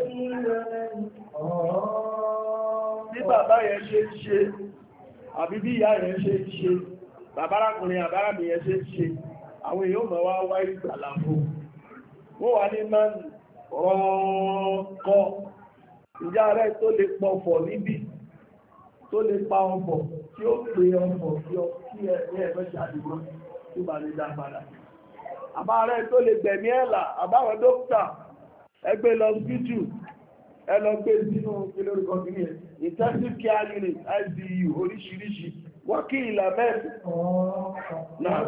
Bí bàbá yẹn ṣe ń ṣe àbí bí ìyá yẹn ṣe ń ṣe bàbárakùnrin àbárábìnrin yẹn ṣe ń ṣe àwọn èèyàn mọ̀ wá wá ìgbàlà fún wọ́n wà ní máa rọ́ọ̀kọ́ ìjà rẹ̀ tó lè pọ̀fọ̀ níbí tó lè pa ọ̀fọ̀ tí ó pè ọ̀fọ̀ kí ẹ̀fẹ́ ṣàdìmọ́ tó bá lè dá padà. Àbá rẹ̀ tó lè gbẹ̀mí ẹ̀là àbáwọn dókítà ẹgbẹ́ lọ síjù ẹ lọ gbé sínú ìlórúkọ kìíní ẹ̀ intensive care unit ICU oríṣiríṣi wọ́n kí ìlà mẹ́rin náà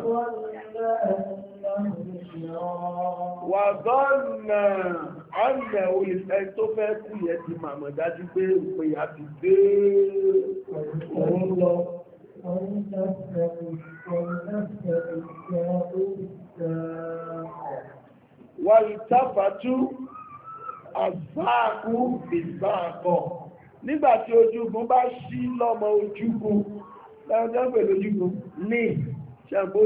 wà gọ́ọ̀nà ọ̀nà olùfẹ́ tó fẹ́ kú yẹ ti màmọ̀ dájú pé òpè àti dé òun lọ wà ìtàfàtú àzáàkú ìzáàkọ̀ nígbàtí ojúgun bá ṣí lọ́mọ ojúgun lẹ́ọjọ́ pẹ̀lú ojúgun ní ṣẹ̀gbó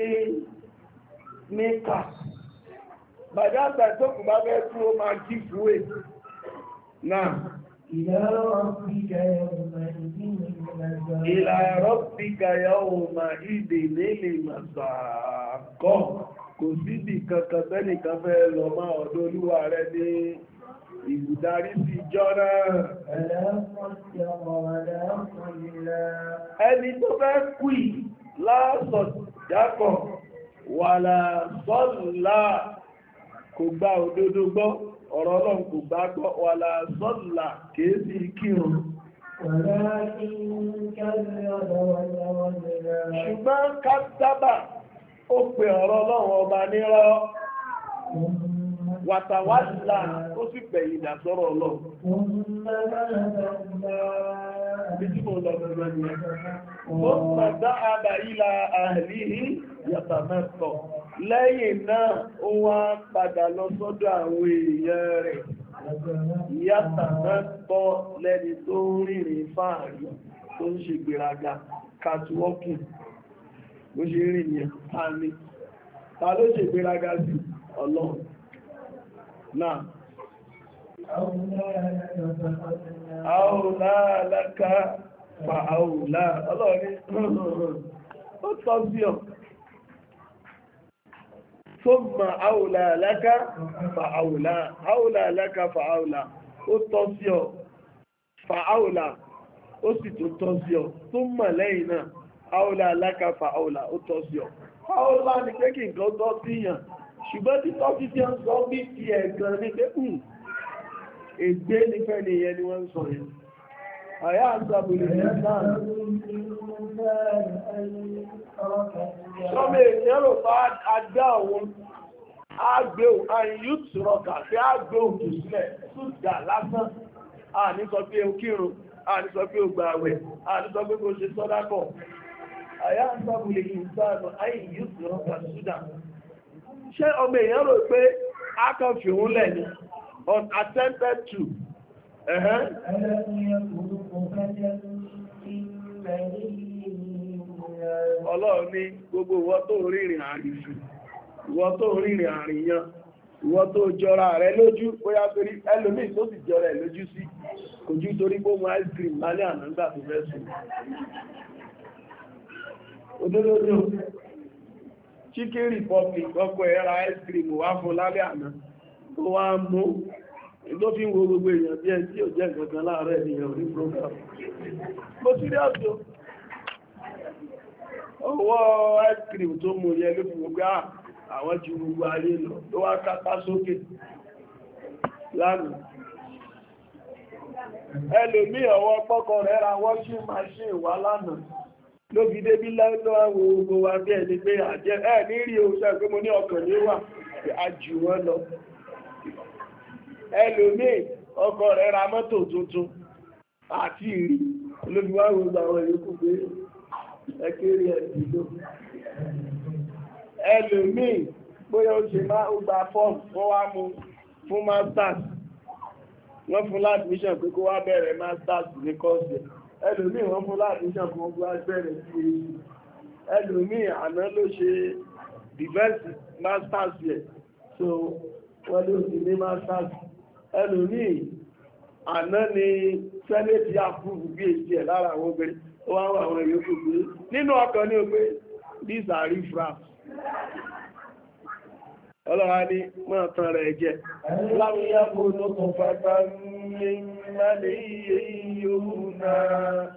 ní kà bàjá àgbà tó kù bá fẹ́ kú ó máa jí fúwé náà ìlà rabbika yawma idin lil masaqah kò sídì kankan tẹ́nìkan fẹ́ lọ máa ọ̀dọ̀ olúwa rẹ̀ ní ìbùdarí sí jọ́nà ẹni tó fẹ́ kú lásọ̀ jákọ̀ wà lásọ́lá kò gba òdodo gbọ́ ọ̀rọ̀ Ọlọ́run kò gbà gbọ́ wà lásọ́lá kéèsì kírun ṣùgbọ́n kátábà ó pè ọ̀rọ̀ Ọlọ́run ọba nírọ́ wàtàwàlá ó sì pẹ̀yìn ìdásọ́rọ̀ Ọlọ́run bí tí mo lọ gbogbo ni ó pàdá àbà ilá àhìlì yàtàmẹ́tọ̀ lẹ́yìn náà ó wá padà lọ sọ́dọ̀ àwọn èèyàn rẹ̀ yàtàmẹ́tọ̀ lẹ́ni tó ń rìnrìn fáàrí tó ń ṣe gbéraga catwalking bó ṣe rìn yẹn tàní ta ló ṣe gbéraga sí Ọlọ́run náà àwòlá aláka fa àwòlá Ọlọ́run ó tọ́ sí ọ tó ma àwòlá aláka fa àwòlá aláka fa àwòlá ó tọ́ sí ọ fa àwòlá ó sì tó tọ́ sí ọ tó mọ̀ lẹ́yìn náà àwòlá alákàfà àwòlá ó tọ́ sí ọ. àwòlá ni pé kí nǹkan tọ́ sí yàn ṣùgbọ́n tí tọ́ sí tí ó ń sọ bí ti ẹ̀gàn ní pé ègbé nífẹ́ ni ìyẹn ni wọ́n ń sọ yẹn. àyà àṣàbùlì ní sáà sọmọ èèyàn rò bá adá òun àgbé àyíyùtù rọ̀kà tí àgbé òkú sílẹ̀ ṣùgbà lásán àní sọ pé ó kírun àní sọ pé ó gba àwẹ̀ àní sọ pé kó ṣe sọ́dákọ̀ àyà ń sábùlé ìsáànù àyíyùtù rọ̀kà ṣùgbà ṣé ọmọ èèyàn rò pé a kàn fi òun lẹ̀ ní unattended to Ọlọ́run ní gbogbo ìwọ tó rìnrìn àrìsù ìwọ tó rìnrìn àrìyàn ìwọ tó jọra rẹ lójú bóyá torí ẹlòmíì tó sì jọra ẹ lójú sí kò jú torí pé mú ice cream lálẹ́ àná nígbà tó fẹ́ sùn òdòdó Chicken Republic ọkọ̀ ẹ̀ra ice cream wá fún lálẹ́ àná tó wá mú ló fi ń wo gbogbo èèyàn bí ẹ tí ò jẹ́ nǹkan láàárẹ̀ ènìyàn ní program mo sí rí ọ̀tọ́ ọwọ́ ice cream tó mú yẹ ló fi gbogbo àwọn ju gbogbo ayé lọ tó wá kápá sókè lánàá ẹlòmí ọwọ́ pọ́kọ rẹ̀ ra washing machine wá lánàá ló fi débí lọ́wọ́ gbogbo wa bí ẹni pé àjẹ́ ẹ̀ ní rí oṣù pé mo ní ọkàn ní wà àjù wọn lọ ẹlòmí ọkọ rẹ̀ ra mọ́tò tuntun àti ìrí olóbiwá gbogbo àwọn ìyókù pé ẹkẹ́rẹ́ ẹ̀dìdó ẹlòmí bóyá ó ṣe máa ó gba fọ́ọ̀mù wọ́n wá mú fún masters wọ́n fún láàdìmíṣàn pé kó wá bẹ̀rẹ̀ masters ní kọ́ọ̀sì ẹlòmí wọ́n fún láàdìmíṣàn kó wá bẹ̀rẹ̀ sí ẹlòmí àná ló ṣe defense masters yẹ so wọ́n ló ti ní masters ẹlòmí àná ni senate approve phd ẹ̀ lára àwọn obìnrin ó wá wà àwọn èyí kò pé nínú ọkàn ní o pé these are refraps ọlọ́wà ní mọ́ tán rẹ̀ jẹ́ láwíyá kó ló kún fàtà ní ìmọ̀lẹ̀ iye yóò náà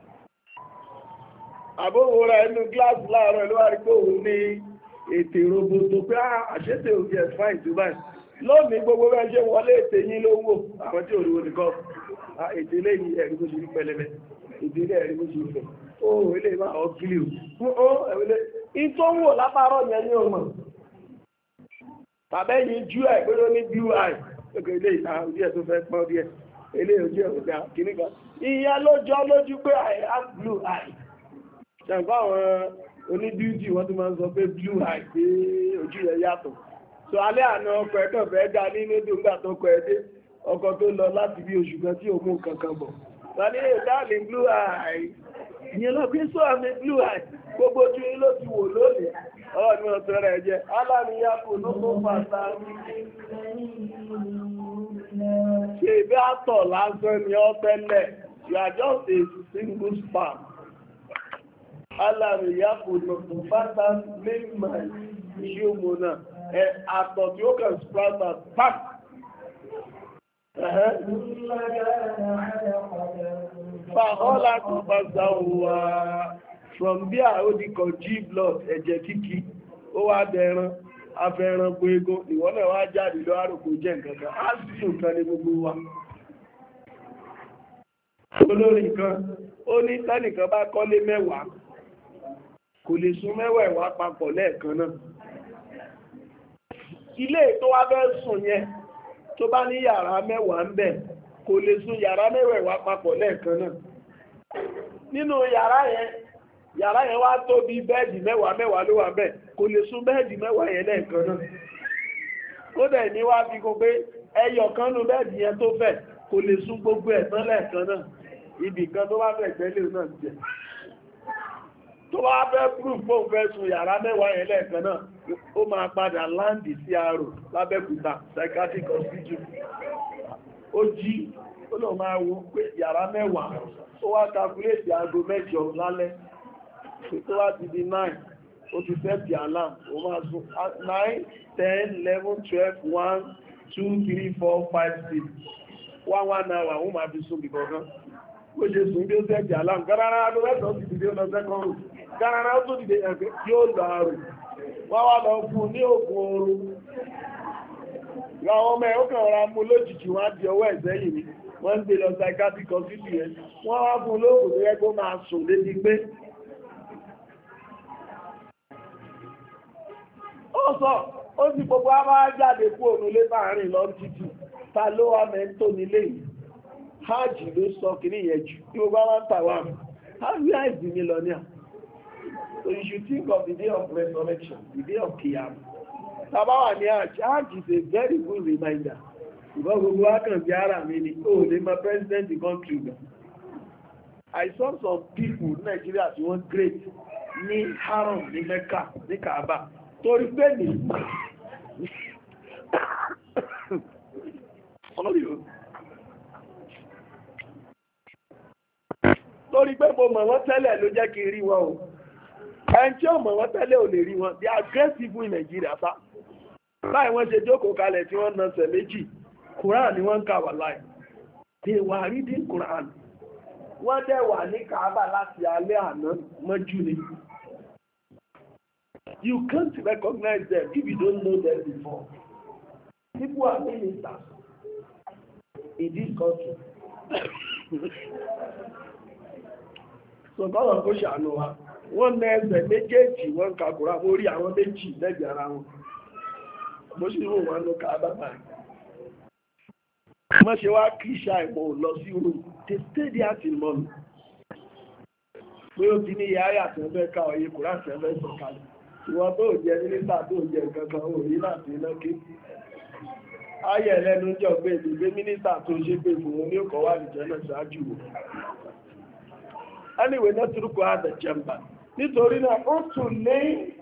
àbówó ra inú gíláàsì láàárọ̀ ló wà rí pé òun ní ètè roboto pé àṣẹ́tẹ̀ òkè ẹ̀fà ìdúbà lónìí gbogbo bẹ́ẹ̀ ṣe wọlé ètè yín lówó àwọn tí òríwò nìkan ètè lẹ́yìn ẹ̀rí bó ṣe rí pẹlẹbẹ ètè ilé ẹ̀rí bó ṣe rí pẹ̀ ó ilé ìmọ̀ àwọn kílì ó ẹ̀wẹ̀lẹ̀ ìtọ́ ń wò lápárọ̀ yẹn ní ọmọ tàbẹ́ yìí jú ẹ̀ pé ó ní blue eye lókè ilé ìta ojú ẹ̀ tó fẹ́ pọ́n díẹ̀ ilé ojú ẹ̀ òjá kìnnìkan ìyẹn ló jọ lójú pé I have blue eye ṣàǹfà àwọn oníbíútì wọ́n tún máa ń sọ pé blue eye pé ojú ẹ̀ yàtọ̀ so alẹ́ àná ọkọ̀ ẹ̀ kàn fẹ́ dá nínú tó gbà tó kọ ẹ dé ọkọ̀ tó lọ láti bí oṣù kan tí òun kankan bọ̀ wọ́n ní darling blue eye ìyẹn lọ pé sọ àmì blue eye gbogbo ojú yín ló ti wò lónìí ọwọ́ ni wọ́n tọrọ ẹ̀ jẹ́ aláníyá kò ló tó fàtà ṣe ìbí àtọ̀ lásán ni ọ tẹ́lẹ̀ you are just a single sperm aláníyá kò ló tó fàtà mímọ̀ ìṣòmò náà àtọ̀ tí ó kàn splatter pap fàhọ́lá tó bá záwọ́ from there ó di kan G blood ẹ̀jẹ̀ kíkí ó wá dẹran afẹ́ran bó egun ìwọ́n náà wá jáde lọ àròkò jẹ́ nǹkankan á sì nǹkan ní gbogbo wa olórin kan ó ní tẹ́nìkan bá kọ́lé 10 kò lè sún 10 papọ̀ lẹ́ẹ̀kan náà ilé tó wá fẹ́ sùn yẹn tó bá ní yàrá 10 ń bẹ̀ kò lè sùn yàrá 10 papọ̀ lẹ́ẹ̀kan náà nínú yàrá yẹn wá tó bí bẹ́ẹ̀dì 10 ló wà bẹ́ẹ̀ kò lè sùn bẹ́ẹ̀dì 10 yẹn lẹ́ẹ̀kan náà ó dẹ̀ ní wá fi kó pé ẹyọ kan nú bẹ́ẹ̀dì yẹn tó fẹ̀ kò lè sùn gbogbo ẹ̀ tán lẹ́ẹ̀kan náà ibì kan tó bá fẹ̀ gbẹ́lẹ̀ náà jẹ́ tó bá fẹ́ proof fóun fẹ́ sùn yàrá 10 yẹn lẹ́ẹ̀kan náà ó máa padà láǹdì sí àrò lábẹ́kúta psychiatric hospital ó jí ó lọ máa wo pé yàrá 10 ó wá calculate aago 8 lálẹ́ tó wá ti di 9 ó ti set the alarm ó máa sùn 9 10 11 12 1 2 3 4 5 6 1 hour ó máa fi sùn bìkọ̀ọ̀kan ó ṣe sùn bí ó set the alarm gánara aago 8 ti dìde ó lọ sẹ́kọ̀ọ́ gánara ó tó dìde ẹ̀kẹ́ yóò lọ àrùn wọ́n wá lọ fún ní ògùn oorun láwọn ọmọ ẹ̀ ó kàn ra mú lójijì wọ́n á di ọwọ́ ẹ̀sẹ̀ yìí ni wọ́n ń gbé lọ psychiatric hospital yẹn wọ́n wá fún lóògùn tó yẹ kó máa sùn débi pé ó sì gbogbo á máa jáde kú òun lé láàrin lọ títì ta ló wá mẹ́ntó nílé yìí hajj ló sọ kìíní yẹn jù tí gbogbo á máa ń tàwa how where is the millionaire? So you should think of the day of resurrection, the day of Qiyam. Tabawa ni Hajj is a very good reminder. Ìbọn gbogbo akàn bí ara mi ni, ó lè máa president the country gan. I saw some people in Nigeria tí wọ́n great ní Haram ní Mecca ní Kaaba. Torí pé ní torí pé mo mọ̀ wọ́n tẹ́lẹ̀ ló jẹ́ kí n rí wọn o. Ẹni tí ó mọ̀ wọ́n tẹ́lẹ̀ ò lè rí wọn. They are great people in Nigeria sá. Láì wọ́n ṣe jókòó kalẹ̀ tí wọ́n na ṣẹ̀ méjì. Quran ni wọ́n ń kà wà láì. They were reading Quran. Wọ́n dẹ̀ wà ní Kaaba láti alẹ́ àná mọ́jú ni. You can't recognize them if you don't know them before. People are ministers in this country. So báwọn kó ṣàánú wa. Wọ́n na ẹsẹ̀ méjèèjì wọ́n ka Quran mórí àwọn méjì lẹ́gbẹ̀ẹ́ ara wọn. Mo sì rò wọn ló Kaaba báyìí. Wọ́n ṣe wá kí ṣàìmọ̀ lọ sí orú. They stay there till morning. Pé ó ti ní ìyá ayà tí wọ́n fẹ́ ká ọyẹ Quran tí wọ́n fẹ́ sọ kalẹ̀. Ìwọ́n tó jẹ nílítà tó jẹ kankan orí láti iná kí. Ayẹ̀ lẹ́nu jọ pé ìgbé mínísítà tó ṣe pé fún omi ó kọ̀ wà ní jẹ́nà ṣáájú wò. Anyway, náà túrùkù àdà jẹmbà. Nítorí náà, ó tún ní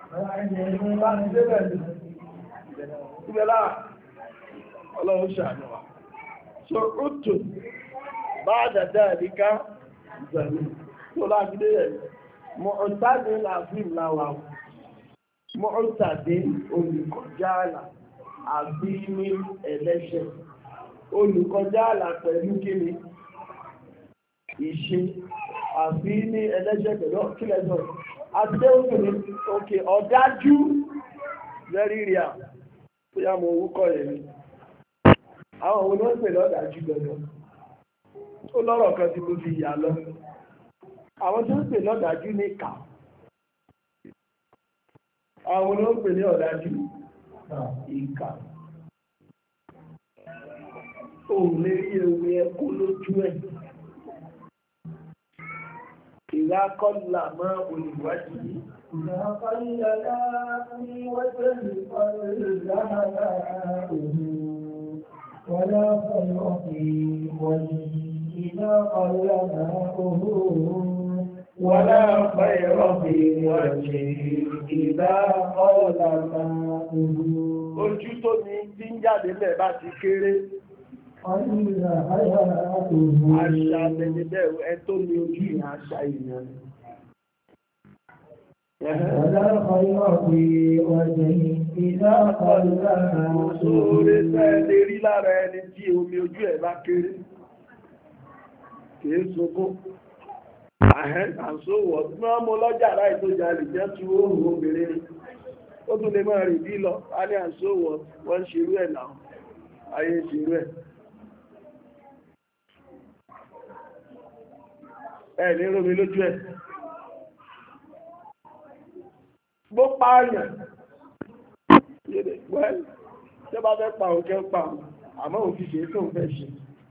ìbẹ̀lá ọlọ́run ṣàánú wa. So, ó tún bá dàdá àdíká ìgbẹ̀rù tó lágbídé ẹ̀. Mọ̀ọ̀tádé làfíìm láwàá. Mọ́ọ̀tàdé olùkọjá àlà àbí ní ẹlẹ́ṣẹ̀ olùkọjá àlà pẹ̀lú kíni ìṣe àbí ní ẹlẹ́ṣẹ̀ pẹ̀lú kílẹ̀sọ̀ àti òkèrè òkè ọ̀dájú very real tó yá mọ orúkọ yẹn ni àwọn òun ló ń pè lọ́dájú gbẹ̀gbẹ̀ ó lọ́rọ̀ kan tí mo fi yà lọ àwọn tó ń pè lọ́dájú ní ìkà àwọn ló ń pè ní ọ̀dájú ìkà òun lè rí ewu ẹkú lójú ẹ̀ ìrákọ́lá máa olùwájú yìí ولا خير في وجهه إذا قل ماؤه ولا خير في وجهه إذا قل ماؤه ojú tó ní tí ń jáde lẹ̀ bá ti kéré àṣà àtẹ̀lẹ́bẹ̀rù ẹ tó ní ojú ìhà àṣà ìyàn ولا خير في وجهه إذا قل ماؤه sóòrè tẹ́lẹ̀ rí lára ẹni tí omi ojú ẹ̀ bá kéré kìí sókó àṣòwọ̀ tí wọ́n mú lọ́jà láì tó jalè jẹ́ tí ó rú obìnrin ni ó tún lè máa rí bí lọ a ní àṣòwọ̀ wọ́n ń ṣerú ẹ̀ náà ayé ṣerú ẹ̀ ẹ̀ ní rómi lójú ẹ̀ bó pààyàn wẹ́l tí ó bá fẹ́ pa òkè pa àmọ́ òfin ṣe tó ń fẹ́ ṣe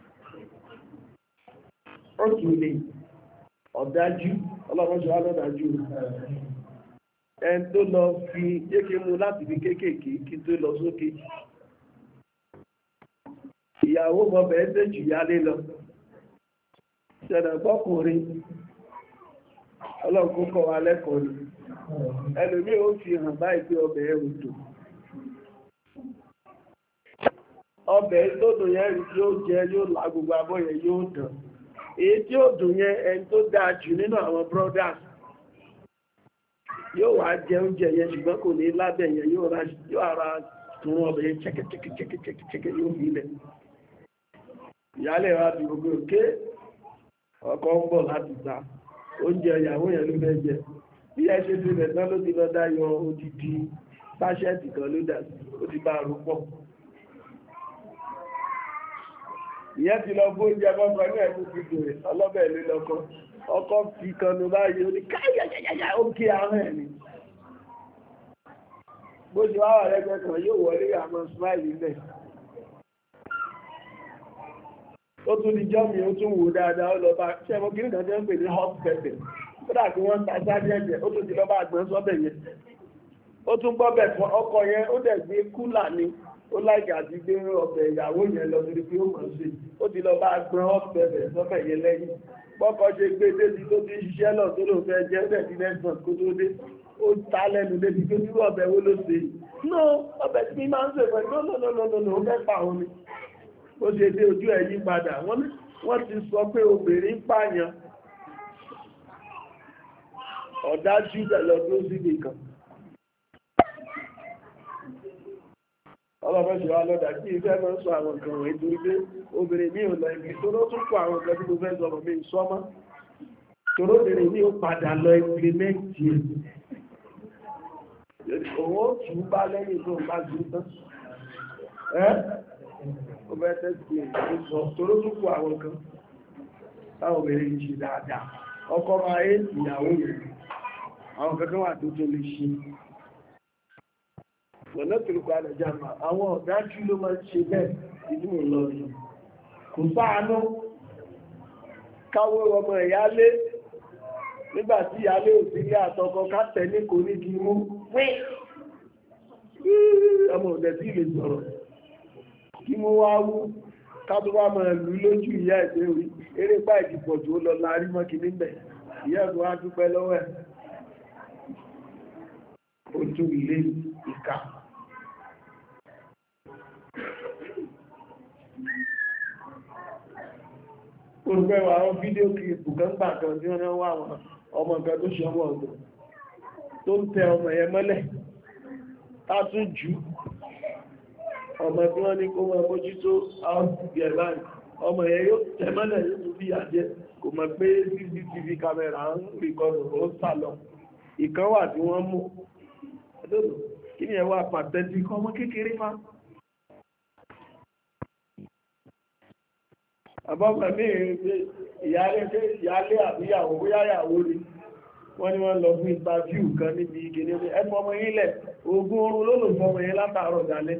ó tún lè ọ̀dájú ọlọ́mọṣọ́ alọ́dájú ẹni tó lọ fi kéèké mú láti fi kéékèèké kí tó lọ sókè ìyàwó bọ́bẹ̀ ẹ́sẹ̀ jù yálé lọ ṣẹ̀dá gbọ́kùnrin ọlọ́run kó kọ́ wa lẹ́kọ̀ọ́ ni ẹlòmí ó fi hàn báyìí pé ọbẹ̀ ẹrù tó ọbẹ̀ tó dùn yẹn rí tí ó jẹ yóò lá gbogbo abọ́ yẹn yóò dàn èyí tí ó dùn yẹn ẹni tó dáa jù nínú àwọn brothers yóò wá jẹ oúnjẹ yẹn ṣùgbọ́n kò ní lábẹ́ yẹn yóò ara tún ọbẹ̀ yẹn chẹ́kẹ́chẹ́kẹ́chẹ́kẹ́ yóò fi ilẹ̀ ìyálẹ̀ wa ti gbogbo òkè ọkọ ń bọ̀ láti ta oúnjẹ ìyàwó yẹn ló fẹ́ jẹ bí ẹ ṣe ti bẹ̀tán ló ti lọ dáyọ odidi sáṣẹ́ẹ̀tì kan ló dà sí ó ti bá rú pọ̀ ìyẹn ti lọ bó oúnjẹ kọ́kọ́ ní ẹ̀kú ti bèrè ọlọ́bẹ̀ ló lọ́kọ́ ọkọ́ fi kanu báyìí ó ní káyàyàyà ó kí ahọ́n ẹ̀ ni bó ṣe wá wà lẹ́gbẹ̀ẹ́ kan yóò wọlé àmọ́ smile nílẹ̀ ó tún ní jọ́mì ó tún wò dáadáa ó lọ bá ṣẹ́mọ́ kí nìkan jẹ́ ń pè ní hot pepper ó dà kí wọ́n ń ta sájẹ́jẹ́ ó tún ti lọ bá àgbọn sọ́bẹ̀ yẹn ó tún gbọ́bẹ̀ fún ọkọ̀ yẹn ó dẹ̀ gbé kúlà ni ó láìka àti gbé ọbẹ̀ ìyàwó yẹn lọ sí pé ó mọ̀ sí ó ti lọ bá àgbọn hot pepper sọ́bẹ̀ yẹn lẹ́yìn bọ́kọ̀ ṣe gbé débi tó ti ṣiṣẹ́ lọ tó lò fẹ́ jẹ́ bẹ̀ sí nẹ́sàn kó tó dé ó ta lẹ́nu débi tó dúró ọbẹ̀ wo ló ṣe no ọbẹ̀ tí mi máa ń ṣe pẹ̀lú no ó fẹ́ pa òun ni ó ṣe dé ojú ẹ̀ yí padà wọ́n ti sọ pé obìnrin pààyàn ọ̀dájú tẹ̀lọ tó síbì kan ọlọ́fẹ́ ṣe wá lọ́dà kí ìfẹ́ mọ́ sọ àwọn nǹkan wọ̀nyí torí pé obìnrin ní ò lọ ibi tó ló tún kọ àwọn nǹkan tí mo fẹ́ sọ mi sọ́mọ́ toró obìnrin ní ó padà lọ ìpìlẹ̀mẹ́ntì òun ó tù ú bá lẹ́yìn tó bá jù tán ó bẹ́ tẹ́sí ìsọ toró tún kọ àwọn nǹkan táwọn obìnrin ṣe dáadáa ọkọ máa yé ìyàwó yẹn àwọn kankan wà tó tó lè ṣe lọ́nà tìrùkọ àdàjàmà àwọn ọ̀dájú ló máa ń ṣe bẹ́ẹ̀ ìlú Ìlọrin kò sáànú káwó ọmọ ìyálé nígbàtí ìyálé ò sí ní àtọkọ kátẹ ní kò ní kí mú ọmọ òdẹ̀ sí ilé sọ̀rọ̀ kí mú wá wú kátó wá máa lù lójú ìyá ẹ̀gbẹ́ orí eré pa ìdìpọ̀jù ó lọ láàrí mọ́kì níbẹ̀ ìyá ẹ̀gbọ́n á dúpẹ́ lọ́wọ́ ẹ̀ ojú ilé ìka olùgbẹ́wà àwọn fídíò kìrìpù kan gbà kan tí wọ́n wá àwọn ọmọ nǹkan tó ṣe ọmọ ọ̀gbọ̀n tó ń tẹ ọmọ yẹn mọ́lẹ̀ tátún jù ọmọ tí wọ́n ní kó mọ́ mójútó gẹ̀ẹ́báyì ọmọ yẹn yóò tẹ̀mọ́lẹ̀ yóò tún bí àjẹ́ kò mọ̀ pé CCTV camera ń rìkọ́dù ó sálọ ìkan wà tí wọ́n mú kí ni ẹwà pàtẹ́tì ọmọ kékeré fa àbọ́mọ̀ ní ìyálé àbíyàwó bóyá yàwó rí wọ́n ní wọ́n lọ fún interview kan níbi ìgèdè ẹfọ́ ọmọ ilẹ̀ ogun oorun ló lò fún ọmọ yẹn látàárọ̀ dalẹ́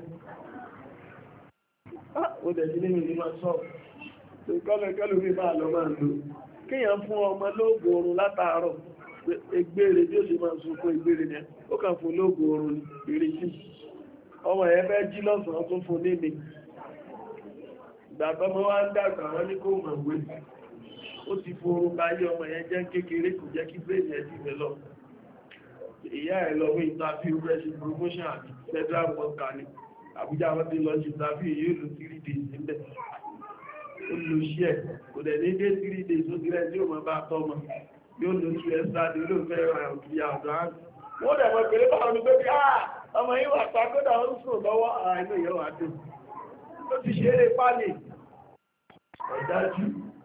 ó dẹ̀ sí nínú ìlú máa sọ kọ́lẹ̀kọ́lù rí máa lọ máa lò kíyàn fún ọmọ lóògùn oorun látàárọ̀ egbére bí ó ṣe máa sún fún egbére ni ó kàn fún lóògùn oorun ìrìsí ọmọ yẹn fẹ́ jí lọ́sàn-án tó fún ní mi ìgbàgbọ́ mọ́ wá ń dàgbà wọ́n ní kó mọ̀ wé ó ti fòrò báyé ọmọ yẹn jẹ́ kékeré kò jẹ́ kí bréèdì ẹ̀ ti fẹ́ lọ ìyá ẹ̀ lọ wé interview rẹ̀ promotion àti federal worker ni Àbújá wọ́n ti lọ sí interview yóò lò 3 days níbẹ̀ ó lò sí ẹ̀ kò dẹ̀ ní dé 3 days ó ti rẹ̀ tí ó mọ̀ bá tọ́mọ yóò lò sí extra day ló fẹ́ ìyá ọ̀dọ́ á wọ́n dẹ̀ mọ̀ pẹ̀lú báwọn ní pé bí ọmọ yìí wà pàkódà ó ń sùn lọ́wọ́ àìní ìyẹn wà dùn ó ti ṣe eré pálì ọ̀dájú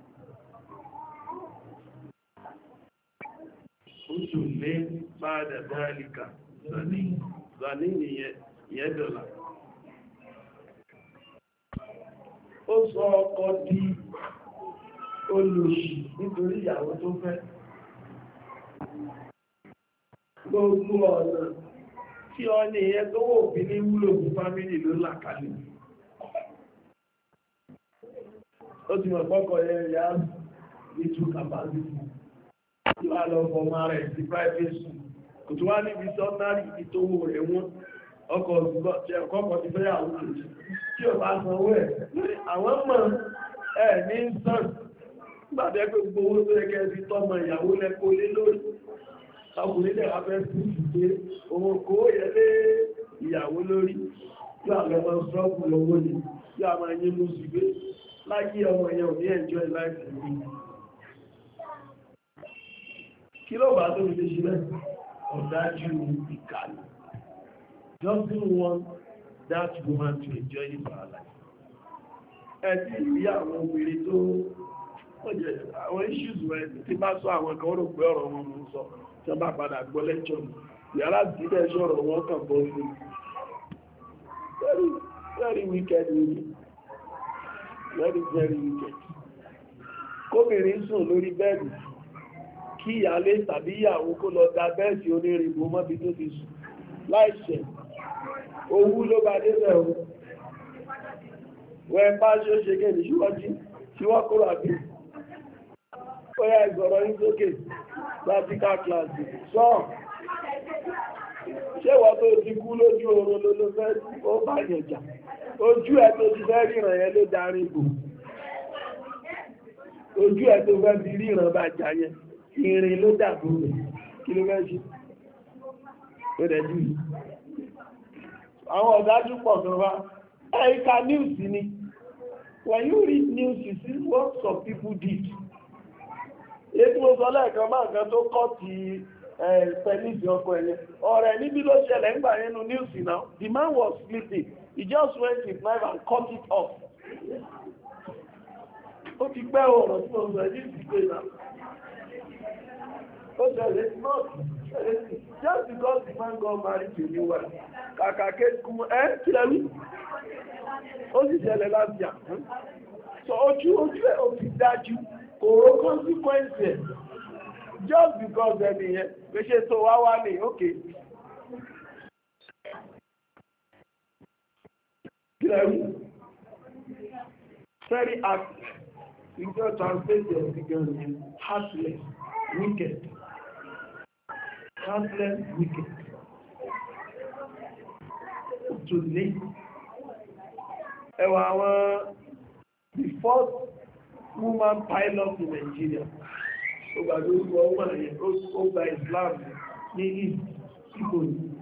oṣù lé báadà dáríkà zani nìyẹn dọ̀là ó sọ ọkọ di olùṣì nítorí ìyàwó tó fẹ́ gbogbo ọ̀nà tí ọ ní ìyẹn tó wò bí ní wúlò fún fámílì ló làkàlẹ̀ ó ti mọ̀ pọ́kọ̀ yẹn yá ní true capacity tí wá lọ fọmọ rẹ̀ sí private school kò tó wá níbi sọ́nárì ìtòwò rẹ̀ wọ́n ọkọ̀ ti fẹ́ àwọn òṣèlú tí ò bá sanwó ẹ̀ àwọn mọ̀ ẹ̀ ní sàn gbàdẹ́ pé gbogbo owó tó ẹgẹ́ fi tọ́mọ ìyàwó lẹ́kọ́ lé lórí ọkùnrin lẹ̀ wá fẹ́ fún ìgbé ohun kó yẹ lé ìyàwó lórí tí àlọ́mọ sọ́ọ̀pù lọ́wọ́ ni tí a máa yé mú sí gbé láyé ọmọ yẹn ò ní enjoy life ní kí ló bá tó fi ṣe lẹ́ ọ̀dájú ìkàlẹ̀ doesn't want that woman to enjoy it for her life ẹ̀tí ìyá àwọn obìnrin tó ọjọ́ àwọn issues rẹ̀ tí bá sọ àwọn kan rò pé ọ̀rọ̀ wọn mú sọ tí wọ́n bá padà gbọ́ lẹ́jọ́ yàrá ìdílé ṣọ́rọ̀ wọn kàn bọ́ sí very very wicked very very wicked kóbìnrin sùn lórí bẹ́ẹ̀dì kí ìyálé tàbí ìyàwó kó lọ da bẹ́ẹ̀dì onírìnbó mọ́bí tó ti sùn láìṣẹ̀ owú ló bá dé bẹ̀ o wọ́n bá ṣe ó ṣe kéde ṣíwọ́ kúrò àbí ó yá ìgbọ̀rọ̀ yín sókè practical class sọ ṣé wọ́n tó ti kú lójú oorun ló fẹ́ ó bá yẹn jà ojú ẹ̀ tó ti fẹ́ ríran yẹn ló darí bò ojú ẹ̀ tó fẹ́ fi ríran bá jà yẹn irin ló dàbò rẹ̀ kí ló fẹ́ ṣe ó dẹ̀ jù àwọn ọ̀dájú pọ̀ kan wá ẹ̀ka news ni when you read news you see what some people did ètò ìsọ lẹ́ẹ̀kan máa nǹkan tó kọ́ ti pẹ̀lú ọkọ̀ ẹ̀yẹ ọ̀rẹ́ níbi ló ṣẹlẹ̀ ń gbà nínú news now the man was sleeping he just went with knife and cut it off ó ti pẹ́ ọ̀rọ̀ tí mo sọ ẹ̀dí ìsìnkú náà ó ṣẹlẹ̀ not just because the man got married to a new wife kàkà kékun kílẹ̀ wí ó sì ṣẹlẹ̀ láti à so ojú ẹ̀ ó ti dájú kòrò consequence ẹ̀ just because ẹni yẹn pé ṣe tó wá ní okay kílẹ̀ wí very active ìjọ translate ẹ̀ sí gan ni heartless wicked heartless wicked to late ẹwà àwọn the first woman pilot in Nigeria ó gbàgbé orúkọ ọmọ ẹ̀yẹ ó gba Islam ní Igbo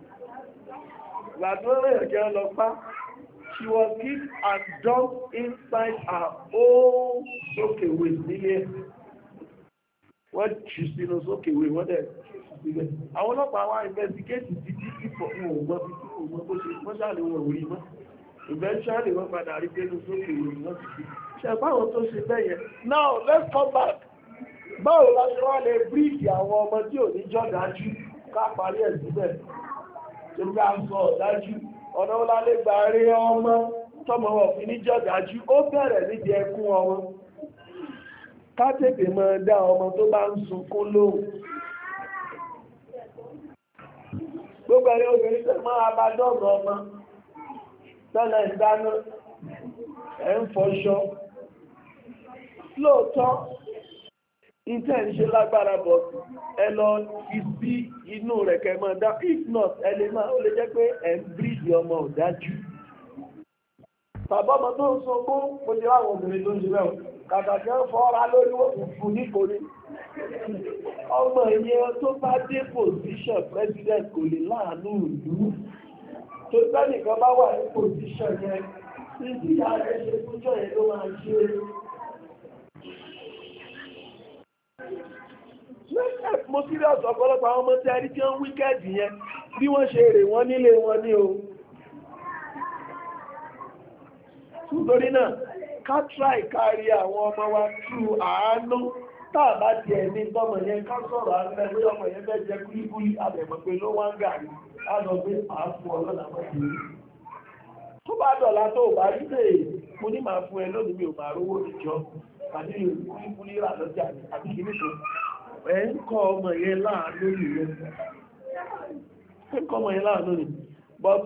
gbàdúrà ẹ̀kẹ́ lọ pa she was kicked and dumped inside her own sókèwé nílé wọ́n jù sínú sókèwé wọ́n dẹ̀ sílẹ̀ àwọn ọlọ́pàá wá investigate títí tí pọ̀ wọn ò gbọ́ títí wọn bó ṣe wọ́n ṣàlẹ̀ wọn ò rí mọ́ eventually wọ́n padà rí pé ní sókè ìròyìn náà ti fi ṣe báwọn tó ṣe bẹ́ẹ̀ yẹn. Now let's come back. Báwo la ṣe wá lè bíríìkì àwọn ọmọ tí ò ní jọ́ dájú ká parí ẹ̀ síbẹ̀ tó bá ń sọ ọ̀dájú ọ̀nà wọn lálé gba rí ọmọ tọmọ wọn fi ní jọ́ dájú ó bẹ̀rẹ̀ níbi ẹkún ọmọ ká tètè máa dá ọmọ tó bá ń sunkún lóhùn. Gbogbo ẹ̀rẹ́ obìnrin tẹ́ máa bá dọ́gbọ̀ ọmọ tẹ́lẹ̀ ìdáná ẹ̀ ń fọṣọ lóòótọ́ ìtẹ́ ń ṣe lágbára bọ̀ ẹ lọ fi sí inú rẹ̀ kẹmọ́ dá if not ẹ lè máa ó lè jẹ́ pé ẹ̀ ń bíríìdì ọmọ ò dájú. Bàbá ọmọ tó ń sunkún mo ti ráwọn obìnrin tó ń ṣe bẹ́ẹ̀ kàkàkì ń fọ́ra lórí wọ́n fún nítorí ọmọ ìyẹn tó bá dé position president kò lè láàánú ìlú tó sẹ́nìkan bá wà ní position yẹn tí ìyá rẹ̀ ṣe fúnjọ́ yẹn ló máa ṣe mo serious ọ̀pọ̀lọpọ̀ àwọn ọmọ tí a rí tí wọ́n wíkẹ́ẹ̀dì yẹn bí wọ́n ṣe rè wọ́n nílé wọn ní o. Nítorí náà ká try kárí àwọn ọmọ wa tú àánú táàbá ti ẹ̀mí tọ́mọ yẹn ká sọ̀rọ̀ àgbẹ̀ pé ọmọ yẹn fẹ́ jẹ kúlíkúlí àbẹ̀mọ̀ pé ló wá ń gàrí á lọ pé àáfù ọlọ́nà mọ́ sí i. Tó bá dọ̀la tó bá rí lè mo ní máa fún ẹ lónìí mi ò máa rówó ìjọ tàbí kúlíkúlí rà lọ́jà àbí kìíní kan. Ẹ ń kọ́ ọmọ yẹn láàánú nìyẹn. Ẹ ń kọ́ ọmọ yẹn láàánú nìyẹn. But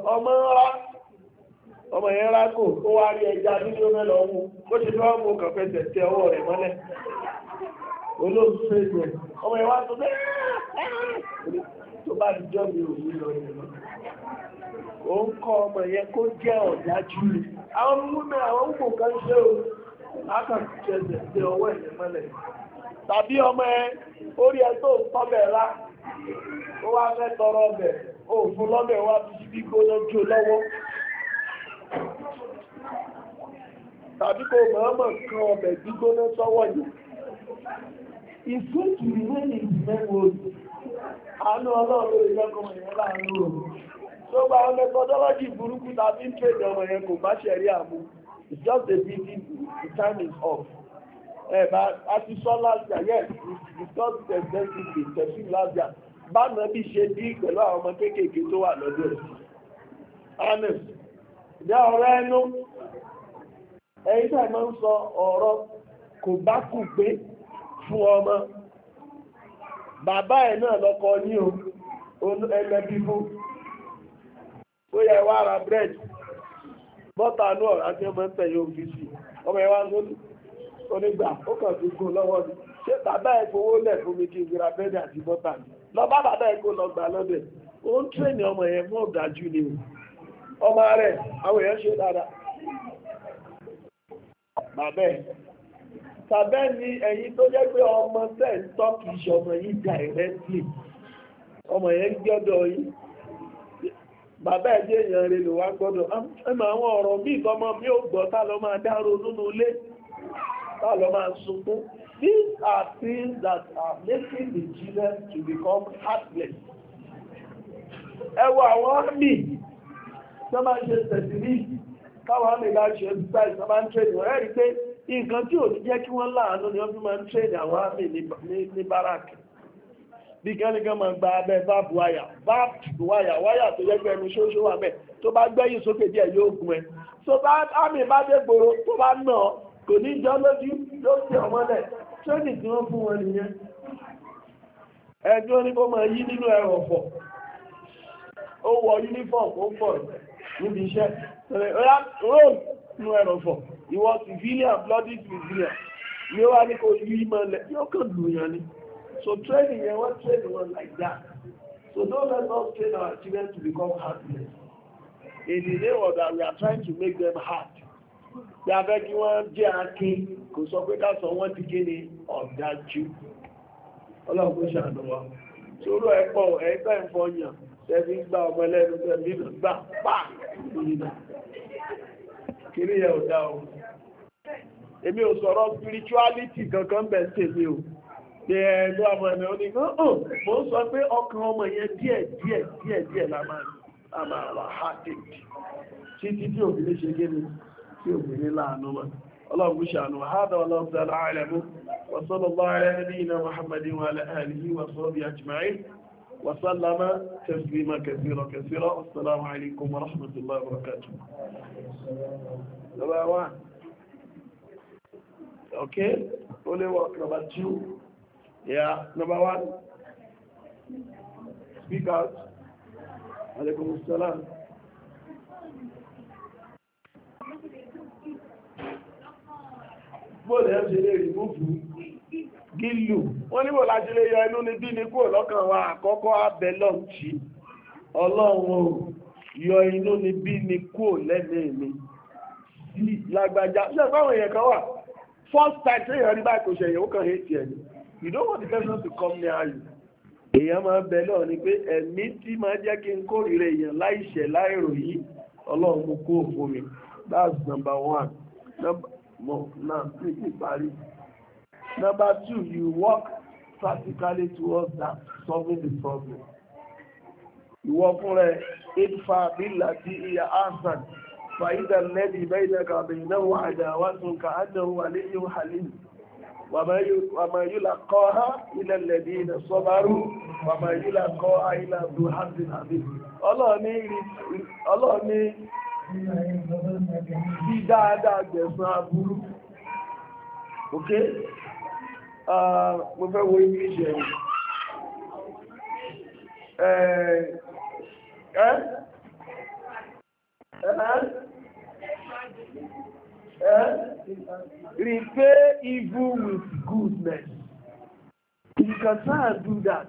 ọmọ yẹn rákò ó wá rí ẹja nínú ọmọ lọ mú bó ṣe tó wá mú kàn fẹsẹ̀ tẹ ọwọ́ rẹ̀ mọ́lẹ̀ olóòtú fẹ́ẹ̀sẹ̀ ọmọ yẹn wá tó bẹ́ẹ̀ tó bá di jọ́ mi ò ní lọ yẹn lọ. Ó ń kọ́ ọmọ yẹn kó jẹ́ ọ̀dájú rẹ̀ àwọn múnà àwọn ń kò kan ṣe o lákàtúnṣe tẹ ọwọ́ ẹ̀yẹ mọ́lẹ̀ tàbí ọmọ ẹ orí ẹ tó tọ́bẹ̀ rá ó wá fẹ́ tọrọ ọbẹ̀ ó fún lọ́bẹ̀ wá fi síbí gbóná jó lọ́wọ́ tàbí kò mọ̀ọ́mọ̀ kan ọbẹ̀ gbígbóná sọ́wọ́ yìí. It's going to remain in the memory. Àánú ọlọ́run lórí lọ́kọ̀ọ́ yẹn láàánú rò. Tó gba ọmọ methodology burúkú tàbí ń trade ọmọ yẹn kò bá ṣẹ̀rí àmú. It's just a pity the time is off. But as you saw last year, yes, we discussed the extensively, testing last year. Báwo bí ṣe dí pẹ̀lú àwọn ọmọ kéékèèké tó wà lọ́dọ̀ ẹ̀? Honest. Ìyá ọ̀rẹ́ ẹnu. Ẹ̀yin tí a máa ń sọ ọ̀rọ̀ kò bá kù gbé fún ọmọ. Bàbá ẹ̀ náà lọ́kọ ní ẹlẹ́bí fún. Ó yẹ wá ra bread. Bọ́tà náà àti ọmọ ń tẹ̀yẹ òfìsì. Ọmọ ẹ̀ wá ń lónìí. Onígbà ó kàn fi gún lọ́wọ́ ni. Ṣé bàbá ẹ̀ fowó lẹ̀ fún mi kí n ra bread àti bọ́tà ni? Lọ bá bàbá ẹ̀ kó lọ gbà lọ́dẹ̀. Ó ń tírèèni ọmọ yẹn fún ọ̀dájú ni o. Ọmọ rẹ̀ àwọn èèyàn ṣe dáadáa. Bàbá ẹ̀. Tàbẹ́ ni ẹ̀yin tó jẹ́ pé ọmọ tẹ̀ ń tọ́ kìí ṣe ọmọ yìí directly. Ọmọ yẹn gbọ́dọ̀ yìí. Bàbá ẹ̀ jẹ́ èèyàn rẹ̀ ló wá gbọ́dọ̀. Ẹ̀mọ̀ àwọn ọ̀rọ̀ bí ìtọ́mọ mi ò gbọ́ tá lọ máa dárò nínú ilé. Tá lọ máa sunkún. These are things that are making the children to become heartless. Ẹ wo àwọn àmì tó máa ń ṣe tẹ̀sílì káwọn àmì bá ṣe ṣáì tó máa ń trade wọ́n rí pé nǹkan tí ò ní jẹ́ kí wọ́n láàánú ni wọ́n fi máa ń trade àwọn àmì ní báràkì. Bí kẹ́nìkan máa gba abẹ́ báàbù wáyà tó yẹ pé ẹnu ṣóṣó wà bẹ́ẹ̀ tó bá gbẹ́yìn sókè díẹ̀ yóò gun ẹ. So bá àmì bá dé gbòòrò tó bá nà kò ní jọ lójú ló ti ọmọlẹ̀ tírénì tí wọ́n fún wọn nìyẹn. Ẹjọ́ ní kó máa yí nínú ẹrọ̀fọ̀. Ó wọ uniform ó pọ̀ níbi iṣẹ́. Róòlù nínú ẹrọ̀fọ̀. Ìwọ civilian bloody civilian. Ní ó wá ní kó yí mọ́lẹ̀ yóò kàn lùyàn ni. So training yẹn wọ́n train wọn like that. So don't let us train our children to become heartless. In the name of that we are trying to make them hard. Bí a fẹ́ kí wọ́n jẹ́ akin kò sọ pé ká sọ wọ́n ti kí ni ọ̀dájú. Ọlọ́run kò ṣàánú wa. Sóró ẹ̀pọ̀ ẹ̀ẹ́gbẹ́ ìfọyàn tẹ́bí gbá ọmọ ẹlẹ́nu tẹ́bí gbà pà nínú. Kiri yẹ ò dá o. Èmi ò sọ̀rọ̀ spirituality kankan bẹ̀ tèmi o. Ṣé ẹ̀ẹ́dọ́ ọmọ ẹ̀mẹ́ oníkan? Mo ń sọ pé ọkàn ọmọ yẹn díẹ̀ la máa ní. a máa wà hearted títí tí òbí lè ṣe gẹ́ni tí òbí ní láàánú mọ́ ọlọ́run ṣàánú hádà ọlọ́run tààlà àìlẹ̀mú wa sallallahu ala nabiyyina Muhammadin wa ala alihi wa sahbihi ajma'in wa sallama taslima kathira wassalamu alaikum wa rahmatullahi wa barakatuh. Number 1. Okay, only work. Number 2. Yeah, number 1. Speak out. Alaikum assalam. Bóòlù ẹ̀ ṣe lè rí múfù gílù. Wọ́n níbò láti lè yọ inú ní bí ní kúrò lọ́kàn wa àkọ́kọ́ abẹ́lọ́ọ̀tì. Ọlọ́run yọ inú ní bí ní kúrò lẹ́nìí mi. Sí lágbàjá. Ṣé báwọn èèyàn kan wà? First time tí èèyàn rí báyìí kò ṣẹ̀yẹ̀ ó kàn hate ẹ̀ ni. You don't want the person to come near you. Èèyàn máa bẹ lọ́ọ̀ ni pé ẹ̀mí tí máa jẹ́ kí n kórìíra èèyàn láìṣẹ̀ láìrò yìí Ọlọ́run mú kó fún mi. That's number 1. Number 2, you work practically towards that, solving the problem. Ìwọ fún rẹ̀ idfa billati hiya ahsan fa idha alladhi baynaka wa baynahu adawatun ka'annahu waliyyun halim. وما يلقاها إلا الذين صبروا وما يلقاها إلا ذو حظ عظيم. Ọlọ́run ní bí dáadáa gbẹ̀san aburú. Ok? Mo fẹ́ wo English ẹ̀rù. Repay evil with goodness. You can try and do that.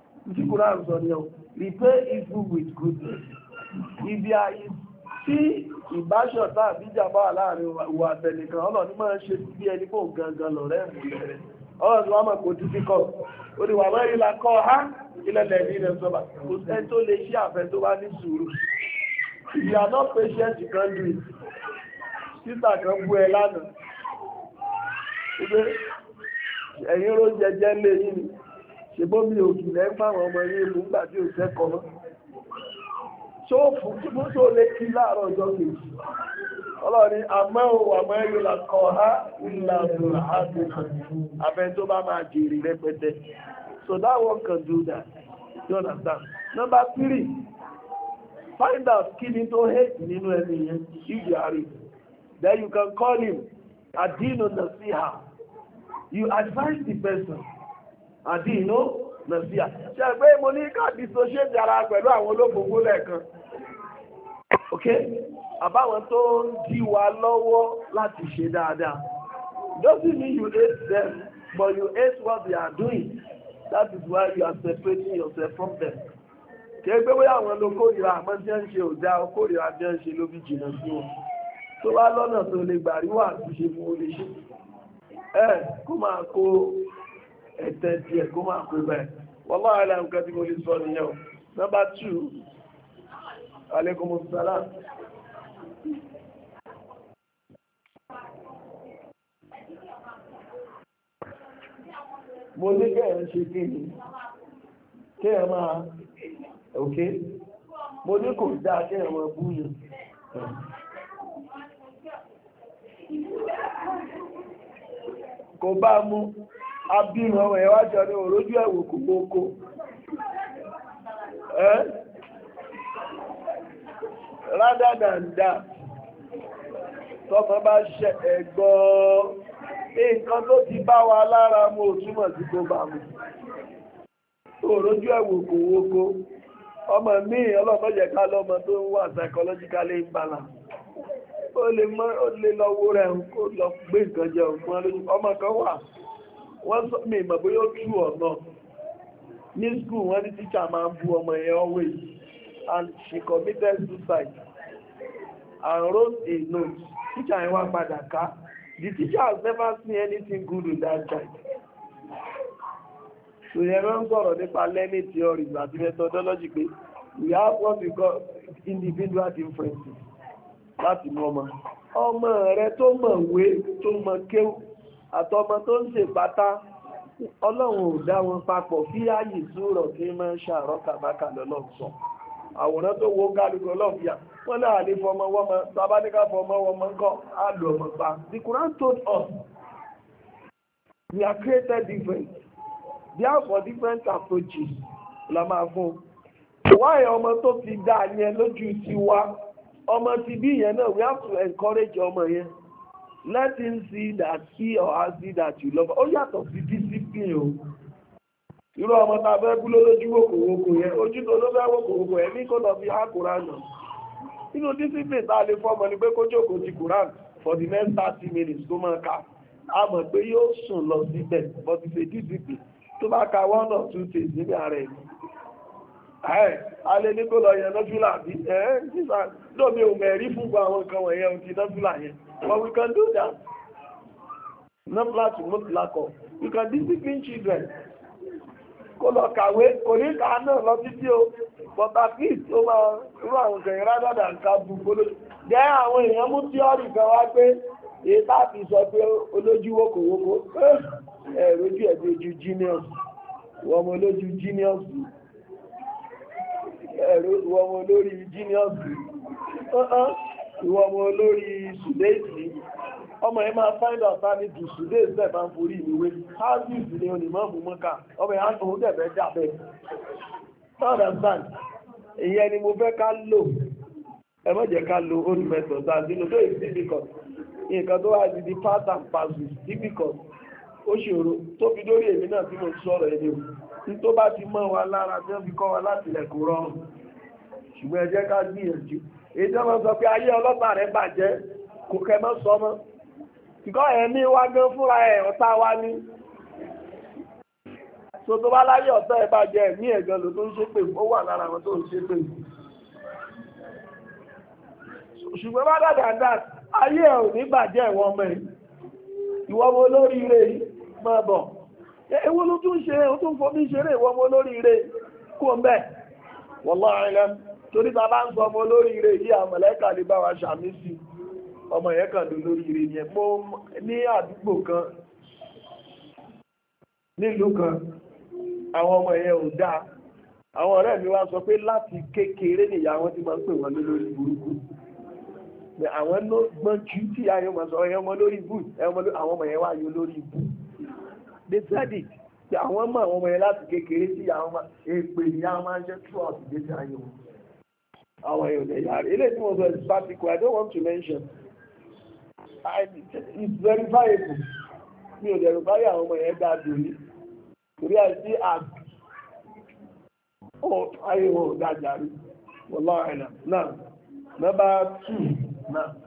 Repay evil with goodness. If you are tí ìbáṣọ̀tá àbíjàmbá láàrin ìwà àtẹnìkan ọlọ́ni máa ń ṣe bí ẹni fò gangan lọ rẹ̀ rẹ̀ ọlọ́ni wọ́n mọ̀ kò difficult ó ní wà mẹ́rin la kọ́ ha ilẹ̀lẹ̀ ní ilẹ̀ sọ́bà kò sẹ́ tó lè ṣí àfẹ́ tó bá ní sùúrù. If you are not patient you can't do it. Títà kan bú ẹ lánàá ẹgbẹ́ ẹ̀yìn ló jẹjẹ́ lé yìí ni ṣèbómi òkìlẹ̀ ń fáwọn ọmọ yìí mú nígbà tí ò sẹ́kọ̀ọ́ mọ́ ṣóòfù tí mú tó lé kí láàárọ̀ ọjọ́ kejì ọlọ́rin àmọ́ àmọ́ ẹ̀yìn làkọ̀ ha ìlànà àbẹ́ tó bá máa jèrè rẹpẹtẹ. So that one can do that. You understand? Number 3, find out kí ni tó hate nínú ẹni yẹn if you are it. Then you can call him Adino Nasiha. You advise the person. Adino Nasiha. Ṣé pé mo ní ká dissociate ara pẹ̀lú àwọn olófòfó lẹ́ẹ̀kan. Okay? Àbáwọn tó ń dí wa lọ́wọ́ láti ṣe dáadáa. Doesn't mean you hate them, but you hate what they are doing. That is why you are separating yourself from them. Kìí pé wọ́n àwọn ló kórìíra àmọ́ tí wọ́n ń ṣe òdá kórìíra tí wọ́n ń ṣe ló fi jìnnà sí wọn. Tó bá lọ́nà tó lè gbà rí wà tí ṣe fún olè ṣe kó máa kó ẹ̀tẹ̀ díẹ̀ kó máa kó bẹ́ẹ̀ wallahu a'lam nǹkan tí mo lè sọ nìyẹn. Number 2, alaikumus salam. Mo ní kẹ́ẹ̀ ń ṣe kí ni kẹ́ẹ̀ máa òkè mo ní kò dáa kẹ́ẹ̀ máa búyàn kò bá mú abínú ọmọ ẹ̀wájọ́ ní òrójú ẹ̀wò kò gbókó rádádàndà tọ́mọ bá ṣẹ ẹ̀gbọ́ nǹkan tó ti bá wa lára mú òtúmọ̀ sí kó bá mú òrójú ẹ̀wò kò wókó ọmọ míì ọlọ́mọ́jẹ̀ ká lọ́mọ tó ń wà psychologically imbalance ó lè lọ́wọ́ rẹ̀ kó lọ gbé nǹkan jẹ òfin lójú ọmọ kan wà wọ́n sọ mi ìmọ̀ bóyá ó tú ọ̀nà ní school wọ́n ní teacher máa ń bú ọmọ yẹn always and she committed suicide and wrote a note teacher yẹn wá padà ká the teacher has never seen anything good in that child. So yẹn máa ń sọ̀rọ̀ nípa learning theories àti methodology pé we have what we call individual differences láti mú ọmọ rẹ tó mọ̀wé tó mọ̀ kéwú àtọmọ tó ń ṣe pátá Ọlọ́run ò dá wọn papọ̀ fí ààyè súrọ̀ kí máa ń ṣàrọ́ kàbákà lọ́lọ́sọ àwòrán tó wo kálukú ọlọ́ọ̀fíà wọ́n náà lè fọmọ wọ́mọ sábáníkà fọmọ wọ́mọ ńkọ́ á lò ọmọ pa. The Quran told us we are created different, therefore different approaches la máa fún. wáyé ọmọ tó ti dá yẹn lójú tiwa ọmọ ti bí yẹn náà we have to encourage ọmọ yẹn, let him see that he or her see that you love. ó yàtọ̀ sí discipline o. irú ọmọ tá a fẹ́ bú lójú wòkòwòkò yẹn ojú tó ló fẹ́ wòkòwòkò yẹn ní kó lọ fi há Quran náà. nínú discipline tá a lè fọmọ ni pé kó jókòó ti Quran for the next 30 minutes tó máa kà á mọ̀ pé yóò sùn lọ síbẹ̀ but it's a discipline tó bá ka 1 or 2 days níbi ààrẹ yìí. alẹ́ ní kó lọ yẹn nọ́fílà bí sísà lómi ò mẹ̀rí fún gbọ́ àwọn nǹkan wọ̀nyẹn ò ti nọ́fílà yẹn but we can do that. nọ́fílà to mutlaqo, you can discipline children. kó lọ kàwé kò ní kà náà lọ títí o but at least ó máa rú àwọn nǹkan yẹn rather than ká bu kólójú. jẹ́ àwọn èèyàn mú tíọ́rì kan wá pé èyí táàbì sọ pé olójú wókòwókò ẹ̀rọjú ẹ̀bí ojú genius wọ́n mọ olójú genius ìwọ̀n ọmọ olórí genius ìwọ̀n ọmọ olórí sùdéèsì ọmọ ẹ máa find out ní ti sùdéèsì bẹ́ẹ̀ bá ń forí ìwé houses ni onímọ̀ọ́mù mọ́ká ọmọ ẹ̀ á òun dẹ̀bẹ̀ dàbẹ̀ understand ìyẹn ni mo fẹ́ ká lò ẹ má jẹ́ ká lo old method as you know so it's difficult nǹkan tó wà ní part and parcel is difficult ó ṣòro tó fi dórí èmi náà tí mo sọ̀rọ̀ ẹni o ní tó bá ti mọ́ wa lára tí wọ́n fi kọ́ wa láti ilẹ̀ kó rọrùn ṣùgbọ́n ẹ jẹ́ ká gbìyànjú èyí tí wọ́n sọ pé ayé ọlọ́pàá rẹ̀ bàjẹ́ kò kẹ́ mọ́ sọ mọ́ ìkọ́ ẹ̀mí wa gan fúnra ẹ̀ ọ̀tá wa ní so tó bá láyé ọ̀tá ẹ̀ bàjẹ́ ẹ̀mí ẹ̀gan ló tó ń ṣépè ó wà lára àwọn tó ń ṣépè ṣùgbọ́n bá dàgbà ayé ẹ̀ ò ní bàjẹ́ ìwọ̀n ọmọ ẹ̀ ìwọ̀n ọmọ olóríire yìí máa bọ̀ ewu ló tún ṣe ó tún fọ́ bí ṣeré ìwọ̀n ọmọ olóríire kó ń bẹ̀ wallahu a'lam torí ta bá ń sọ ọmọ olóríire yìí àwọn mọ̀lẹ́kà lè bá wa ṣàmì sí ọmọ yẹn kàn ló lóríire yẹn mo ní àdúgbò kan nílùú kan àwọn ọmọ yẹn ò dáa àwọn ọ̀rẹ́ mi wá sọ pé láti kékeré nìyá wọn ti máa ń pè wọ́n lórí burúkú àwọn ló gbọ́n jù tí ayọ́ mọ̀ sọ ẹ̀yọ́ ọmọ lórí ibú àwọn ọmọ yẹn wá yọ lórí ibú they said it pé àwọn mọ̀ àwọn ọmọ yẹn láti kékeré tí àwọn ọmọ èpè ní àwọn máa ń jẹ́ throughout the day ayọ̀ àwọn èèyàn lè yára eléyìí tí mo sọ is particular I don't want to mention it's verifiable mi ò dẹ̀rù báyìí àwọn ọmọ yẹn dá dòní torí àìsí ayé wọn ò dájà rí wallahu a'lam náà number 2 náà.